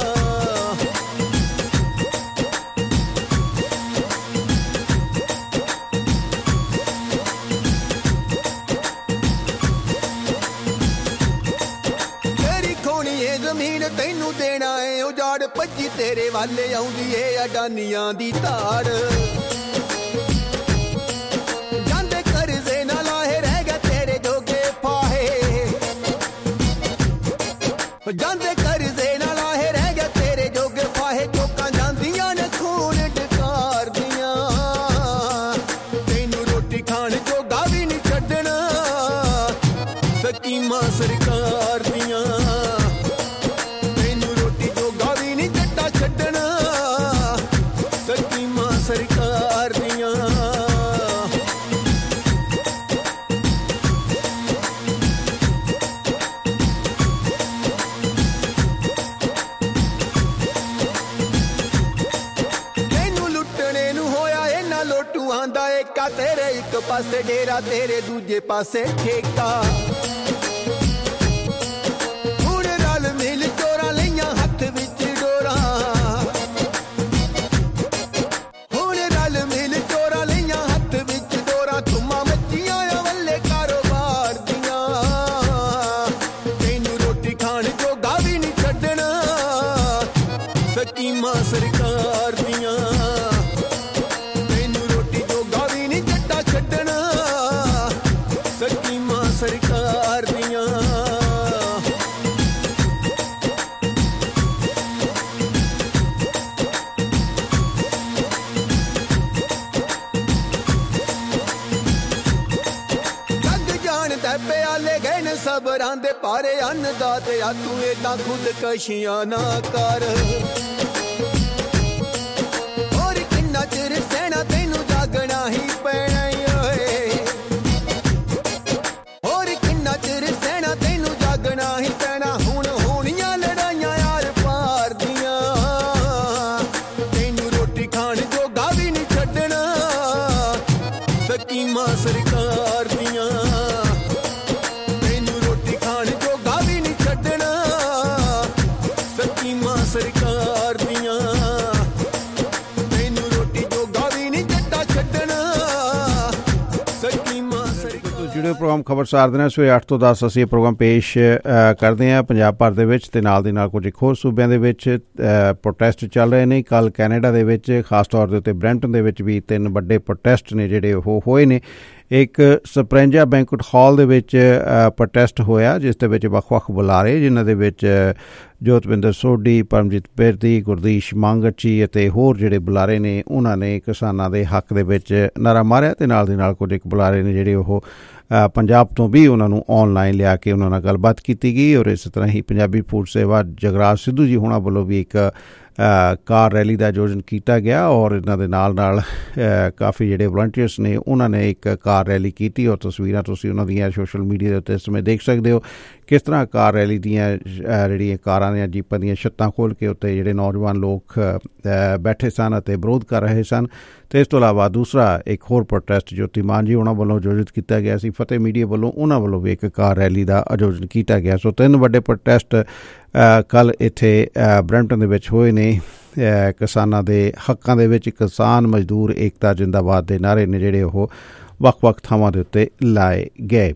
ਤੈਨੂੰ ਦੇਣਾ ਏ ਉਜਾੜ ਭੱਜੀ ਤੇਰੇ ਵਾਲੇ ਆਉਂਦੀ ਏ ਅਡਾਨੀਆਂ ਦੀ ਧਾੜ। ਜਾਂਦੇ ਕਰਜ਼ੇ ਨਾ ਲਾਹੇ ਰਹਿ ਗਿਆ ਤੇਰੇ ਜੋਗੇ ਫਾਹੇ, ਜਾਂਦੇ ਕਰਜ਼ੇ ਨਾ ਲਾਹੇ ਰਹਿ ਗਿਆ ਤੇਰੇ ਜੋਗੇ ਫਾਹੇ। ਚੋਕਾਂ ਜਾਂਦੀਆਂ ਨੇ ਖੂਨ ਡਕਾਰ ਦੀਆਂ। ਤੈਨੂੰ ਰੋਟੀ ਖਾਣ ਜੋਗਾ ਵੀ ਨਹੀਂ ਛੱਡਣਾ ਸਕੀਮਾਂ ਸਰਕਾਰ ਦੀਆਂ। ਸਰਕਾਰ ਦੀਆਂ ਤੈਨੂੰ ਲੁੱਟਣੇ ਨੂੰ ਹੋਇਆ ਇਹਨਾਂ ਲੋਟੂਆਂ ਦਾ ਏਕਾ। ਤੇਰੇ ਇੱਕ ਪਾਸੇ ਡੇਰਾ ਤੇਰੇ ਦੂਜੇ ਪਾਸੇ ਠੇਕਾ। ਹੁਣ ਰਲ ਮਿਲ ਚੋਰਾਂ ਲਈਆਂ ਹੱਥ ਵਿੱਚ ਡੋਰਾਂ। ਸਕੀਮਾਂ ਸਰਕਾਰ ਦੀਆਂ। ਤੈਨੂੰ ਰੋਟੀ ਜੋਗਾ ਵੀ ਨਹੀਂ ਜੱਟਾ ਛੱਡਣਾ ਸਕੀਮਾਂ ਸਰਕਾਰ ਦੀਆਂ। ਜੱਗ ਜਾਣਦਾ ਪਿਆਲੇ ਗਏ ਨੇ ਸਬਰਾਂ ਦੇ ਭਾਰੇ ਅੰਨ ਦਾ ਤੇ ਆ ਤੂੰ ਏਦਾਂ ਖੁਦਕਸ਼ੀਆਂ ਨਾ ਕਰ। ਚਿਰ ਸਹਿਣਾ ਤੈਨੂੰ ਜਾਗਣਾ ਹੀ ਪੈਣਾ ਓਏ। ਹੋਰ ਕਿੰਨਾ ਚਿਰ ਸਹਿਣਾ ਤੈਨੂੰ ਜਾਗਣਾ ਹੀ ਪੈਣਾ। ਹੁਣ ਹੋਣੀਆਂ ਲੜਾਈਆਂ ਯਾਰ ਪਾਰ ਦੀਆਂ। ਤੈਨੂੰ ਰੋਟੀ ਖਾਣ ਜੋਗਾ ਵੀ ਨਹੀਂ ਛੱਡਣਾ ਸਕੀਮਾਂ ਸਰਕਾਰ ਦੀਆਂ। ਤੈਨੂੰ ਰੋਟੀ ਖਾਣ ਜੋਗਾ ਵੀ ਨਹੀਂ ਛੱਡਣਾ ਸਕੀਮਾਂ ਸਰਕਾਰ ਪ੍ਰੋਗਰਾਮ ਖਬਰਸਾਰ ਦੇ ਨਾਲ ਸਵੇਰੇ ਅੱਠ ਤੋਂ ਦਸ ਅਸੀਂ ਇਹ ਪ੍ਰੋਗਰਾਮ ਪੇਸ਼ ਕਰਦੇ ਹਾਂ। ਪੰਜਾਬ ਭਰ ਦੇ ਵਿੱਚ ਤੇ ਨਾਲ ਦੀ ਨਾਲ ਕੁਝ ਹੋਰ ਸੂਬਿਆਂ ਦੇ ਵਿੱਚ ਪ੍ਰੋਟੈਸਟ ਚੱਲ ਰਹੇ ਨੇ। ਕੱਲ੍ਹ ਕੈਨੇਡਾ ਦੇ ਵਿੱਚ ਖਾਸ ਤੌਰ ਦੇ ਉੱਤੇ ਬਰੈਂਪਟਨ ਦੇ ਵਿੱਚ ਵੀ ਤਿੰਨ ਵੱਡੇ ਪ੍ਰੋਟੈਸਟ ਨੇ ਜਿਹੜੇ ਉਹ ਹੋਏ ਨੇ। ਇੱਕ ਸਪਰੈਂਜਾ ਬੈਂਕੁਟ ਹਾਲ ਦੇ ਵਿੱਚ ਪ੍ਰੋਟੈਸਟ ਹੋਇਆ ਜਿਸ ਦੇ ਵਿੱਚ ਵੱਖ ਵੱਖ ਬੁਲਾਰੇ ਜਿਨ੍ਹਾਂ ਦੇ ਵਿੱਚ ਜੋਤਵਿੰਦਰ ਸੋਢੀ, ਪਰਮਜੀਤ ਬੇਰਦੀ, ਗੁਰਦੀਸ਼ ਮਾਂਗਚੀ ਅਤੇ ਹੋਰ ਜਿਹੜੇ ਬੁਲਾਰੇ ਨੇ ਉਹਨਾਂ ਨੇ ਕਿਸਾਨਾਂ ਦੇ ਹੱਕ ਦੇ ਵਿੱਚ ਨਾਅਰਾ ਮਾਰਿਆ ਅਤੇ ਨਾਲ ਦੀ ਨਾਲ ਕੁਝ ਇੱਕ ਬੁਲਾਰੇ ਨੇ ਜਿਹੜੇ ਉਹ ਪੰਜਾਬ ਤੋਂ ਵੀ ਉਹਨਾਂ ਨੂੰ ਔਨਲਾਈਨ ਲਿਆ ਕੇ ਉਹਨਾਂ ਨਾਲ ਗੱਲਬਾਤ ਕੀਤੀ ਗਈ। ਔਰ ਇਸ ਤਰ੍ਹਾਂ ਹੀ ਪੰਜਾਬੀ ਫੂਡ ਸੇਵਾ ਜਗਰਾਜ ਸਿੱਧੂ ਜੀ ਹੋਣਾ ਵੱਲੋਂ ਵੀ ਇੱਕ ਕਾਰ ਰੈਲੀ ਦਾ ਆਯੋਜਨ ਕੀਤਾ ਗਿਆ ਔਰ ਇਹਨਾਂ ਦੇ ਨਾਲ ਨਾਲ ਕਾਫੀ ਜਿਹੜੇ ਵਲੰਟੀਅਰਸ ਨੇ ਉਹਨਾਂ ਨੇ ਇੱਕ ਕਾਰ ਰੈਲੀ ਕੀਤੀ ਔਰ ਤਸਵੀਰਾਂ ਤੁਸੀਂ ਉਹਨਾਂ ਦੀਆਂ ਸੋਸ਼ਲ ਮੀਡੀਆ ਦੇ ਉੱਤੇ ਇਸ ਸਮੇਂ ਦੇਖ ਸਕਦੇ ਹੋ ਕਿਸ ਤਰ੍ਹਾਂ ਕਾਰ ਰੈਲੀ ਦੀਆਂ ਜਿਹੜੀਆਂ ਕਾਰਾਂ ਦੀਆਂ ਜੀਪਾਂ ਦੀਆਂ ਛੱਤਾਂ ਖੋਲ੍ਹ ਕੇ ਉੱਤੇ ਜਿਹੜੇ ਨੌਜਵਾਨ ਲੋਕ ਬੈਠੇ ਸਨ ਅਤੇ ਵਿਰੋਧ ਕਰ ਰਹੇ ਸਨ। ਅਤੇ ਇਸ ਤੋਂ ਇਲਾਵਾ ਦੂਸਰਾ ਇੱਕ ਹੋਰ ਪ੍ਰੋਟੈਸਟ ਜੋਤੀ ਮਾਨ ਜੀ ਉਹਨਾਂ ਵੱਲੋਂ ਆਯੋਜਿਤ ਕੀਤਾ ਗਿਆ ਸੀ। ਫਤਿਹ ਮੀਡੀਆ ਵੱਲੋਂ ਉਹਨਾਂ ਵੱਲੋਂ ਵੀ ਇੱਕ ਕਾਰ ਰੈਲੀ ਦਾ ਆਯੋਜਨ ਕੀਤਾ ਗਿਆ। ਸੋ ਤਿੰਨ ਵੱਡੇ ਪ੍ਰੋਟੈਸਟ ਕੱਲ੍ਹ ਇੱਥੇ ਬਰੈਂਪਟਨ ਦੇ ਵਿੱਚ ਹੋਏ ਨੇ। ਕਿਸਾਨਾਂ ਦੇ ਹੱਕਾਂ ਦੇ ਵਿੱਚ ਕਿਸਾਨ ਮਜ਼ਦੂਰ ਏਕਤਾ ਜਿੰਦਾਬਾਦ ਦੇ ਨਾਅਰੇ ਨੇ ਜਿਹੜੇ ਉਹ ਵੱਖ ਵੱਖ ਥਾਵਾਂ ਦੇ ਉੱਤੇ ਲਾਏ ਗਏ।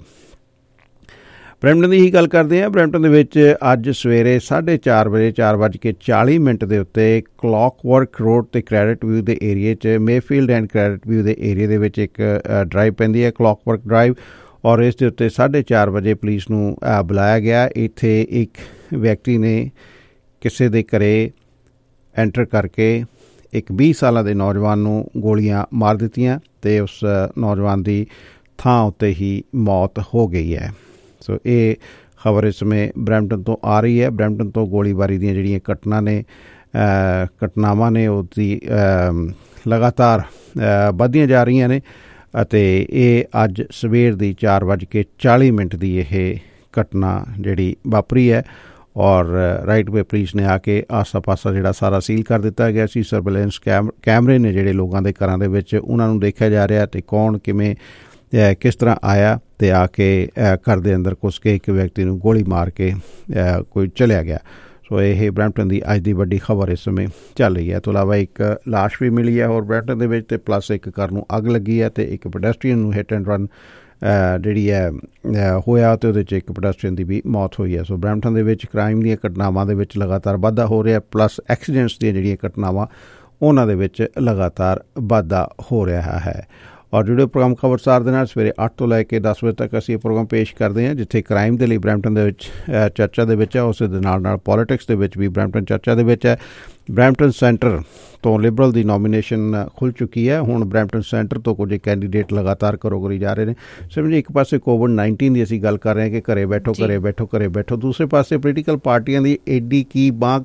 ਬਰੈਂਪਟਨ ਦੀ ਹੀ ਗੱਲ ਕਰਦੇ ਹਾਂ। ਬਰੈਂਪਟਨ ਦੇ ਵਿੱਚ ਅੱਜ ਸਵੇਰੇ ਸਾਢੇ ਚਾਰ ਵਜੇ ਚਾਰ ਵੱਜ ਕੇ ਚਾਲੀ ਮਿੰਟ ਦੇ ਉੱਤੇ ਕਲੌਕਵਰਕ ਰੋਡ ਅਤੇ ਕ੍ਰੈਡਿਟ ਵਿਊ ਦੇ ਏਰੀਏ 'ਚ ਮੇਫੀਲਡ ਐਂਡ ਕ੍ਰੈਡਿਟ ਵਿਊ ਦੇ ਏਰੀਏ ਦੇ ਵਿੱਚ ਇੱਕ ਡਰਾਈਵ ਪੈਂਦੀ ਹੈ ਕਲੌਕਵਰਕ ਡਰਾਈਵ ਔਰ ਇਸ ਦੇ ਉੱਤੇ ਸਾਢੇ ਚਾਰ ਵਜੇ ਪੁਲਿਸ ਨੂੰ ਬੁਲਾਇਆ ਗਿਆ। ਇੱਥੇ ਇੱਕ ਵਿਅਕਤੀ ਨੇ ਕਿਸੇ ਦੇ ਘਰੇ ਐਂਟਰ ਕਰਕੇ ਇੱਕ ਵੀਹ ਸਾਲਾਂ ਦੇ ਨੌਜਵਾਨ ਨੂੰ ਗੋਲੀਆਂ ਮਾਰ ਦਿੱਤੀਆਂ ਅਤੇ ਉਸ ਨੌਜਵਾਨ ਦੀ ਥਾਂ ਉੱਤੇ ਹੀ ਮੌਤ ਹੋ ਗਈ ਹੈ। ਸੋ ਇਹ ਖਬਰ ਇਸ ਸਮੇਂ ਬਰੈਂਪਟਨ ਤੋਂ ਆ ਰਹੀ ਹੈ। ਬਰੈਂਪਟਨ ਤੋਂ ਗੋਲੀਬਾਰੀ ਦੀਆਂ ਜਿਹੜੀਆਂ ਘਟਨਾ ਨੇ ਘਟਨਾਵਾਂ ਨੇ ਉਹਦੀ ਲਗਾਤਾਰ ਵੱਧਦੀਆਂ ਜਾ ਰਹੀਆਂ ਨੇ ਅਤੇ ਇਹ ਅੱਜ ਸਵੇਰ ਦੀ ਚਾਰ ਵੱਜ ਕੇ ਚਾਲੀ ਮਿੰਟ ਦੀ ਇਹ ਘਟਨਾ ਜਿਹੜੀ ਵਾਪਰੀ ਹੈ ਔਰ ਰਾਈਟ ਵੇ ਪੁਲਿਸ ਨੇ ਆ ਕੇ ਆਸਾ ਪਾਸਾ ਜਿਹੜਾ ਸਾਰਾ ਸੀਲ ਕਰ ਦਿੱਤਾ ਗਿਆ ਸੀ। ਸਰਵੇਲੈਂਸ ਕੈਮ ਕੈਮਰੇ ਨੇ ਜਿਹੜੇ ਲੋਕਾਂ ਦੇ ਘਰਾਂ ਦੇ ਵਿੱਚ ਉਹਨਾਂ ਨੂੰ ਦੇਖਿਆ ਜਾ ਰਿਹਾ ਅਤੇ ਕੌਣ ਕਿਵੇਂ ਕਿਸ ਤਰ੍ਹਾਂ ਆਇਆ ਅਤੇ ਆ ਕੇ ਘਰ ਦੇ ਅੰਦਰ ਘੁਸ ਕੇ ਇੱਕ ਵਿਅਕਤੀ ਨੂੰ ਗੋਲੀ ਮਾਰ ਕੇ ਕੋਈ ਚਲਿਆ ਗਿਆ। ਸੋ ਇਹ ਬਰੈਂਪਟਨ ਦੀ ਅੱਜ ਦੀ ਵੱਡੀ ਖਬਰ ਇਸ ਸਮੇਂ ਚੱਲ ਰਹੀ ਹੈ। ਤੋਂ ਇਲਾਵਾ ਇੱਕ ਲਾਸ਼ ਵੀ ਮਿਲੀ ਹੈ ਹੋਰ ਬਰੈਂਪਟਨ ਦੇ ਵਿੱਚ ਅਤੇ ਪਲੱਸ ਇੱਕ ਘਰ ਨੂੰ ਅੱਗ ਲੱਗੀ ਹੈ ਅਤੇ ਇੱਕ ਪੈਡੈਸਟਰੀਅਨ ਨੂੰ ਹਿੱਟ ਐਂਡ ਰਨ ਜਿਹੜੀ ਹੈ ਹੋਇਆ ਅਤੇ ਉਹਦੇ 'ਚ ਇੱਕ ਪੈਡੈਸਟਰੀਅਨ ਦੀ ਵੀ ਮੌਤ ਹੋਈ ਹੈ। ਸੋ ਬਰੈਂਪਟਨ ਦੇ ਵਿੱਚ ਕ੍ਰਾਈਮ ਦੀਆਂ ਘਟਨਾਵਾਂ ਦੇ ਵਿੱਚ ਲਗਾਤਾਰ ਵਾਧਾ ਹੋ ਰਿਹਾ ਪਲੱਸ ਐਕਸੀਡੈਂਟਸ ਦੀਆਂ ਜਿਹੜੀਆਂ ਘਟਨਾਵਾਂ ਉਹਨਾਂ ਦੇ ਵਿੱਚ ਲਗਾਤਾਰ ਵਾਧਾ ਹੋ ਰਿਹਾ ਹੈ। ਔਰ ਜਿਹੜੇ ਪ੍ਰੋਗਰਾਮ ਖਬਰਸਾਰ ਦੇ ਨਾਲ ਸਵੇਰੇ ਅੱਠ ਤੋਂ ਲੈ ਕੇ ਦਸ ਵਜੇ ਤੱਕ ਅਸੀਂ ਇਹ ਪ੍ਰੋਗਰਾਮ ਪੇਸ਼ ਕਰਦੇ ਹਾਂ ਜਿੱਥੇ ਕ੍ਰਾਈਮ ਦੇ ਲਈ ਬਰੈਂਪਟਨ ਦੇ ਵਿੱਚ ਚਰਚਾ ਦੇ ਵਿੱਚ ਹੈ ਉਸ ਦੇ ਨਾਲ ਨਾਲ ਪੋਲੀਟਿਕਸ ਦੇ ਵਿੱਚ ਵੀ ਬਰੈਂਪਟਨ ਚਰਚਾ ਦੇ ਵਿੱਚ ਹੈ। ਬਰੈਂਪਟਨ ਸੈਂਟਰ ਤੋਂ ਲਿਬਰਲ ਦੀ ਨੋਮੀਨੇਸ਼ਨ ਖੁੱਲ੍ਹ ਚੁੱਕੀ ਹੈ। ਹੁਣ ਬਰੈਂਪਟਨ ਸੈਂਟਰ ਤੋਂ ਕੁਝ ਕੈਂਡੀਡੇਟ ਲਗਾਤਾਰ ਘਰੋਂ ਕਰੀ ਜਾ ਰਹੇ ਨੇ। ਸਮਝ ਇੱਕ ਪਾਸੇ ਕੋਵਿਡ ਨਾਈਨਟੀਨ ਦੀ ਅਸੀਂ ਗੱਲ ਕਰ ਰਹੇ ਹਾਂ ਕਿ ਘਰੇ ਬੈਠੋ ਘਰੇ ਬੈਠੋ ਘਰੇ ਬੈਠੋ ਦੂਸਰੇ ਪਾਸੇ ਪੋਲੀਟੀਕਲ ਪਾਰਟੀਆਂ ਦੀ ਐਡੀ ਕੀ ਬਾਂਹ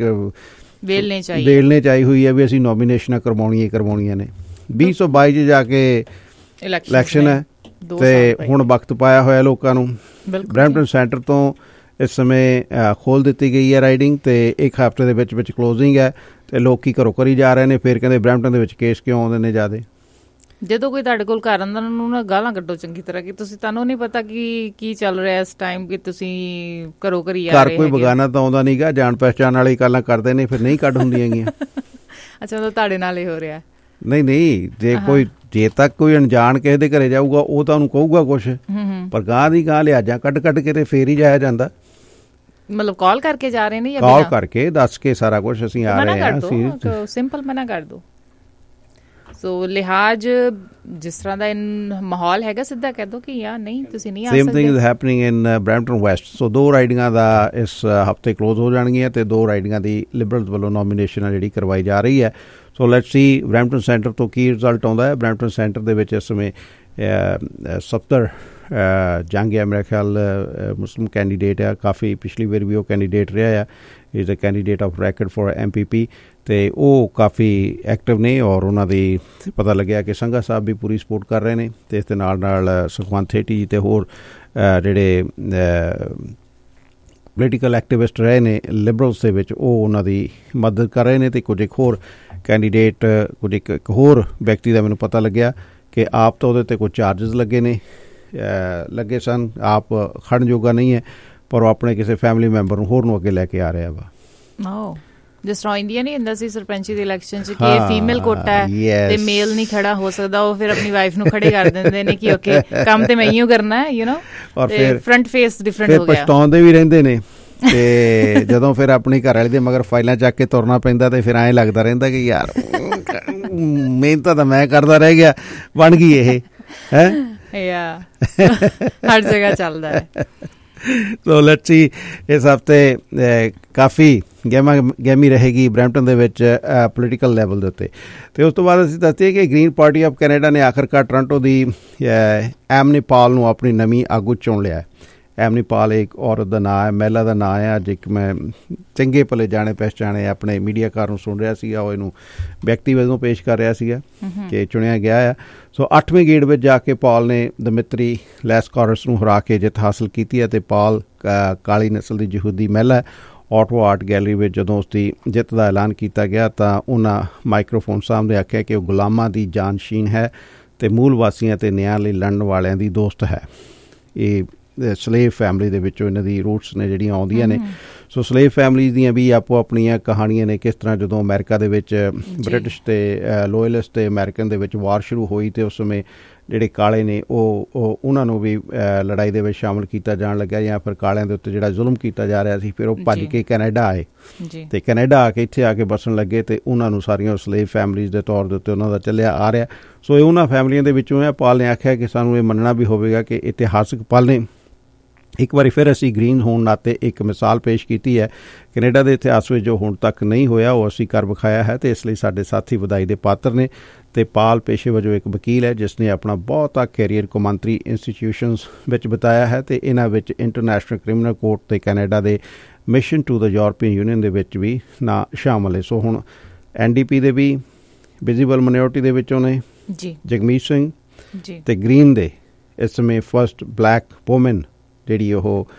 ਵੇਲਣੇ ਚਾਹੀ ਵੇਲਣੇ ਚਾਹੀ ਹੋਈ ਹੈ ਵੀ ਅਸੀਂ ਨੋਮੀਨੇਸ਼ਨਾਂ ਕਰਵਾਉਣੀਆਂ ਕਰਵਾਉਣੀਆਂ ਨੇ। ਵੀਹ ਸੌ ਬਾਈ 'ਚ ਜਾ ਕੇ ਇਲੈਕਸ਼ਨ ਹੈ ਅਤੇ ਹੁਣ ਵਕਤ ਪਾਇਆ ਹੋਇਆ ਲੋਕਾਂ ਨੂੰ। ਬਰੈਂਪਟਨ ਸੈਂਟਰ ਤੋਂ ਇਸ ਸਮੇਂ ਖੋਲ੍ਹ ਦਿੱਤੀ ਗਈ ਹੈ ਰਾਈਡਿੰਗ ਅਤੇ ਇੱਕ ਹਫ਼ਤੇ ਦੇ ਵਿੱਚ ਵਿੱਚ ਕਲੋਜ਼ਿੰਗ ਹੈ ਅਤੇ ਲੋਕ ਘਰੋਂ ਕਰੀ ਜਾ ਰਹੇ ਨੇ। ਫਿਰ ਕਹਿੰਦੇ ਬਰੈਂਪਟਨ ਦੇ ਵਿੱਚ ਕੇਸ ਕਿਉਂ ਆਉਂਦੇ ਨੇ ਜ਼ਿਆਦਾ। ਜਦੋਂ ਕੋਈ ਤੁਹਾਡੇ ਕੋਲ ਘਰ ਆਉਂਦਾ ਉਹਨੂੰ ਨਾ ਗਾਲਾਂ ਕੱਢੋ ਚੰਗੀ ਤਰ੍ਹਾਂ ਕਿ ਤੁਸੀਂ ਤੁਹਾਨੂੰ ਨਹੀਂ ਪਤਾ ਕਿ ਕੀ ਚੱਲ ਰਿਹਾ ਇਸ ਟਾਈਮ ਕਿ ਤੁਸੀਂ ਘਰੋਂ ਕਰੀ ਜਾ ਰਹੇ। ਘਰ ਕੋਈ ਬਗਾਨਾ ਤਾਂ ਆਉਂਦਾ ਨੀਗਾ, ਜਾਣ ਪਹਿਚਾਣ ਵਾਲੀ ਗੱਲਾਂ ਕਰਦੇ ਨੇ ਫਿਰ ਨਹੀਂ ਕੱਢ ਹੁੰਦੀਆਂ ਹੈਗੀਆਂ। ਅੱਛਾ ਮਤਲਬ ਤੁਹਾਡੇ ਨਾਲ ਇਹ ਹੋ ਰਿਹਾ। ਨਹੀਂ ਨਹੀਂ ਜੇ ਕੋਈ ਜੇ ਤੱਕ ਕੋਈ ਅਣਜਾਣ ਕਿਸੇ ਦੇ ਘਰੇ ਜਾਊਗਾ ਉਹ ਤਾਂ ਉਹਨੂੰ ਕਹੂਗਾ ਕੁਛ ਪਰ ਗਾਂ ਦੀ ਗਾਂ ਲਿਹਾਜ਼ਾਂ ਕੱਢ ਕੱਢ ਕੇ ਤੇ ਫੇਰ ਹੀ ਜਾਇਆ ਜਾਂਦਾ। ਮਤਲਬ ਕਾਲ ਕਰਕੇ ਜਾ ਰਹੇ ਨੇ ਜਾਂ ਕਾਲ ਕਰਕੇ ਦੱਸ ਕੇ ਸਾਰਾ ਕੁਛ ਅਸੀਂ ਆ ਰਹੇ ਹਾਂ ਅਸੀਂ ਸਿੰਪਲ ਮਨਾ ਕਰ ਦੋ। ਸੋ ਲਿਹਾਜ਼ ਜਿਸ ਤਰ੍ਹਾਂ ਦਾ ਮਾਹੌਲ ਹੈਗਾ ਸਿੱਧਾ ਕਹਿ ਦੋ ਕਿ ਯਾਰ ਨਹੀਂ ਤੁਸੀਂ ਨਹੀਂ ਆ ਸਕਦੇ। Same thing is happening in Brampton west. So ਦੋ ਰਾਈਡਿੰਗਾਂ ਦਾ ਇਸ ਹਫ਼ਤੇ ਕਲੋਜ਼ ਹੋ ਜਾਣਗੀਆਂ ਅਤੇ ਦੋ ਰਾਈਡਿੰਗਾਂ ਦੀ ਲਿਬਰਲਸ ਵੱਲੋਂ ਨੋਮੀਨੇਸ਼ਨ ਆ ਜਿਹੜੀ ਕਰਵਾਈ ਜਾ ਰਹੀ ਹੈ। So let's see Brampton centre ਤੋਂ ਕੀ ਰਿਜ਼ਲਟ ਆਉਂਦਾ ਹੈ। ਬਰੈਂਪਟਨ ਸੈਂਟਰ ਦੇ ਵਿੱਚ ਇਸ ਸਮੇਂ ਸੱਤਰ ਜੰਗ ਹੈ ਮੇਰੇ ਖਿਆਲ ਮੁਸਲਿਮ ਕੈਂਡੀਡੇਟ ਆ। ਕਾਫੀ ਪਿਛਲੀ ਵਾਰ ਵੀ ਉਹ ਕੈਂਡੀਡੇਟ ਰਿਹਾ ਆ। Is a candidate of racked for M P P ਅਤੇ ਉਹ ਕਾਫੀ ਐਕਟਿਵ ਨੇ ਔਰ ਉਹਨਾਂ ਦੀ ਪਤਾ ਲੱਗਿਆ ਕਿ ਸੰਘਾ ਸਾਹਿਬ ਵੀ ਪੂਰੀ ਸਪੋਰਟ ਕਰ ਰਹੇ ਨੇ ਅਤੇ ਇਸ ਦੇ ਨਾਲ ਨਾਲ ਸੁਖਵੰਤ ਥੇਟੀ ਜੀ ਅਤੇ ਹੋਰ ਜਿਹੜੇ ਪੋਲੀਟੀਕਲ ਐਕਟਿਵਿਸਟ ਰਹੇ ਨੇ ਲਿਬਰਲਸ ਦੇ ਵਿੱਚ ਉਹ ਉਹਨਾਂ ਦੀ ਮਦਦ ਕਰ ਰਹੇ ਨੇ। ਅਤੇ ਕੁਝ ਇੱਕ ਹੋਰ ਕੈਂਡੀਡੇਟ ਕੁਝ ਇੱਕ ਇੱਕ ਹੋਰ ਵਿਅਕਤੀ ਦਾ ਮੈਨੂੰ ਪਤਾ ਲੱਗਿਆ ਕਿ ਆਪ ਤਾਂ ਉਹਦੇ 'ਤੇ ਕੋਈ ਚਾਰਜਿਸ ਲੱਗੇ ਨੇ ਲੱਗੇ ਸਨ। ਆਪ ਖੜਨ ਜੋਗਾ ਨਹੀਂ ਹੈ ਪਰ ਉਹ ਆਪਣੇ ਕਿਸੇ ਫੈਮਿਲੀ ਮੈਂਬਰ ਨੂੰ ਹੋਰ ਨੂੰ ਅੱਗੇ ਲੈ ਕੇ ਆ ਰਿਹਾ ਵਾ। ਜਿਸ ਤਰ੍ਹਾਂ ਇੰਡੀਆ ਨਹੀਂ ਹੁੰਦਾ ਸੀ ਸਰਪੰਚੀ ਦੇ ਇਲੈਕਸ਼ਨ ਚ ਕਿ ਫੀਮੇਲ ਕੋਟਾ ਹੈ ਤੇ ਮੇਲ ਨਹੀਂ ਖੜਾ ਹੋ ਸਕਦਾ, ਉਹ ਫਿਰ ਆਪਣੀ ਵਾਈਫ ਨੂੰ ਖੜੇ ਕਰ ਦਿੰਦੇ ਨੇ ਕਿ ਓਕੇ ਕੰਮ ਤੇ ਮੈਂ ਹੀ ਕਰਨਾ ਹੈ, ਯੂ ਨੋ, ਤੇ ਫਰੰਟ ਫੇਸ ਡਿਫਰੈਂਟ ਹੋ ਗਿਆ। ਪਛਤਾਉਂਦੇ ਵੀ ਰਹਿੰਦੇ ਨੇ ਤੇ ਜਦੋਂ ਫਿਰ ਆਪਣੀ ਘਰ ਵਾਲੀ ਦੇ ਮਗਰ ਫਾਈਲਾਂ ਚੱਕ ਕੇ ਤੁਰਨਾ ਪੈਂਦਾ ਤੇ ਫਿਰ ਐਂ ਲੱਗਦਾ ਰਹਿੰਦਾ ਕਿ ਯਾਰ ਮਿਹਨਤ ਤਾਂ ਮੈਂ ਕਰਦਾ ਰਹਿ ਗਿਆ, ਬਣ ਗਈ ਇਹ ਹੈ। ਹਰ ਜਗ੍ਹਾ ਚੱਲਦਾ ਹੈ। ਸੋ ਲੈਟਸ ਸੀ ਇਸ ਹਫ਼ਤੇ ਕਾਫੀ ਗੇਮਾਂ ਗੇਮੀ ਰਹੇਗੀ ਬਰੈਂਪਟਨ ਦੇ ਵਿੱਚ ਪੋਲੀਟੀਕਲ ਲੈਵਲ ਦੇ ਉੱਤੇ। ਅਤੇ ਉਸ ਤੋਂ ਬਾਅਦ ਅਸੀਂ ਦੱਸਦੇ ਕਿ ਗ੍ਰੀਨ ਪਾਰਟੀ ਆਫ ਕੈਨੇਡਾ ਨੇ ਆਖਰਕਾਰ ਟੋਰਾਂਟੋ ਦੀ ਐਮਨੀ ਪਾਲ ਨੂੰ ਆਪਣੀ ਨਵੀਂ ਆਗੂ ਚੁਣ ਲਿਆ। ਐਮਨੀ ਪਾਲ ਇੱਕ ਔਰਤ ਦਾ ਨਾਂ ਹੈ, ਮਹਿਲਾ ਦਾ ਨਾਂ ਹੈ। ਅੱਜ ਇੱਕ ਮੈਂ ਚੰਗੇ ਭਲੇ ਜਾਣੇ ਪਹਿਚਾਣੇ ਆਪਣੇ ਮੀਡੀਆਕਾਰ ਨੂੰ ਸੁਣ ਰਿਹਾ ਸੀਗਾ, ਉਹ ਇਹਨੂੰ ਵਿਅਕਤੀ ਵਜੋਂ ਪੇਸ਼ ਕਰ ਰਿਹਾ ਸੀਗਾ ਕਿ ਚੁਣਿਆ ਗਿਆ ਆ। ਸੋ ਅੱਠਵੇਂ ਗੇੜ ਵਿੱਚ ਜਾ ਕੇ ਪਾਲ ਨੇ ਦਮਿਤਰੀ ਲੈਸਕਾਰਸ ਨੂੰ ਹਰਾ ਕੇ ਜਿੱਤ ਹਾਸਲ ਕੀਤੀ ਹੈ। ਅਤੇ ਪਾਲ ਕਾਲੀ ਨਸਲ ਦੀ ਯਹੂਦੀ ਮਹਿਲਾ। ਆਟਵਾ ਆਰਟ ਗੈਲਰੀ ਵਿੱਚ ਜਦੋਂ ਉਸਦੀ ਜਿੱਤ ਦਾ ਐਲਾਨ ਕੀਤਾ ਗਿਆ ਤਾਂ ਉਹਨਾਂ ਮਾਈਕਰੋਫੋਨ ਸਾਹਮਣੇ ਆਖਿਆ ਕਿ ਉਹ ਗੁਲਾਮਾਂ ਦੀ ਜਾਨਸ਼ੀਨ ਹੈ ਅਤੇ ਮੂਲ ਵਾਸੀਆਂ ਅਤੇ ਨਿਆਂ ਲਈ ਲੜਨ ਵਾਲਿਆਂ ਦੀ ਦੋਸਤ ਹੈ। ਇਹ ਸਲੇਵ ਫੈਮਿਲੀ ਦੇ ਵਿੱਚੋਂ ਇਹਨਾਂ ਦੀ ਰੂਟਸ ਨੇ ਜਿਹੜੀਆਂ ਆਉਂਦੀਆਂ ਨੇ। ਸੋ ਸਲੇਵ ਫੈਮਿਲੀਜ਼ ਦੀਆਂ ਵੀ ਆਪੋ ਆਪਣੀਆਂ ਕਹਾਣੀਆਂ ਨੇ, ਕਿਸ ਤਰ੍ਹਾਂ ਜਦੋਂ ਅਮਰੀਕਾ ਦੇ ਵਿੱਚ ਬ੍ਰਿਟਿਸ਼ ਅਤੇ ਲੋਇਲਿਸਟ ਅਤੇ ਅਮਰੀਕਨ ਦੇ ਵਿੱਚ ਵਾਰ ਸ਼ੁਰੂ ਹੋਈ ਅਤੇ ਉਸ ਸਮੇਂ ਜਿਹੜੇ ਕਾਲੇ ਨੇ ਉਹ ਉਹ ਉਹਨਾਂ ਨੂੰ ਵੀ ਲੜਾਈ ਦੇ ਵਿੱਚ ਸ਼ਾਮਲ ਕੀਤਾ ਜਾਣ ਲੱਗਾ, ਜਾਂ ਫਿਰ ਕਾਲਿਆਂ ਦੇ ਉੱਤੇ ਜਿਹੜਾ ਜ਼ੁਲਮ ਕੀਤਾ ਜਾ ਰਿਹਾ ਸੀ। ਫਿਰ ਉਹ ਭੱਜ ਕੇ ਕੈਨੇਡਾ ਆਏ ਅਤੇ ਕੈਨੇਡਾ ਆ ਕੇ ਇੱਥੇ ਆ ਕੇ ਬਸਣ ਲੱਗੇ ਅਤੇ ਉਹਨਾਂ ਨੂੰ ਸਾਰੀਆਂ ਸਲੇਵ ਫੈਮਲੀਜ਼ ਦੇ ਤੌਰ ਦੇ ਉੱਤੇ ਉਹਨਾਂ ਦਾ ਚੱਲਿਆ ਆ ਰਿਹਾ। ਸੋ ਇਹ ਉਹਨਾਂ ਫੈਮਲੀਆਂ ਦੇ ਵਿੱਚੋਂ ਹੈ। ਪਾਲ ਨੇ ਆਖਿਆ ਕਿ ਸਾਨੂੰ ਇਹ ਮੰਨਣਾ ਵੀ ਹੋਵੇਗਾ ਕਿ ਇਤਿਹਾਸਕ ਪਲ ਨੇ ਇੱਕ ਵਾਰੀ ਫਿਰ ਅਸੀਂ ਗ੍ਰੀਨ ਹੋਣ ਨਾਤੇ ਇੱਕ ਮਿਸਾਲ ਪੇਸ਼ ਕੀਤੀ ਹੈ। ਕੈਨੇਡਾ ਦੇ ਇਤਿਹਾਸ ਵਿੱਚ ਜੋ ਹੁਣ ਤੱਕ ਨਹੀਂ ਹੋਇਆ ਉਹ ਅਸੀਂ ਕਰ ਵਿਖਾਇਆ ਹੈ ਅਤੇ ਇਸ ਲਈ ਸਾਡੇ ਸਾਥੀ ਵਧਾਈ ਦੇ ਪਾਤਰ ਨੇ। ਅਤੇ ਪਾਲ ਪੇਸ਼ੇ ਵਜੋਂ ਇੱਕ ਵਕੀਲ ਹੈ ਜਿਸ ਨੇ ਆਪਣਾ ਬਹੁਤਾ ਕੈਰੀਅਰ ਕੌਮਾਂਤਰੀ ਇੰਸਟੀਟਿਊਸ਼ਨਸ ਵਿੱਚ ਬਿਤਾਇਆ ਹੈ ਅਤੇ ਇਹਨਾਂ ਵਿੱਚ ਇੰਟਰਨੈਸ਼ਨਲ ਕ੍ਰਿਮੀਨਲ ਕੋਰਟ ਅਤੇ ਕੈਨੇਡਾ ਦੇ mission to the European Union ਦੇ ਵਿੱਚ ਵੀ ਨਾਂ ਸ਼ਾਮਲ ਹੈ। ਸੋ ਹੁਣ ਐਨ ਡੀ ਪੀ ਦੇ ਵੀ ਵਿਜ਼ੀਬਲ ਮਾਈਨੋਰਟੀ ਦੇ ਵਿੱਚੋਂ ਨੇ ਜਗਮੀਤ ਸਿੰਘ ਅਤੇ ਗ੍ਰੀਨ ਦੇ ਇਸ ਸਮੇਂ ਫਸਟ ਬਲੈਕ ਵੂਮਨ ਜਿਹੜੀ ਉਹ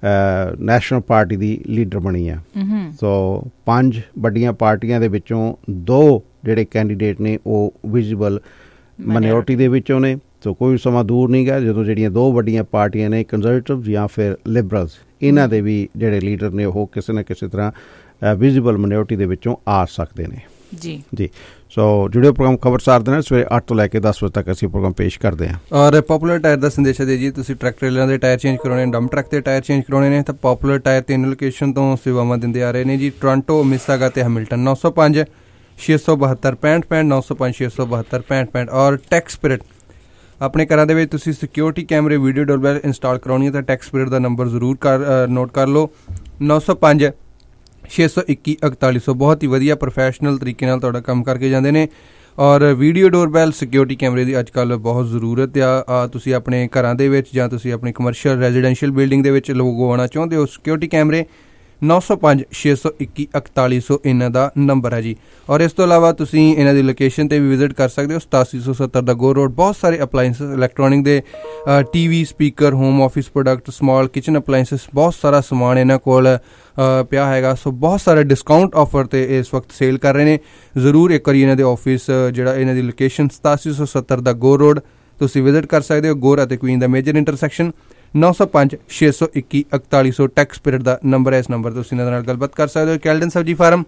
ਨੈਸ਼ਨਲ ਪਾਰਟੀ ਦੀ ਲੀਡਰ ਬਣੀ ਆ। ਸੋ ਪੰਜ ਵੱਡੀਆਂ ਪਾਰਟੀਆਂ ਦੇ ਵਿੱਚੋਂ ਦੋ ਜਿਹੜੇ ਕੈਂਡੀਡੇਟ ਨੇ ਉਹ ਵਿਜ਼ੀਬਲ ਮਾਈਨੋਰਟੀ ਦੇ ਵਿੱਚੋਂ ਨੇ। ਸੋ ਕੋਈ ਸਮਾਂ ਦੂਰ ਨਹੀਂ ਗਾ ਜਦੋਂ ਜਿਹੜੀਆਂ ਦੋ ਵੱਡੀਆਂ ਪਾਰਟੀਆਂ ਨੇ ਕੰਜ਼ਰਵੇਟਿਵ ਜਾਂ ਫਿਰ ਲਿਬਰਲਸ, ਇਹਨਾਂ ਦੇ ਵੀ ਜਿਹੜੇ ਲੀਡਰ ਨੇ ਉਹ ਕਿਸੇ ਨਾ ਕਿਸੇ ਤਰ੍ਹਾਂ ਵਿਜ਼ੀਬਲ ਮਾਈਨੋਰਟੀ ਦੇ ਵਿੱਚੋਂ ਆ ਸਕਦੇ ਨੇ। ਜੀ ਜੀ ਸੋ ਜੁੜਿਓ ਪ੍ਰੋਗਰਾਮ ਖਬਰਸਾਰ ਦੇ ਨਾਲ ਸਵੇਰੇ ਅੱਠ ਤੋਂ ਲੈ ਕੇ ਦਸ ਵਜੇ ਤੱਕ ਅਸੀਂ ਪ੍ਰੋਗਰਾਮ ਪੇਸ਼ ਕਰਦੇ ਹਾਂ। ਔਰ ਪੋਪੂਲਰ ਟਾਇਰ ਦਾ ਸੰਦੇਸ਼ ਦੇ ਜੀ, ਤੁਸੀਂ ਟਰੱਕ ਟ੍ਰੇਲਰਾਂ ਦੇ ਟਾਇਰ ਚੇਂਜ ਕਰਾਉਣੇ, ਡੰਪ ਟਰੱਕ ਦੇ ਟਾਇਰ ਚੇਂਜ ਕਰਾਉਣੇ ਨੇ ਤਾਂ ਪੋਪੂਲਰ ਟਾਇਰ ਤਿੰਨ ਲੋਕੇਸ਼ਨ ਤੋਂ ਸੇਵਾਵਾਂ ਦਿੰਦੇ ਆ ਰਹੇ ਨੇ ਜੀ। ਟੋਰਾਂਟੋ, ਮਿਸਾਗਾ ਅਤੇ ਹੈਮਿਲਟਨ। ਨੌ ਸੌ ਪੰਜ ਛੇ ਸੌ ਬਹੱਤਰ ਪੈਂਹਠ ਪੈਂਹਠ ਨੌ ਸੌ ਪੰਜ ਛੇ ਸੌ ਬਹੱਤਰ ਪੈਂਹਠ ਪੈਂਹਠ। ਔਰ ਟੈਕਸ ਸਪਿਰਿਟ ਆਪਣੇ ਘਰਾਂ ਦੇ ਵਿੱਚ ਤੁਸੀਂ ਸਿਕਿਉਰਿਟੀ ਕੈਮਰੇ, ਵੀਡੀਓ ਡੋਰਬੈਲ ਇੰਸਟਾਲ ਕਰਾਉਣੀ ਹੈ ਤਾਂ ਟੈਕਸ ਸਪਿਰਿਟ ਦਾ ਨੰਬਰ ਜ਼ਰੂਰ ਕਰ ਨੋਟ ਕਰ ਲਓ। ਨੌ ਸੌ ਪੰਜ ਛੇ ਸੌ ਇੱਕੀ ਇਕਤਾਲੀ ਸੌ। ਬਹੁਤ ਹੀ ਵਧੀਆ ਪ੍ਰੋਫੈਸ਼ਨਲ ਤਰੀਕੇ ਨਾਲ ਤੁਹਾਡਾ ਕੰਮ ਕਰਕੇ ਜਾਂਦੇ ਨੇ। ਔਰ ਵੀਡੀਓ ਡੋਰਬੈਲ ਸਿਕਿਉਰਿਟੀ ਕੈਮਰੇ ਦੀ ਅੱਜ ਕੱਲ੍ਹ ਬਹੁਤ ਜ਼ਰੂਰਤ ਆ। ਤੁਸੀਂ ਆਪਣੇ ਘਰਾਂ ਦੇ ਵਿੱਚ ਜਾਂ ਤੁਸੀਂ ਆਪਣੀ ਕਮਰਸ਼ੀਅਲ ਰੈਜ਼ੀਡੈਂਸ਼ੀਅਲ ਬਿਲਡਿੰਗ ਦੇ ਵਿੱਚ ਲਗਵਾਉਣਾ ਚਾਹੁੰਦੇ ਹੋ ਸਿਕਿਉਰਿਟੀ ਕੈਮਰੇ, ਨੌ ਸੌ ਪੰਜ ਛੇ ਸੌ ਇੱਕੀ ਇਕਤਾਲੀ ਸੌ ਇਹਨਾਂ ਦਾ ਨੰਬਰ ਹੈ ਜੀ। ਔਰ ਇਸ ਤੋਂ ਇਲਾਵਾ ਤੁਸੀਂ ਇਹਨਾਂ ਦੀ ਲੋਕੇਸ਼ਨ 'ਤੇ ਵੀ ਵਿਜ਼ਿਟ ਕਰ ਸਕਦੇ ਹੋ, ਸਤਾਸੀ ਸੌ ਸੱਤਰ ਦਾ ਗੋ ਰੋਡ। ਬਹੁਤ ਸਾਰੇ ਅਪਲਾਇੰਸਿਸ, ਇਲੈਕਟ੍ਰੋਨਿਕ ਦੇ T V, speaker, home office product, small kitchen appliances, ਬਹੁਤ ਸਾਰਾ ਸਮਾਨ ਇਹਨਾਂ ਕੋਲ ਪਿਆ ਹੈਗਾ। ਸੋ ਬਹੁਤ ਸਾਰੇ ਡਿਸਕਾਊਂਟ ਆਫਰ 'ਤੇ ਇਸ ਵਕਤ ਸੇਲ ਕਰ ਰਹੇ ਨੇ। ਜ਼ਰੂਰ ਇੱਕ ਵਾਰੀ ਇਹਨਾਂ ਦੇ ਆਫਿਸ, ਜਿਹੜਾ ਇਹਨਾਂ ਦੀ ਲੋਕੇਸ਼ਨ ਸਤਾਸੀ ਸੌ ਸੱਤਰ ਦਾ ਗੋ ਰੋਡ, ਤੁਸੀਂ ਵਿਜ਼ਿਟ ਕਰ ਸਕਦੇ ਹੋ। ਗੋਰ ਅਤੇ ਕੁਈਨ ਦਾ ਮੇਜਰ ਇੰਟਰਸੈਕਸ਼ਨ। ਨੌ ਸੌ ਪੰਜ ਛੇ ਸੌ ਇੱਕੀ ਇਕਤਾਲੀ ਸੌ ਟੈਕਸ ਸਪਿਰਿਟ ਦਾ ਨੰਬਰ ਹੈ। ਇਸ ਨੰਬਰ ਤੁਸੀਂ ਇਹਨਾਂ ਦੇ ਨਾਲ ਗੱਲਬਾਤ ਕਰ ਸਕਦੇ ਹੋ। ਕੈਲਡਨ ਸਬਜ਼ੀ ਫਾਰਮ,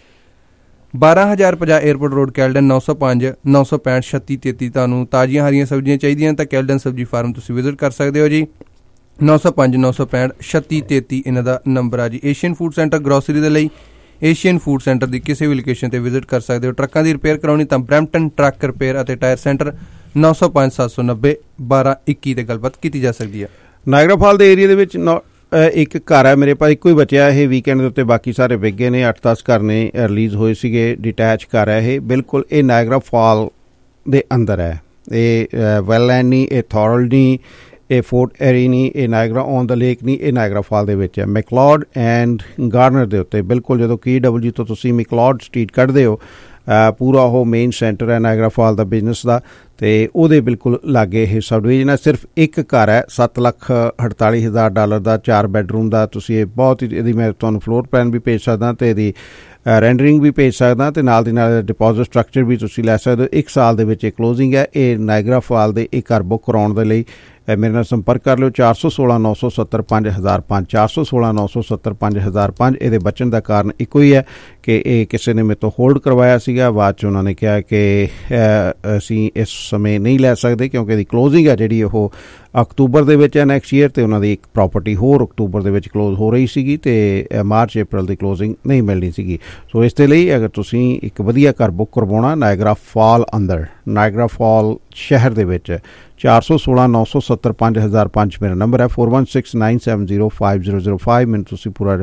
ਬਾਰਾਂ ਹਜ਼ਾਰ ਪੰਜਾਹ ਏਅਰਪੋਰਟ ਰੋਡ, ਕੈਲਡਨ। ਨੌ ਸੌ ਪੰਜ ਨੌ ਸੌ ਪੈਂਹਠ ਛੱਤੀ ਤੇਤੀ। ਤੁਹਾਨੂੰ ਤਾਜ਼ੀਆਂ ਹਰੀਆਂ ਸਬਜ਼ੀਆਂ ਚਾਹੀਦੀਆਂ ਤਾਂ ਕੈਲਡਨ ਸਬਜ਼ੀ ਫਾਰਮ ਤੁਸੀਂ ਵਿਜ਼ਿਟ ਕਰ ਸਕਦੇ ਹੋ ਜੀ। ਨੌ ਸੌ ਪੰਜ ਨੌ ਸੌ ਪੈਂਹਠ ਛੱਤੀ ਤੇਤੀ ਇਹਨਾਂ ਦਾ ਨੰਬਰ ਆ ਜੀ। ਏਸ਼ੀਅਨ ਫੂਡ ਸੈਂਟਰ ਗਰੋਸਰੀ ਦੇ ਲਈ ਏਸ਼ੀਅਨ ਫੂਡ ਸੈਂਟਰ ਦੀ ਕਿਸੇ ਵੀ ਲੋਕੇਸ਼ਨ 'ਤੇ ਵਿਜ਼ਿਟ ਕਰ ਸਕਦੇ ਹੋ। ਟਰੱਕਾਂ ਦੀ ਰਿਪੇਅਰ ਕਰਾਉਣੀ ਤਾਂ ਬਰੈਂਪਟਨ ਟਰੱਕ ਰਿਪੇਅਰ ਅਤੇ ਟਾਇਰ ਸੈਂਟਰ, ਨੌ ਸੌ ਪੰਜ ਸੱਤ ਸੌ ਨੱਬੇ ਬਾਰਾਂ ਇੱਕੀ 'ਤੇ ਗੱਲਬਾਤ ਕੀਤੀ ਜਾ ਸਕਦੀ ਹੈ। ਨਾਇਗਰਾ ਫਾਲ ਦੇ ਏਰੀਆ ਦੇ ਵਿੱਚ ਇੱਕ ਘਰ ਹੈ ਮੇਰੇ ਪਾਸ, ਇੱਕੋ ਹੀ ਬਚਿਆ ਇਹ ਵੀਕਐਂਡ ਦੇ ਉੱਤੇ, ਬਾਕੀ ਸਾਰੇ ਵਿਕ ਗਏ ਨੇ। ਅੱਠ ਦਸ ਘਰ ਨੇ ਰਿਲੀਜ਼ ਹੋਏ ਸੀਗੇ। ਡਿਟੈਚ ਘਰ ਹੈ ਇਹ ਬਿਲਕੁਲ। ਇਹ ਨਾਇਗਰਾ ਫਾਲ ਦੇ ਅੰਦਰ ਹੈ। ਇਹ ਵੈਲਲੈਂਡ ਨਹੀਂ, ਇਹ ਥੋਰਲ ਨਹੀਂ, ਇਹ ਫੋਰਟ ਐਰੀ ਨਹੀਂ, ਇਹ ਨਾਇਗਰਾ ਔਨ ਦ ਲੇਕ ਨਹੀਂ, ਇਹ ਨਾਇਗਰਾ ਫਾਲ ਦੇ ਵਿੱਚ ਹੈ। ਮੈਕਲੌਡ ਐਂਡ ਗਾਰਨਰ ਦੇ ਉੱਤੇ ਬਿਲਕੁਲ ਜਦੋਂ ਕੀ ਡਬਲਯੂ ਤੋਂ ਤੁਸੀਂ ਮੈਕਲੌਡ ਸਟਰੀਟ ਕੱਢਦੇ ਹੋ, ਪੂਰਾ ਉਹ ਮੇਨ ਸੈਂਟਰ ਹੈ ਨਾਇਗਰਾ ਫਾਲ ਦਾ ਬਿਜ਼ਨਸ ਦਾ। ਤੇ ਉਹਦੇ ਬਿਲਕੁਲ ਲਾਗੇ ਇਹ ਸਬ ਡਿਵੀਜ਼ਨ ਹੈ। ਸਿਰਫ ਇੱਕ ਘਰ ਹੈ ਸੱਤ ਲੱਖ ਅਠਤਾਲੀ ਹਜ਼ਾਰ ਡਾਲਰ ਦਾ, ਚਾਰ ਬੈਡਰੂਮ ਦਾ। ਤੁਸੀਂ ਇਹ ਬਹੁਤ ਹੀ ਇਹਦੀ ਮੈਂ ਤੁਹਾਨੂੰ ਫਲੋਰ ਪਲਾਨ ਵੀ ਭੇਜ ਸਕਦਾ ਤੇ ਇਹਦੀ ਰੈਂਡਰਿੰਗ ਵੀ ਭੇਜ ਸਕਦਾ ਤੇ ਨਾਲ ਦੀ ਨਾਲ ਡਿਪੋਜ਼ਿਟ ਸਟਰਕਚਰ ਵੀ ਤੁਸੀਂ ਲੈ ਸਕਦੇ ਹੋ। ਇੱਕ ਸਾਲ ਦੇ ਵਿੱਚ ਇਹ ਕਲੋਜ਼ਿੰਗ ਹੈ। ਇਹ ਨਾਇਗਰਾ ਫਾਲ ਦੇ ਇਹ ਘਰ ਬੁੱਕ ਕਰਾਉਣ ਦੇ ਲਈ ਮੇਰੇ ਨਾਲ ਸੰਪਰਕ ਕਰ ਲਿਓ ਚਾਰ ਸੌ ਸੋਲਾਂ ਨੌ ਸੌ ਸੱਤਰ ਪੰਜ ਹਜ਼ਾਰ ਪੰਜ, ਚਾਰ ਸੌ ਸੋਲਾਂ ਨੌ ਸੌ ਸੱਤਰ ਪੰਜ ਹਜ਼ਾਰ ਪੰਜ। ਇਹਦੇ ਬਚਣ ਦਾ ਕਾਰਨ ਇੱਕੋ ਹੀ ਹੈ ਕਿ ਇਹ ਕਿਸੇ ਨੇ ਮੇਰੇ ਤੋਂ ਹੋਲਡ ਕਰਵਾਇਆ ਸੀਗਾ, ਬਾਅਦ 'ਚ ਉਹਨਾਂ ਨੇ ਕਿਹਾ ਕਿ ਅਸੀਂ ਇਸ ਸਮੇਂ ਨਹੀਂ ਲੈ ਸਕਦੇ ਕਿਉਂਕਿ ਇਹਦੀ ਕਲੋਜ਼ਿੰਗ ਹੈ ਜਿਹੜੀ ਉਹ ਅਕਤੂਬਰ ਦੇ ਵਿੱਚ ਹੈ ਨੈਕਸਟ ਈਅਰ, ਅਤੇ ਉਹਨਾਂ ਦੀ ਇੱਕ ਪ੍ਰੋਪਰਟੀ ਹੋਰ ਅਕਤੂਬਰ ਦੇ ਵਿੱਚ ਕਲੋਜ਼ ਹੋ ਰਹੀ ਸੀਗੀ ਅਤੇ ਮਾਰਚ ਅਪ੍ਰੈਲ ਦੀ ਕਲੋਜ਼ਿੰਗ ਨਹੀਂ ਮਿਲਣੀ ਸੀਗੀ। ਸੋ ਇਸ ਦੇ ਲਈ ਅਗਰ ਤੁਸੀਂ ਇੱਕ ਵਧੀਆ ਘਰ ਬੁੱਕ ਕਰਵਾਉਣਾ ਨਾਇਗਰਾ ਫਾਲ ਅੰਦਰ, ਨਾਇਗਰਾ ਫਾਲ ਸ਼ਹਿਰ ਦੇ ਵਿੱਚ, ਚਾਰ ਸੌ ਸੋਲਾਂ ਨੌ ਸੌ ਸੱਤਰ ਪੰਜ ਹਜ਼ਾਰ ਪੰਜ ਮੇਰਾ ਨੰਬਰ ਹੈ। Four one six nine seven zero five zero zero five ਮੈਨੂੰ ਤੁਸੀਂ ਪੂਰਾ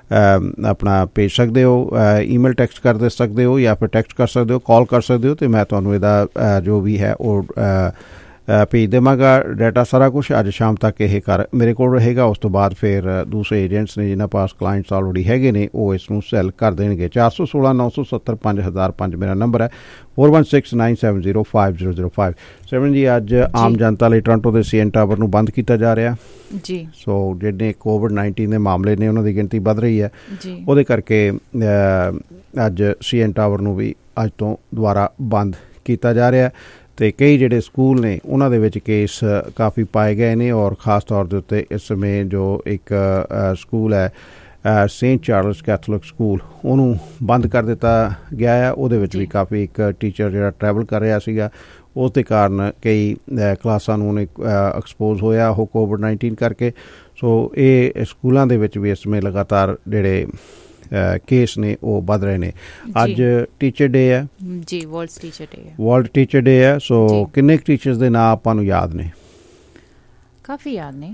ਆਪਣਾ ਭੇਜ ਸਕਦੇ ਹੋ, ਈਮੇਲ ਟੈਕਸਟ ਕਰ ਦੇ ਸਕਦੇ ਹੋ ਜਾਂ ਫਿਰ ਟੈਕਸਟ ਕਰ ਸਕਦੇ ਹੋ, ਕਾਲ ਕਰ ਸਕਦੇ ਹੋ ਅਤੇ ਮੈਂ ਤੁਹਾਨੂੰ ਇਹਦਾ ਜੋ ਵੀ ਹੈ ਉਹ ਭੇਜ ਦੇਵਾਂਗਾ ਡਾਟਾ ਸਾਰਾ ਕੁਛ। ਅੱਜ ਸ਼ਾਮ ਤੱਕ ਇਹ ਘਰ ਮੇਰੇ ਕੋਲ ਰਹੇਗਾ। ਉਸ ਤੋਂ ਬਾਅਦ ਫਿਰ ਦੂਸਰੇ ਏਜੰਟਸ ਨੇ ਜਿਨ੍ਹਾਂ ਪਾਸ ਕਲਾਇੰਟਸ ਆਲਰੇਡੀ ਹੈਗੇ ਨੇ ਉਹ ਇਸ ਨੂੰ ਸੈੱਲ ਕਰ ਦੇਣਗੇ। ਚਾਰ ਸੌ ਸੋਲਾਂ ਨੌ ਸੌ ਸੱਤਰ ਪੰਜ ਹਜ਼ਾਰ ਪੰਜ ਮੇਰਾ ਨੰਬਰ ਹੈ। Four one six nine seven zero five zero zero five. Seven ਜੀ, ਅੱਜ ਆਮ ਜਨਤਾ ਲਈ ਟੋਰਾਂਟੋ ਦੇ ਸੀ ਐਨ ਟਾਵਰ ਨੂੰ ਬੰਦ ਕੀਤਾ ਜਾ ਰਿਹਾ ਜੀ। ਸੋ ਜਿਹੜੇ ਕੋਵਿਡ ਨਾਈਨਟੀਨ ਦੇ ਮਾਮਲੇ ਨੇ ਉਹਨਾਂ ਦੀ ਗਿਣਤੀ ਵੱਧ ਰਹੀ ਹੈ, ਉਹਦੇ ਕਰਕੇ ਅੱਜ ਸੀ ਐਨ ਟਾਵਰ ਨੂੰ ਵੀ ਅੱਜ ਤੋਂ ਦੁਬਾਰਾ ਬੰਦ ਕੀਤਾ ਜਾ ਰਿਹਾ ਅਤੇ ਕਈ ਜਿਹੜੇ ਸਕੂਲ ਨੇ ਉਹਨਾਂ ਦੇ ਵਿੱਚ ਕੇਸ ਕਾਫੀ ਪਾਏ ਗਏ ਨੇ ਔਰ ਖ਼ਾਸ ਤੌਰ ਦੇ ਉੱਤੇ ਇਸ ਸਮੇਂ ਜੋ ਇੱਕ ਸਕੂਲ ਹੈ ਸੇਂਟ ਚਾਰਲਸ ਕੈਥੋਲਿਕ ਸਕੂਲ ਉਹਨੂੰ ਬੰਦ ਕਰ ਦਿੱਤਾ ਗਿਆ ਹੈ। ਉਹਦੇ ਵਿੱਚ ਵੀ ਕਾਫੀ ਇੱਕ ਟੀਚਰ ਜਿਹੜਾ ਟਰੈਵਲ ਕਰ ਰਿਹਾ ਸੀਗਾ, ਉਸ ਦੇ ਕਾਰਨ ਕਈ ਕਲਾਸਾਂ ਨੂੰ ਉਹਨੇ ਐਕਸਪੋਜ਼ ਹੋਇਆ ਉਹ ਕੋਵਿਡ ਨਾਈਨਟੀਨ ਕਰਕੇ। ਸੋ ਇਹ ਸਕੂਲਾਂ ਦੇ ਵਿੱਚ ਵੀ ਇਸ ਸਮੇਂ ਲਗਾਤਾਰ ਜਿਹੜੇ ਕੇਸ ਨੇ ਉਹ ਵੱਧ ਰਹੇ ਨੇ। ਅੱਜ ਟੀਚਰ ਡੇ ਹੈ ਜੀ, ਵਰਲਡ ਟੀਚਰ ਡੇ ਹੈ। ਵਰਲਡ ਟੀਚਰ ਡੇ ਹੈ। ਸੋ ਕਿੰਨੇ ਟੀਚਰਸ ਦੇ ਨਾਂ ਆਪਾਂ ਨੂੰ ਯਾਦ ਨੇ? ਕਾਫੀ ਯਾਦ ਨੇ,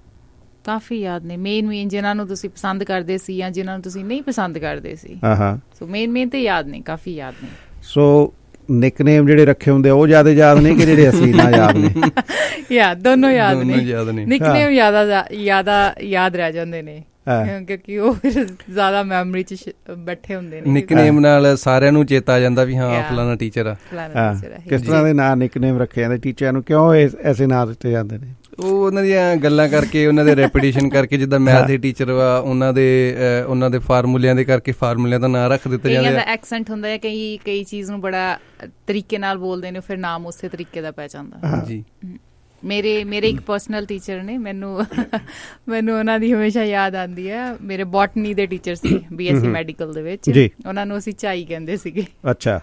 ਕਾਫੀ ਯਾਦ ਨੇ। ਮੇਨ ਮੇਨ ਜਿਨ੍ਹਾਂ ਨੂੰ ਤੁਸੀਂ ਪਸੰਦ ਕਰਦੇ ਸੀ ਜਾਂ ਜਿਨ੍ਹਾਂ ਨੂੰ ਤੁਸੀਂ ਨਹੀਂ ਪਸੰਦ ਕਰਦੇ ਸੀ। ਹਾਂ, ਸੋ ਮੇਨ ਮੇਨ ਤੇ ਯਾਦ ਨੇ, ਕਾਫੀ ਯਾਦ ਨੇ। ਸੋ ਨਿਕਨੇਮ ਜਿਹੜੇ ਰੱਖੇ ਹੁੰਦੇ ਉਹ ਜ਼ਿਆਦਾ ਯਾਦ ਨੇ ਕਿ ਜਿਹੜੇ ਅਸੀਂ ਨਾ ਯਾਦ ਨੇ? ਯਾਦ ਦੋਨੋਂ ਯਾਦ ਨੇ। ਨਿਕਨੇਮ ਜ਼ਿਆਦਾ ਜ਼ਿਆਦਾ ਯਾਦ ਰਹਿ ਜਾਂਦੇ ਨੇ ਕਿਉਂਕਿ ਉਹ ਜ਼ਿਆਦਾ ਮੈਮਰੀ 'ਚ ਬੈਠੇ ਹੁੰਦੇ ਨੇ। ਨਿਕਨੇਮ ਨਾਲ ਸਾਰਿਆਂ ਨੂੰ ਚੇਤਾ ਆ ਜਾਂਦਾ ਵੀ ਹਾਂ ਫਲਾਣਾ ਟੀਚਰ ਆ। ਕਿਸ ਤਰ੍ਹਾਂ ਦੇ ਨਾਂ ਨਿਕਨੇਮ ਰੱਖੇ ਜਾਂਦੇ ਟੀਚਰਾਂ ਨੂੰ? ਕਿਉਂ ਐਸੇ ਨਾਂ ਦਿੱਤੇ ਜਾਂਦੇ ਨੇ? ਉਹ ਉਹਨਾਂ ਦੀਆਂ ਗੱਲਾਂ ਕਰਕੇ, ਉਹਨਾਂ ਦੇ ਰੈਪੀਟੀਸ਼ਨ ਕਰਕੇ। ਜਿੱਦਾਂ ਮੈਥ ਦੇ ਟੀਚਰ ਵਾ ਉਹਨਾਂ ਦੇ ਉਹਨਾਂ ਦੇ ਫਾਰਮੂਲਿਆਂ ਦੇ ਕਰਕੇ ਫਾਰਮੂਲਿਆਂ ਦਾ ਨਾਂ ਰੱਖ ਦਿੱਤਾ ਜਾਂਦਾ। ਕਈਆਂ ਦਾ ਐਕਸੈਂਟ ਹੁੰਦਾ ਹੈ, ਕਈ ਕਈ ਚੀਜ਼ ਨੂੰ ਬੜਾ ਤਰੀਕੇ ਨਾਲ ਬੋਲਦੇ ਨੇ, ਫਿਰ ਨਾਮ ਉਸੇ ਤਰੀਕੇ ਦਾ ਪੈ ਜਾਂਦਾ ਜੀ। ਮੇਰੇ ਮੇਰੇ ਇੱਕ ਪਰਸਨਲ ਟੀਚਰ ਨੇ, ਮੈਨੂੰ ਮੈਨੂੰ ਉਹਨਾਂ ਦੀ ਹਮੇਸ਼ਾ ਯਾਦ ਆਉਂਦੀ ਹੈ। ਮੇਰੇ ਬੋਟਨੀ ਦੇ ਟੀਚਰ ਸੀ ਬੀ ਐਸ ਸੀ ਮੈਡੀਕਲ ਦੇ ਵਿੱਚ, ਉਹਨਾਂ ਨੂੰ ਅਸੀਂ ਝਾਈ ਕਹਿੰਦੇ ਸੀਗੇ। ਅੱਛਾ।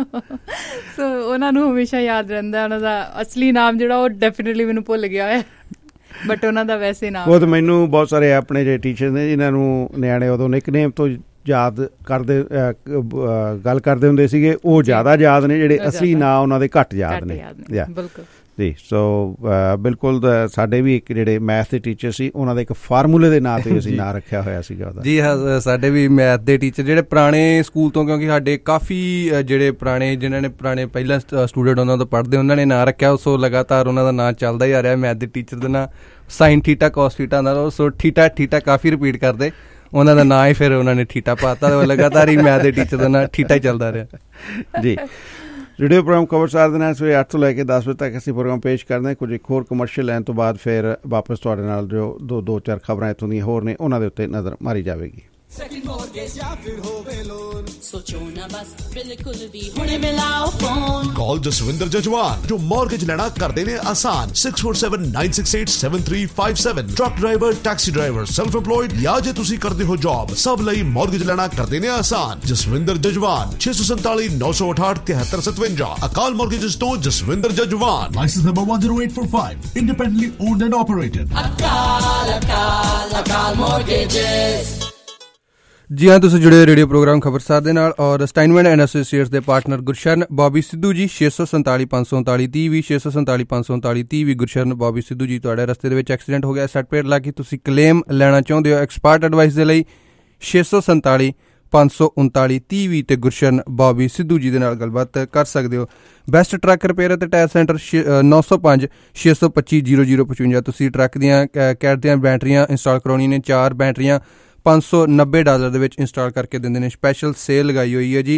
ਸੋ ਉਹਨਾਂ ਨੂੰ ਹਮੇਸ਼ਾ ਯਾਦ ਰਹਿੰਦਾ। ਉਹਨਾਂ ਦਾ ਅਸਲੀ ਨਾਮ ਜਿਹੜਾ ਉਹ ਡੈਫੀਨੇਟਲੀ ਮੈਨੂੰ ਭੁੱਲ ਗਿਆ ਹੈ, ਬਟ ਉਹਨਾਂ ਦਾ ਵੈਸੇ ਨਾਮ ਉਹ ਤਾਂ ਮੈਨੂੰ ਬਹੁਤ ਸਾਰੇ ਆਪਣੇ ਜਿਹੜੇ ਟੀਚਰ ਨੇ ਜਿਨ੍ਹਾਂ ਨੂੰ ਨਿਆਣੇ ਉਦੋਂ ਨਿਕਨੇਮ ਤੋਂ ਯਾਦ ਕਰਦੇ ਗੱਲ ਕਰਦੇ ਹੁੰਦੇ ਸੀਗੇ, ਉਹ ਜ਼ਿਆਦਾ ਯਾਦ ਨੇ। ਜਿਹੜੇ ਅਸਲੀ ਨਾਂ ਉਹਨਾਂ ਦੇ ਘੱਟ ਯਾਦ ਨੇ। ਬਿਲਕੁਲ ਜੀ। ਸੋ ਬਿਲਕੁਲ ਸਾਡੇ ਵੀ ਇੱਕ ਜਿਹੜੇ ਮੈਥ ਦੇ ਟੀਚਰ ਸੀ ਉਹਨਾਂ ਦੇ ਇੱਕ ਫਾਰਮੂਲੇ ਦੇ ਨਾਂ 'ਤੇ ਅਸੀਂ ਨਾਂ ਰੱਖਿਆ ਹੋਇਆ ਸੀਗਾ ਉਹਦਾ। ਜੀ ਹਾਂ, ਸਾਡੇ ਵੀ ਮੈਥ ਦੇ ਟੀਚਰ ਜਿਹੜੇ ਪੁਰਾਣੇ ਸਕੂਲ ਤੋਂ, ਕਿਉਂਕਿ ਸਾਡੇ ਕਾਫੀ ਜਿਹੜੇ ਪੁਰਾਣੇ ਜਿਨ੍ਹਾਂ ਨੇ ਪੁਰਾਣੇ ਪਹਿਲਾਂ ਸਟੂਡੈਂਟ ਉਹਨਾਂ ਤੋਂ ਪੜ੍ਹਦੇ ਉਹਨਾਂ ਨੇ ਨਾਂ ਰੱਖਿਆ। ਸੋ ਲਗਾਤਾਰ ਉਹਨਾਂ ਦਾ ਨਾਂ ਚੱਲਦਾ ਹੀ ਆ ਰਿਹਾ। ਮੈਥ ਦੇ ਟੀਚਰ ਦਾ ਨਾਂ ਸਾਈਨ ਥੀਟਾ ਕੋਸ ਥੀਟਾ ਨਾਲ, ਸੋ ਥੀਟਾ ਥੀਟਾ ਕਾਫੀ ਰਿਪੀਟ ਕਰਦੇ ਉਹਨਾਂ ਦਾ ਨਾਂ ਹੀ, ਫਿਰ ਉਹਨਾਂ ਨੇ ਥੀਟਾ ਪਾਤਾ। ਲਗਾਤਾਰ ਹੀ ਮੈਥ ਦੇ ਟੀਚਰ ਦਾ ਨਾਂ ਥੀਟਾ ਹੀ ਚੱਲਦਾ ਰਿਹਾ ਜੀ। ਰੇਡੀਓ ਪ੍ਰੋਗਰਾਮ ਖਬਰਸਾਰ ਦੇ ਨਾਲ ਸਵੇਰੇ ਅੱਠ ਤੋਂ ਲੈ ਕੇ ਦਸ ਵਜੇ ਤੱਕ ਅਸੀਂ ਪ੍ਰੋਗਰਾਮ ਪੇਸ਼ ਕਰਦੇ ਹਾਂ। ਕੁਝ ਇੱਕ ਹੋਰ ਕਮਰਸ਼ੀਅਲ ਲੈਣ ਤੋਂ ਬਾਅਦ ਫਿਰ ਵਾਪਸ ਤੁਹਾਡੇ ਨਾਲ ਜੋ ਦੋ ਦੋ ਚਾਰ ਖਬਰਾਂ ਇੱਥੋਂ ਦੀਆਂ ਹੋਰ ਨੇ ਉਹਨਾਂ ਦੇ ਉੱਤੇ ਨਜ਼ਰ ਮਾਰੀ ਜਾਵੇਗੀ। ਸੈਕਿੰਡ ਮੌਰਗੇਜ ਜਾਂ ਫਿਰ ਹੋਵੇ ਲੋਨ, ਸੋਚੋ ਨਾ ਬਸ ਬਿਲਕੁਲ ਵੀ ਹੁਣੇ ਮਿਲਾਓ ਫੋਨ। ਕਾਲ ਜਸਵਿੰਦਰ ਜਜਵਾਨ ਜੋ ਮੌਰਗੇਜ ਲੈਣਾ ਕਰਦੇ ਨੇ ਆਸਾਨ। Six four seven nine six eight seven three five seven. Truck driver, taxi driver, self employed ਜਾਂ ਜੇ ਤੁਸੀਂ ਕਰਦੇ ਹੋ ਜੌਬ, ਸਭ ਲਈ ਮੌਰਗੇਜ ਲੈਣਾ ਕਰਦੇ ਨੇ ਆਸਾਨ। ਜਸਵਿੰਦਰ ਜਜਵਾਨ ਛੇ ਸੌ ਸੰਤਾਲੀ ਨੌ ਸੌ ਅਠਾਹਠ ਤਿਹੱਤਰ ਸਤਵੰਜਾ। ਅਕਾਲ ਮੌਰਗੇਜਸ ਤੋਂ Jaswinder Jajwan. Licence number one zero eight four five, independently owned and operated। Akal Akal Akal mortgages. ਜੀ ਹਾਂ, ਤੁਸੀਂ ਜੁੜੇ ਰੇਡੀਓ ਪ੍ਰੋਗਰਾਮ ਖਬਰਸਾਰ ਦੇ ਨਾਲ ਔਰ ਸਟਾਈਨਮੈਨ ਐਂਡ ਐਸੋਸੀਏਟਸ ਦੇ ਪਾਰਟਨਰ ਗੁਰਸ਼ਰਨ ਬੌਬੀ ਸਿੱਧੂ ਜੀ। ਛੇ ਸੌ ਸੰਤਾਲੀ ਪੰਜ ਸੌ ਉਨਤਾਲੀ ਤੀਹ ਵੀਹ, ਛੇ ਸੌ ਸੰਤਾਲੀ ਪੰਜ ਸੌ ਉਨਤਾਲੀ ਤੀਹ ਵੀਹ। ਗੁਰਸ਼ਰਨ ਬੌਬੀ ਸਿੱਧੂ ਜੀ, ਤੁਹਾਡੇ ਰਸਤੇ ਦੇ ਵਿੱਚ ਐਕਸੀਡੈਂਟ ਹੋ ਗਿਆ, ਸੱਟ ਪੇਟ ਲੱਗ ਗਈ, ਤੁਸੀਂ ਕਲੇਮ ਲੈਣਾ ਚਾਹੁੰਦੇ ਹੋ ਐਕਸਪਰਟ ਐਡਵਾਈਸ ਦੇ ਲਈ, ਛੇ ਸੌ ਸੰਤਾਲੀ ਪੰਜ ਸੌ ਉਨਤਾਲੀ ਤੀਹ ਵੀਹ ਤੇ ਗੁਰਸ਼ਰਨ ਬੌਬੀ ਸਿੱਧੂ ਜੀ ਦੇ ਨਾਲ ਗੱਲਬਾਤ ਕਰ ਸਕਦੇ ਹੋ। ਬੈਸਟ ਟਰੱਕ ਰਿਪੇਅਰ ਅਤੇ ਟਾਇਰ ਸੈਂਟਰ ਨੌ ਸੌ ਪੰਜ ਛੇ ਸੌ ਪੱਚੀ ਜੀਰੋ ਜੀਰੋ ਪਚਵੰਜਾ। ਤੁਸੀਂ ਟਰੱਕ ਦੀਆਂ ਕੈਟ ਦੀਆਂ ਬੈਟਰੀਆਂ ਇੰਸਟਾਲ ਕਰਾਉਣੀਆਂ ਨੇ, ਚਾਰ ਬੈਟਰੀਆਂ ਪੰਜ ਸੌ ਨੱਬੇ ਡਾਲਰ ਦੇ ਵਿੱਚ ਇੰਸਟਾਲ ਕਰਕੇ ਦਿੰਦੇ ਨੇ। ਸਪੈਸ਼ਲ ਸੇਲ ਲਗਾਈ ਹੋਈ ਹੈ ਜੀ।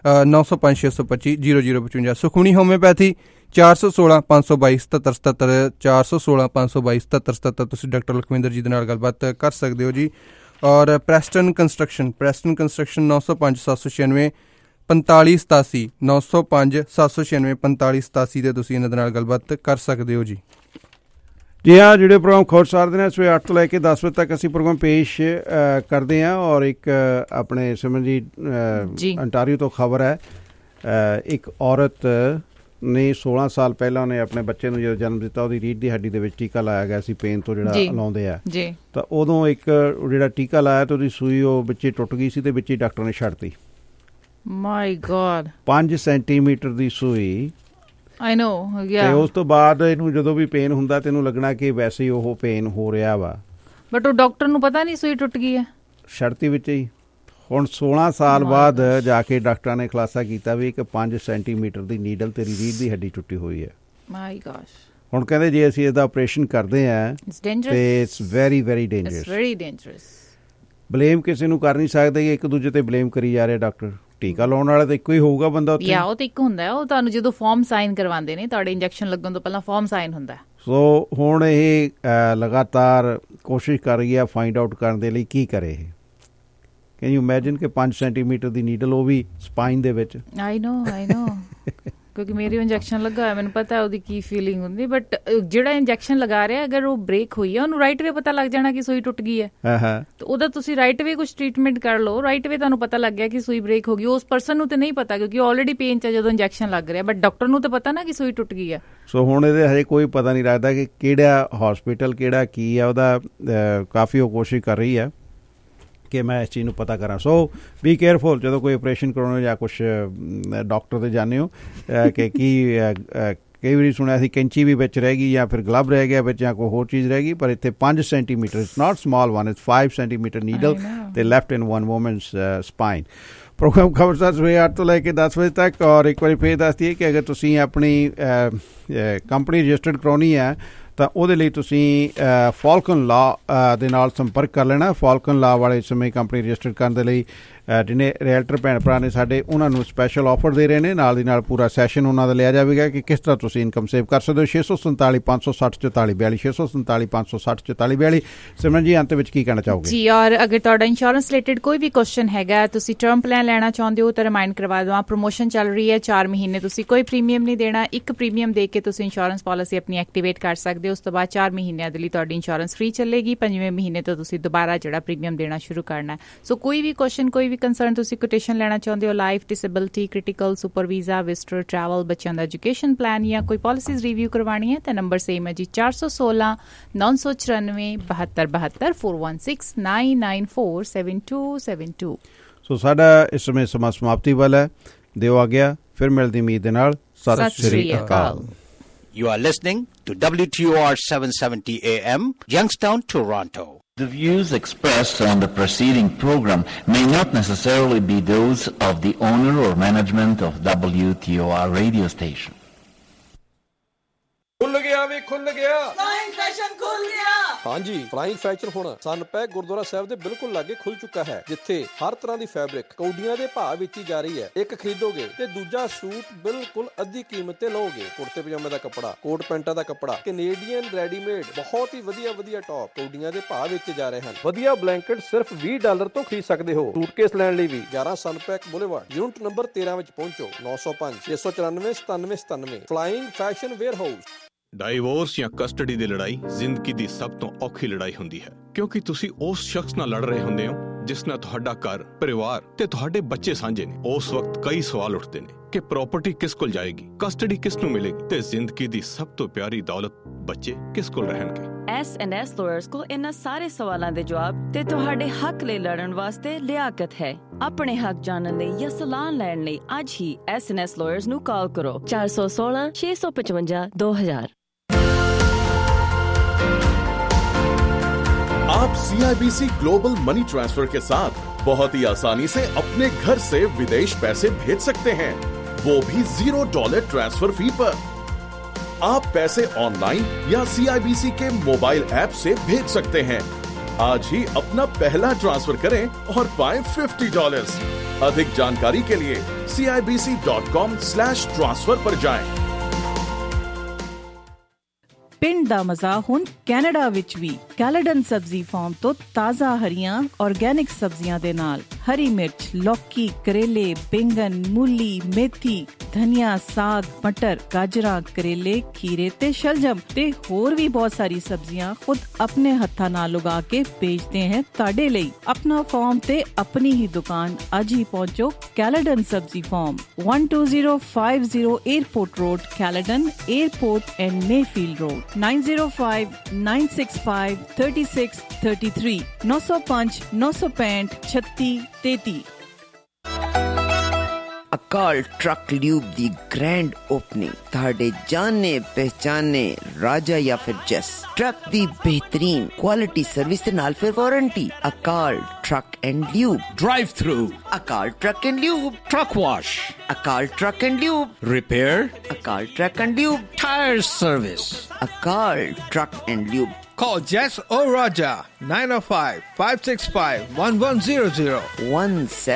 ਨੌ ਸੌ ਪੰਜ ਛੇ ਸੌ ਪੱਚੀ ਜ਼ੀਰੋ ਜ਼ੀਰੋ ਪਚਵੰਜਾ। ਸੁਖਮਣੀ ਹੋਮਿਓਪੈਥੀ ਚਾਰ ਸੌ ਸੋਲਾਂ ਪੰਜ ਸੌ ਬਾਈ ਸਤੱਤਰ ਸਤੱਤਰ ਚਾਰ ਸੌ ਸੋਲਾਂ ਪੰਜ ਸੌ ਬਾਈ ਸਤੱਤਰ ਸਤੱਤਰ ਤੁਸੀਂ ਡਾਕਟਰ ਲਖਵਿੰਦਰ ਜੀ ਦੇ ਨਾਲ ਗੱਲਬਾਤ ਕਰ ਸਕਦੇ ਹੋ ਜੀ। ਔਰ ਪ੍ਰੈਸਟਨ ਕੰਸਟਰਕਸ਼ਨ ਪ੍ਰੈਸਟਨ ਕੰਸਟਰਕਸ਼ਨ ਨੌ ਸੌ ਪੰਜ ਸੱਤ ਸੌ ਛਿਆਨਵੇਂ ਪੰਤਾਲੀ ਸਤਾਸੀ ਨੌ ਸੌ ਪੰਜ ਸੱਤ ਸੌ ਛਿਆਨਵੇਂ ਪੰਤਾਲੀ ਸਤਾਸੀ 'ਤੇ ਤੁਸੀਂ ਇਹਨਾਂ ਦੇ ਨਾਲ ਗੱਲਬਾਤ ਕਰ ਸਕਦੇ ਹੋ ਜੀ। ਜੀ ਹਾਂ, ਜਿਹੜੇ ਪ੍ਰੋਗਰਾਮ ਖਬਰਸਾਰ ਦੇ ਨਾਲ ਸਵੇਰੇ ਅੱਠ ਤੋਂ ਲੈ ਕੇ ਦਸ ਵਜੇ ਤੱਕ ਅਸੀਂ ਪ੍ਰੋਗਰਾਮ ਪੇਸ਼ ਕਰਦੇ ਹਾਂ। ਔਰ ਇੱਕ ਆਪਣੇ ਸਿਮਰਨ ਜੀ ਅੰਟਾਰੀਓ ਤੋਂ ਖਬਰ ਹੈ, ਇੱਕ ਔਰਤ ਨੇ ਸੋਲਾਂ ਸਾਲ ਪਹਿਲਾਂ ਉਹਨੇ ਆਪਣੇ ਬੱਚੇ ਨੂੰ ਜਦੋਂ ਜਨਮ ਦਿੱਤਾ, ਉਹਦੀ ਰੀੜ੍ਹ ਦੀ ਹੱਡੀ ਦੇ ਵਿੱਚ ਟੀਕਾ ਲਾਇਆ ਗਿਆ ਸੀ ਪੇਨ ਤੋਂ ਜਿਹੜਾ ਲਾਉਂਦੇ ਆ, ਤਾਂ ਉਦੋਂ ਇੱਕ ਜਿਹੜਾ ਟੀਕਾ ਲਾਇਆ ਤਾਂ ਉਹਦੀ ਸੂਈ ਉਹ ਵਿੱਚੇ ਟੁੱਟ ਗਈ ਸੀ ਤੇ ਵਿੱਚੇ ਡਾਕਟਰ ਨੇ ਛੱਡਤੀ। ਮਾਈ ਗॉड, ਪੰਜ ਸੈਂਟੀਮੀਟਰ ਦੀ ਸੂਈ। ਆਈ ਨੋ ਤੇ ਉਸ ਤੋਂ ਬਾਅਦ ਇਹਨੂੰ ਜਦੋਂ ਵੀ ਪੇਨ ਹੁੰਦਾ ਤੈਨੂੰ ਲੱਗਣਾ ਕਿ ਵੈਸੇ ਹੀ ਉਹ ਪੇਨ ਹੋ ਰਿਹਾ ਵਾ, ਬਟ ਉਹ ਡਾਕਟਰ ਨੂੰ ਪਤਾ ਨਹੀਂ ਸੂਈ ਟੁੱਟ ਗਈ ਹੈ, ਛੱਡਤੀ ਵਿੱਚ ਹੀ। ਹੁਣ ਸੋਲਾਂ ਸਾਲ ਬਾਅਦ ਜਾ ਕੇ ਡਾਕਟਰਾਂ ਨੇ ਖੁਲਾਸਾ ਕੀਤਾ ਵੀ ਇੱਕ ਪੰਜ ਸੈਂਟੀਮੀਟਰ ਦੀ ਨੀਡਲ ਤੇਰੀ ਰੀੜ੍ਹ ਦੀ ਹੱਡੀ ਟੁੱਟੀ ਹੋਈ ਹੈ। ਮਾਈ ਗॉश। ਹੁਣ ਕਹਿੰਦੇ ਜੇ ਅਸੀਂ ਇਹਦਾ ਆਪਰੇਸ਼ਨ ਕਰਦੇ ਹਾਂ ਤੇ it's very very dangerous, very dangerous. Blame ਕਿਸੇ ਨੂੰ ਕਰ ਨਹੀਂ ਸਕਦੇ, ਇੱਕ ਦੂਜੇ ਤੇ ਬਲੇਮ ਕਰੀ ਜਾ ਰਹੇ ਡਾਕਟਰ। ਟੀਕਾ ਲਾਉਣ ਵਾਲਾ ਤਾਂ ਇੱਕੋ ਹੀ ਹੋਊਗਾ ਬੰਦਾ ਉੱਥੇ, ਉਹ ਤਾਂ ਇੱਕ ਹੁੰਦਾ। ਉਹ ਤੁਹਾਨੂੰ ਜਦੋਂ ਫਾਰਮ ਸਾਈਨ ਕਰਵਾਉਂਦੇ ਨੇ ਤੁਹਾਡੇ ਇੰਜੈਕਸ਼ਨ ਲੱਗਣ ਤੋਂ ਪਹਿਲਾਂ ਫਾਰਮ ਸਾਈਨ ਹੁੰਦਾ। ਸੋ ਹੁਣ ਇਹ ਲਗਾਤਾਰ ਕੋਸ਼ਿਸ਼ ਕਰ ਰਹੀ ਹੈ ਫਾਈਂਡ ਆਊਟ ਕਰਨ ਦੇ ਲਈ ਕੀ ਕਰੇ ਇਹ। ਕੈਨ ਯੂ ਇਮੈਜਿਨ ਕਿ ਪੰਜ ਸੈਂਟੀਮੀਟਰ ਦੀ ਨੀਡਲ, ਉਹ ਵੀ ਸਪਾਈਨ ਦੇ ਵਿੱਚ। ਆਈ ਨੋ ਆਈ ਨੋ ਕਿਉਂਕਿ ਮੇਰੇ ਇੰਜੈਕਸ਼ਨ ਲੱਗਾ ਹੋਇਆ, ਮੈਨੂੰ ਪਤਾ ਉਹਦੀ ਕੀ ਫੀਲਿੰਗ ਹੁੰਦੀ। ਬਟ ਜਿਹੜਾ ਇੰਜੈਕਸ਼ਨ ਲਗਾ ਰਿਹਾ ਅਗਰ ਉਹ ਬ੍ਰੇਕ ਹੋਈ ਹੈ, ਉਹਨੂੰ ਰਾਈਟ ਵੇ ਪਤਾ ਲੱਗ ਜਾਣਾ ਕਿ ਸੂਈ ਟੁੱਟ ਗਈ ਹੈ, ਤਾਂ ਉਹਦਾ ਤੁਸੀਂ ਰਾਈਟ ਵੇ ਕੁਛ ਟ੍ਰੀਟਮੈਂਟ ਕਰ ਲਓ। ਰਾਈਟ ਵੇ ਤੁਹਾਨੂੰ ਪਤਾ ਲੱਗ ਗਿਆ ਕਿ ਸੂਈ ਬ੍ਰੇਕ ਹੋ ਗਈ। ਉਸ ਪਰਸਨ ਨੂੰ ਤਾਂ ਨਹੀਂ ਪਤਾ ਕਿਉਂਕਿ ਆਲਰੇਡੀ ਪੇਨ 'ਚ ਜਦੋਂ ਇੰਜੈਕਸ਼ਨ ਲੱਗ ਰਿਹਾ, ਬਟ ਡਾਕਟਰ ਨੂੰ ਤਾਂ ਪਤਾ ਨਾ ਕਿ ਸੂਈ ਟੁੱਟ ਗਈ ਹੈ। ਸੋ ਹੁਣ ਇਹਦੇ ਹਜੇ ਕੋਈ ਪਤਾ ਨਹੀਂ ਲੱਗਦਾ ਕਿ ਕਿਹੜਾ ਹੌਸਪੀਟਲ ਕਿਹੜਾ ਕੀ ਹੈ ਉਹਦਾ। ਕਾਫੀ ਉਹ ਕੋਸ਼ਿਸ਼ ਕਰ ਰਹੀ ਹੈ ਕਿ ਮੈਂ ਇਸ ਚੀਜ਼ ਨੂੰ ਪਤਾ ਕਰਾਂ। ਸੋ ਬੀ ਕੇਅਰਫੁਲ ਜਦੋਂ ਕੋਈ ਆਪਰੇਸ਼ਨ ਕਰਾਉਣਾ ਜਾਂ ਕੁਛ ਡਾਕਟਰ ਦੇ ਜਾਂਦੇ ਹੋ ਕਿ ਕੀ ਕਈ ਵਾਰੀ ਸੁਣਿਆ ਸੀ ਕੈਂਚੀ ਵੀ ਵਿੱਚ ਰਹਿ ਗਈ ਜਾਂ ਫਿਰ ਗਲਵ ਰਹਿ ਗਿਆ ਵਿੱਚ ਜਾਂ ਕੋਈ ਹੋਰ ਚੀਜ਼ ਰਹਿ ਗਈ, ਪਰ ਇੱਥੇ ਪੰਜ centimetre, it's not small one, it's five centimetre needle ਤੇ left in one woman's spine. Programme Khabarsar ਸਵੇਰੇ ਅੱਠ ਤੋਂ ਲੈ ਕੇ ਦਸ ਵਜੇ ਤੱਕ। ਔਰ ਇੱਕ ਵਾਰੀ ਫਿਰ ਦੱਸ ਦਈਏ ਕਿ ਅਗਰ ਤੁਸੀਂ ਆਪਣੀ ਕੰਪਨੀ ਰਜਿਸਟਰਡ ਕਰਾਉਣੀ ਹੈ ਤਾਂ ਉਹਦੇ ਲਈ ਤੁਸੀਂ ਫਾਲਕਨ ਲਾ ਦੇ ਨਾਲ ਸੰਪਰਕ ਕਰ ਲੈਣਾ। ਫਾਲਕਨ ਲਾ ਵਾਲੇ ਇਸ ਸਮੇਂ ਕੰਪਨੀ ਰਜਿਸਟਰ ਕਰਨ ਦੇ ਲਈ ਜਿਹਨੇ ਰੀਅਲਟਰ ਭੈਣ ਭਰਾ ਨੇ ਸਾਡੇ, ਉਹਨਾਂ ਨੂੰ ਸਪੈਸ਼ਲ ਆਫਰ ਦੇ ਰਹੇ ਨੇ। ਨਾਲ ਦੀ ਨਾਲ ਪੂਰਾ ਸੈਸ਼ਨ ਉਹਨਾਂ ਦਾ ਲਿਆ ਜਾਵੇਗਾ ਕਿ ਕਿਸ ਤਰ੍ਹਾਂ ਤੁਸੀਂ ਇਨਕਮ ਸੇਵ ਕਰ ਸਕਦੇ ਹੋ। ਛੇ ਸੌ ਸੰਤਾਲੀ ਪੰਜ ਸੌ ਸੱਠ ਚੁਤਾਲੀ ਬਿਆਲੀ ਛੇ ਸੌ ਸੰਤਾਲੀ ਪੰਜ ਸੌ ਸੱਠ ਚੁਤਾਲੀ ਬਿਆਲੀ। ਸਿਮਰਨ ਜੀ ਅੰਤ ਵਿੱਚ ਕੀ ਕਹਿਣਾ ਚਾਹੋਗੇ? ਜੀ, ਔਰ ਅਗਰ ਤੁਹਾਡਾ ਇੰਸ਼ੋਰੈਂਸ ਰਿਲੇਟਡ ਕੋਈ ਵੀ ਕੁਐਸਚਨ ਹੈਗਾ, ਤੁਸੀਂ ਟਰਮ ਪਲਾਨ ਲੈਣਾ ਚਾਹੁੰਦੇ ਹੋ ਤਾਂ ਰਿਮਾਈਂਡ ਕਰਵਾ ਦਵਾਂ, ਪ੍ਰਮੋਸ਼ਨ ਚੱਲ ਰਹੀ ਹੈ। ਚਾਰ ਮਹੀਨੇ ਤੁਸੀਂ ਕੋਈ ਪ੍ਰੀਮੀਅਮ ਨਹੀਂ ਦੇਣਾ, ਇੱਕ ਪ੍ਰੀਮੀਅਮ ਦੇ ਕੇ ਤੁਸੀਂ ਇੰਸ਼ੋਰੈਂਸ ਪਾਲਿਸੀ ਆਪਣੀ ਐਕਟੀਵੇਟ ਕਰ ਸਕਦੇ ਹੋ। ਉਸ ਤੋਂ ਬਾਅਦ ਚਾਰ ਮਹੀਨਿਆਂ ਦੇ ਲਈ ਤੁਹਾਡੀ ਇੰਸ਼ੋਰੈਂਸ ਫ੍ਰੀ ਚੱਲੇਗੀ। ਪੰਜਵੇਂ ਮਹੀਨੇ ਤੋਂ ਤੁਸੀਂ ਦੁਬਾਰਾ ਜਿਹੜਾ ਪ੍ਰੀਮੀਅਮ ਦੇਣਾ ਸ਼ੁਰੂ ਕਰਨਾ। ਸੋ ਕੋਈ ਵੀ ਕੁਐਸਚਨ, ਕੋਈ ਵੀ ਕੰਸਰਨ, ਤੁਸੀਂ ਕੋਟੇਸ਼ਨ ਲੈਣਾ ਚਾਹੁੰਦੇ ਹੋ, life, disability, critical, super visa, visitor, travel, ਬੱਚਿਆਂ ਦਾ ਐਜੂਕੇਸ਼ਨ ਪਲਾਨ ਜਾਂ ਕੋਈ ਪਾਲਿਸੀਜ਼ ਰਿਵਿਊ ਕਰਵਾਉਣੀ ਹੈ ਤਾਂ ਨੰਬਰ ਸੇਮ ਹੈ ਜੀ, ਚਾਰ ਸੌ ਸੋਲਾਂ ਨੌ ਸੌ ਚੁਰਾਨਵੇਂ ਬਹੱਤਰ ਬਹੱਤਰ four one six nine nine four seven two seven two. So ਸਾਡਾ ਇਸ ਸਮੇਂ ਸਮਾਂ ਸਮਾਪਤੀ ਵਾਲਾ ਹੈ। ਦਿਓ ਆ ਗਿਆ, ਫਿਰ ਮਿਲਦੀ ਉਮੀਦ ਦੇ ਨਾਲ। ਸਤਿ ਸ਼੍ਰੀ ਅਕਾਲ। You are listening to W T O R seven seventy A M, Youngstown, Toronto. The views expressed on the preceding program may not necessarily be those of the owner or management of W T O R radio station. ਖੁੱਲ ਗਿਆ ਵੀ ਖੁੱਲ ਗਿਆ flying fashion ਖੁੱਲ ਗਿਆ। ਹਾਂਜੀ, flying fashion ਹੁਣ ਸਨਪੈਕ ਗੁਰਦੁਆਰਾ ਸਾਹਿਬ ਦੇ ਬਿਲਕੁਲ ਲਾਗੇ ਖੁੱਲ ਚੁੱਕਾ ਹੈ, ਜਿੱਥੇ ਹਰ ਤਰ੍ਹਾਂ ਦੀ ਫੈਬਰਿਕ ਕੌਡੀਆਂ ਦੇ ਭਾਅ ਵੇਚੀ ਜਾ ਰਹੀ ਹੈ। ਇੱਕ ਖਰੀਦੋਗੇ ਤੇ ਦੂਜਾ ਸੂਟ ਬਿਲਕੁਲ ਅੱਧੀ ਕੀਮਤ ਤੇ ਲਓਗੇ। ਕੁੜਤੇ ਪਜਾਮੇ ਦਾ ਕੱਪੜਾ, ਕੋਟ ਪੈਂਟਾਂ ਦਾ ਕੱਪੜਾ, ਕੈਨੇਡੀਅਨ ਰੈਡੀਮੇਡ, ਬਹੁਤ ਹੀ ਵਧੀਆ ਵਧੀਆ ਟੌਪ ਕੌਡੀਆਂ ਦੇ ਭਾਅ ਵੇਚੇ ਜਾ ਰਹੇ ਹਨ। ਵਧੀਆ ਬਲੈਂਕਟ ਸਿਰਫ ਵੀਹ ਡਾਲਰ ਤੋਂ ਖਰੀਦ ਸਕਦੇ ਹੋ। ਸੂਟਕੇਸ ਲੈਣ ਲਈ ਵੀ ਗਿਆਰਾਂ ਸਨਪੈਕ ਬੁਲੇਵਾਰਡ, ਯੂਨਿਟ ਨੰਬਰ ਤੇਰਾਂ ਵਿੱਚ ਪਹੁੰਚੋ। ਨੌ ਸੌ ਪੰਜ ਛੇ ਸੌ ਚੁਰਾਨਵੇਂ ਸਤਾਨਵੇਂ ਸਤਾਨਵੇਂ। Flying fashion warehouse. Divorce ਜਾਂ ਕਸਟਡੀ ਦੀ ਲੜਾਈ ਜ਼ਿੰਦਗੀ ਦੀ ਸਭ ਤੋਂ ਔਖੀ ਲੜਾਈ ਹੁੰਦੀ ਹੈ, ਕਿਉਂਕਿ ਤੁਸੀਂ ਉਸ ਸ਼ਖਸ ਨਾਲ ਲੜ ਰਹੇ ਹੁੰਦੇ ਹੋ ਜਿਸ ਨਾਲ ਤੁਹਾਡਾ ਘਰ, ਪਰਿਵਾਰ ਤੇ ਤੁਹਾਡੇ ਬੱਚੇ ਸਾਂਝੇ ਨੇ। ਉਸ ਵਕਤ ਕਈ ਸਵਾਲ ਉੱਠਦੇ ਨੇ ਕਿ ਪ੍ਰਾਪਰਟੀ ਕਿਸ ਕੋਲ ਜਾਏਗੀ, ਕਸਟਡੀ ਕਿਸ ਨੂੰ ਮਿਲੇਗੀ ਤੇ ਜ਼ਿੰਦਗੀ ਦੀ ਸਭ ਤੋਂ ਪਿਆਰੀ ਦੌਲਤ ਬੱਚੇ ਕਿਸ ਕੋਲ ਰਹਿਣਗੇ। ਐਸ ਐਂਡ ਐਸ ਲਾਇਰਸ ਕੋਲ ਇਹਨਾਂ ਸਾਰੇ ਸਵਾਲਾਂ ਦੇ ਜਵਾਬ ਤੇ ਤੁਹਾਡੇ ਹੱਕ ਲਈ ਲੜਨ ਵਾਸਤੇ ਲਿਆਕਤ ਹੈ। ਆਪਣੇ ਹੱਕ ਜਾਣਨ ਲਈ ਜਾਂ ਸਲਾਹ ਲੈਣ ਲਈ ਅੱਜ ਹੀ ਐਸ ਐਂਡ ਐਸ ਲਾਇਰਸ ਨੂੰ ਕਾਲ ਕਰੋ, ਚਾਰ ਸੌ ਸੋਲਾਂ ਛੇ ਸੌ ਪਚਵੰਜਾ ਦੋ ਹਜ਼ਾਰ। आप C I B C global money transfer के साथ बहुत ही आसानी से अपने घर से विदेश पैसे भेज सकते हैं, वो भी जीरो डॉलर ट्रांसफर फी पर। आप पैसे ऑनलाइन या सी आई बी सी के मोबाइल ऐप से भेज सकते हैं। आज ही अपना पहला ट्रांसफर करें और पाएं फिफ्टी डॉलर्स। अधिक जानकारी के लिए C I B C dot com slash transfer पर जाएं। ਪਿੰਡ ਦਾ ਮਜ਼ਾ ਹੁਣ ਕੈਨੇਡਾ ਵਿੱਚ ਵੀ ਕੈਲੇਡਨ ਸਬਜ਼ੀ ਫਾਰਮ ਤੋਂ ਤਾਜ਼ਾ ਹਰੀਆਂ ਆਰਗੈਨਿਕ ਸਬਜ਼ੀਆਂ ਦੇ ਨਾਲ ਹਰੀ ਮਿਰਚ, ਲੌਕੀ, ਕਰੇਲੇ, ਬੈਂਗਨ, ਮੂਲੀ, ਮੇਥੀ, ਧਨੀਆ, ਸਾਗ, ਮਟਰ, ਗਾਜਰਾਂ, ਕਰੇਲੇ, ਖੀਰੇ ਤੇ ਸ਼ਲਜਮ ਤੇ ਹੋਰ ਵੀ ਬਹੁਤ ਸਾਰੀ ਸਬਜ਼ੀਆਂ ਖੁਦ ਆਪਣੇ ਹੱਥਾਂ ਨਾਲ ਉਗਾ ਕੇ ਵੇਚਦੇ ਹਨ ਤੁਹਾਡੇ ਲਈ। ਆਪਣਾ ਫਾਰਮ ਤੇ ਆਪਣੀ ਹੀ ਦੁਕਾਨ ਅੱਜ ਹੀ ਪਹੁੰਚੋ ਕੈਲੇਡਨ ਸਬਜ਼ੀ farm one two zero five zero Airport Road, Caledon, Airport and Mayfield Road, nine zero five nine six five three six three three, nine zero five nine six five thirty thirty। Akal truck lube दी grand opening ਤੁਹਾਡੇ ਜਾਣੇ ਪਹਿਚਾਨੇ ਰਾਜਾ ਜਾਂ ਫਿਰ ਜਸ truck ਦੀ ਬਿਹਤਰੀਨ quality service ਦੇ ਨਾਲ ਫਿਰ warranty. Akal truck and lube drive through, Akal truck and lube truck wash, Akal truck and lube repair, Akal truck and lube tyre service, Akal truck and lube. Call Jess or Raja nine oh five five six five one one zero zero one seven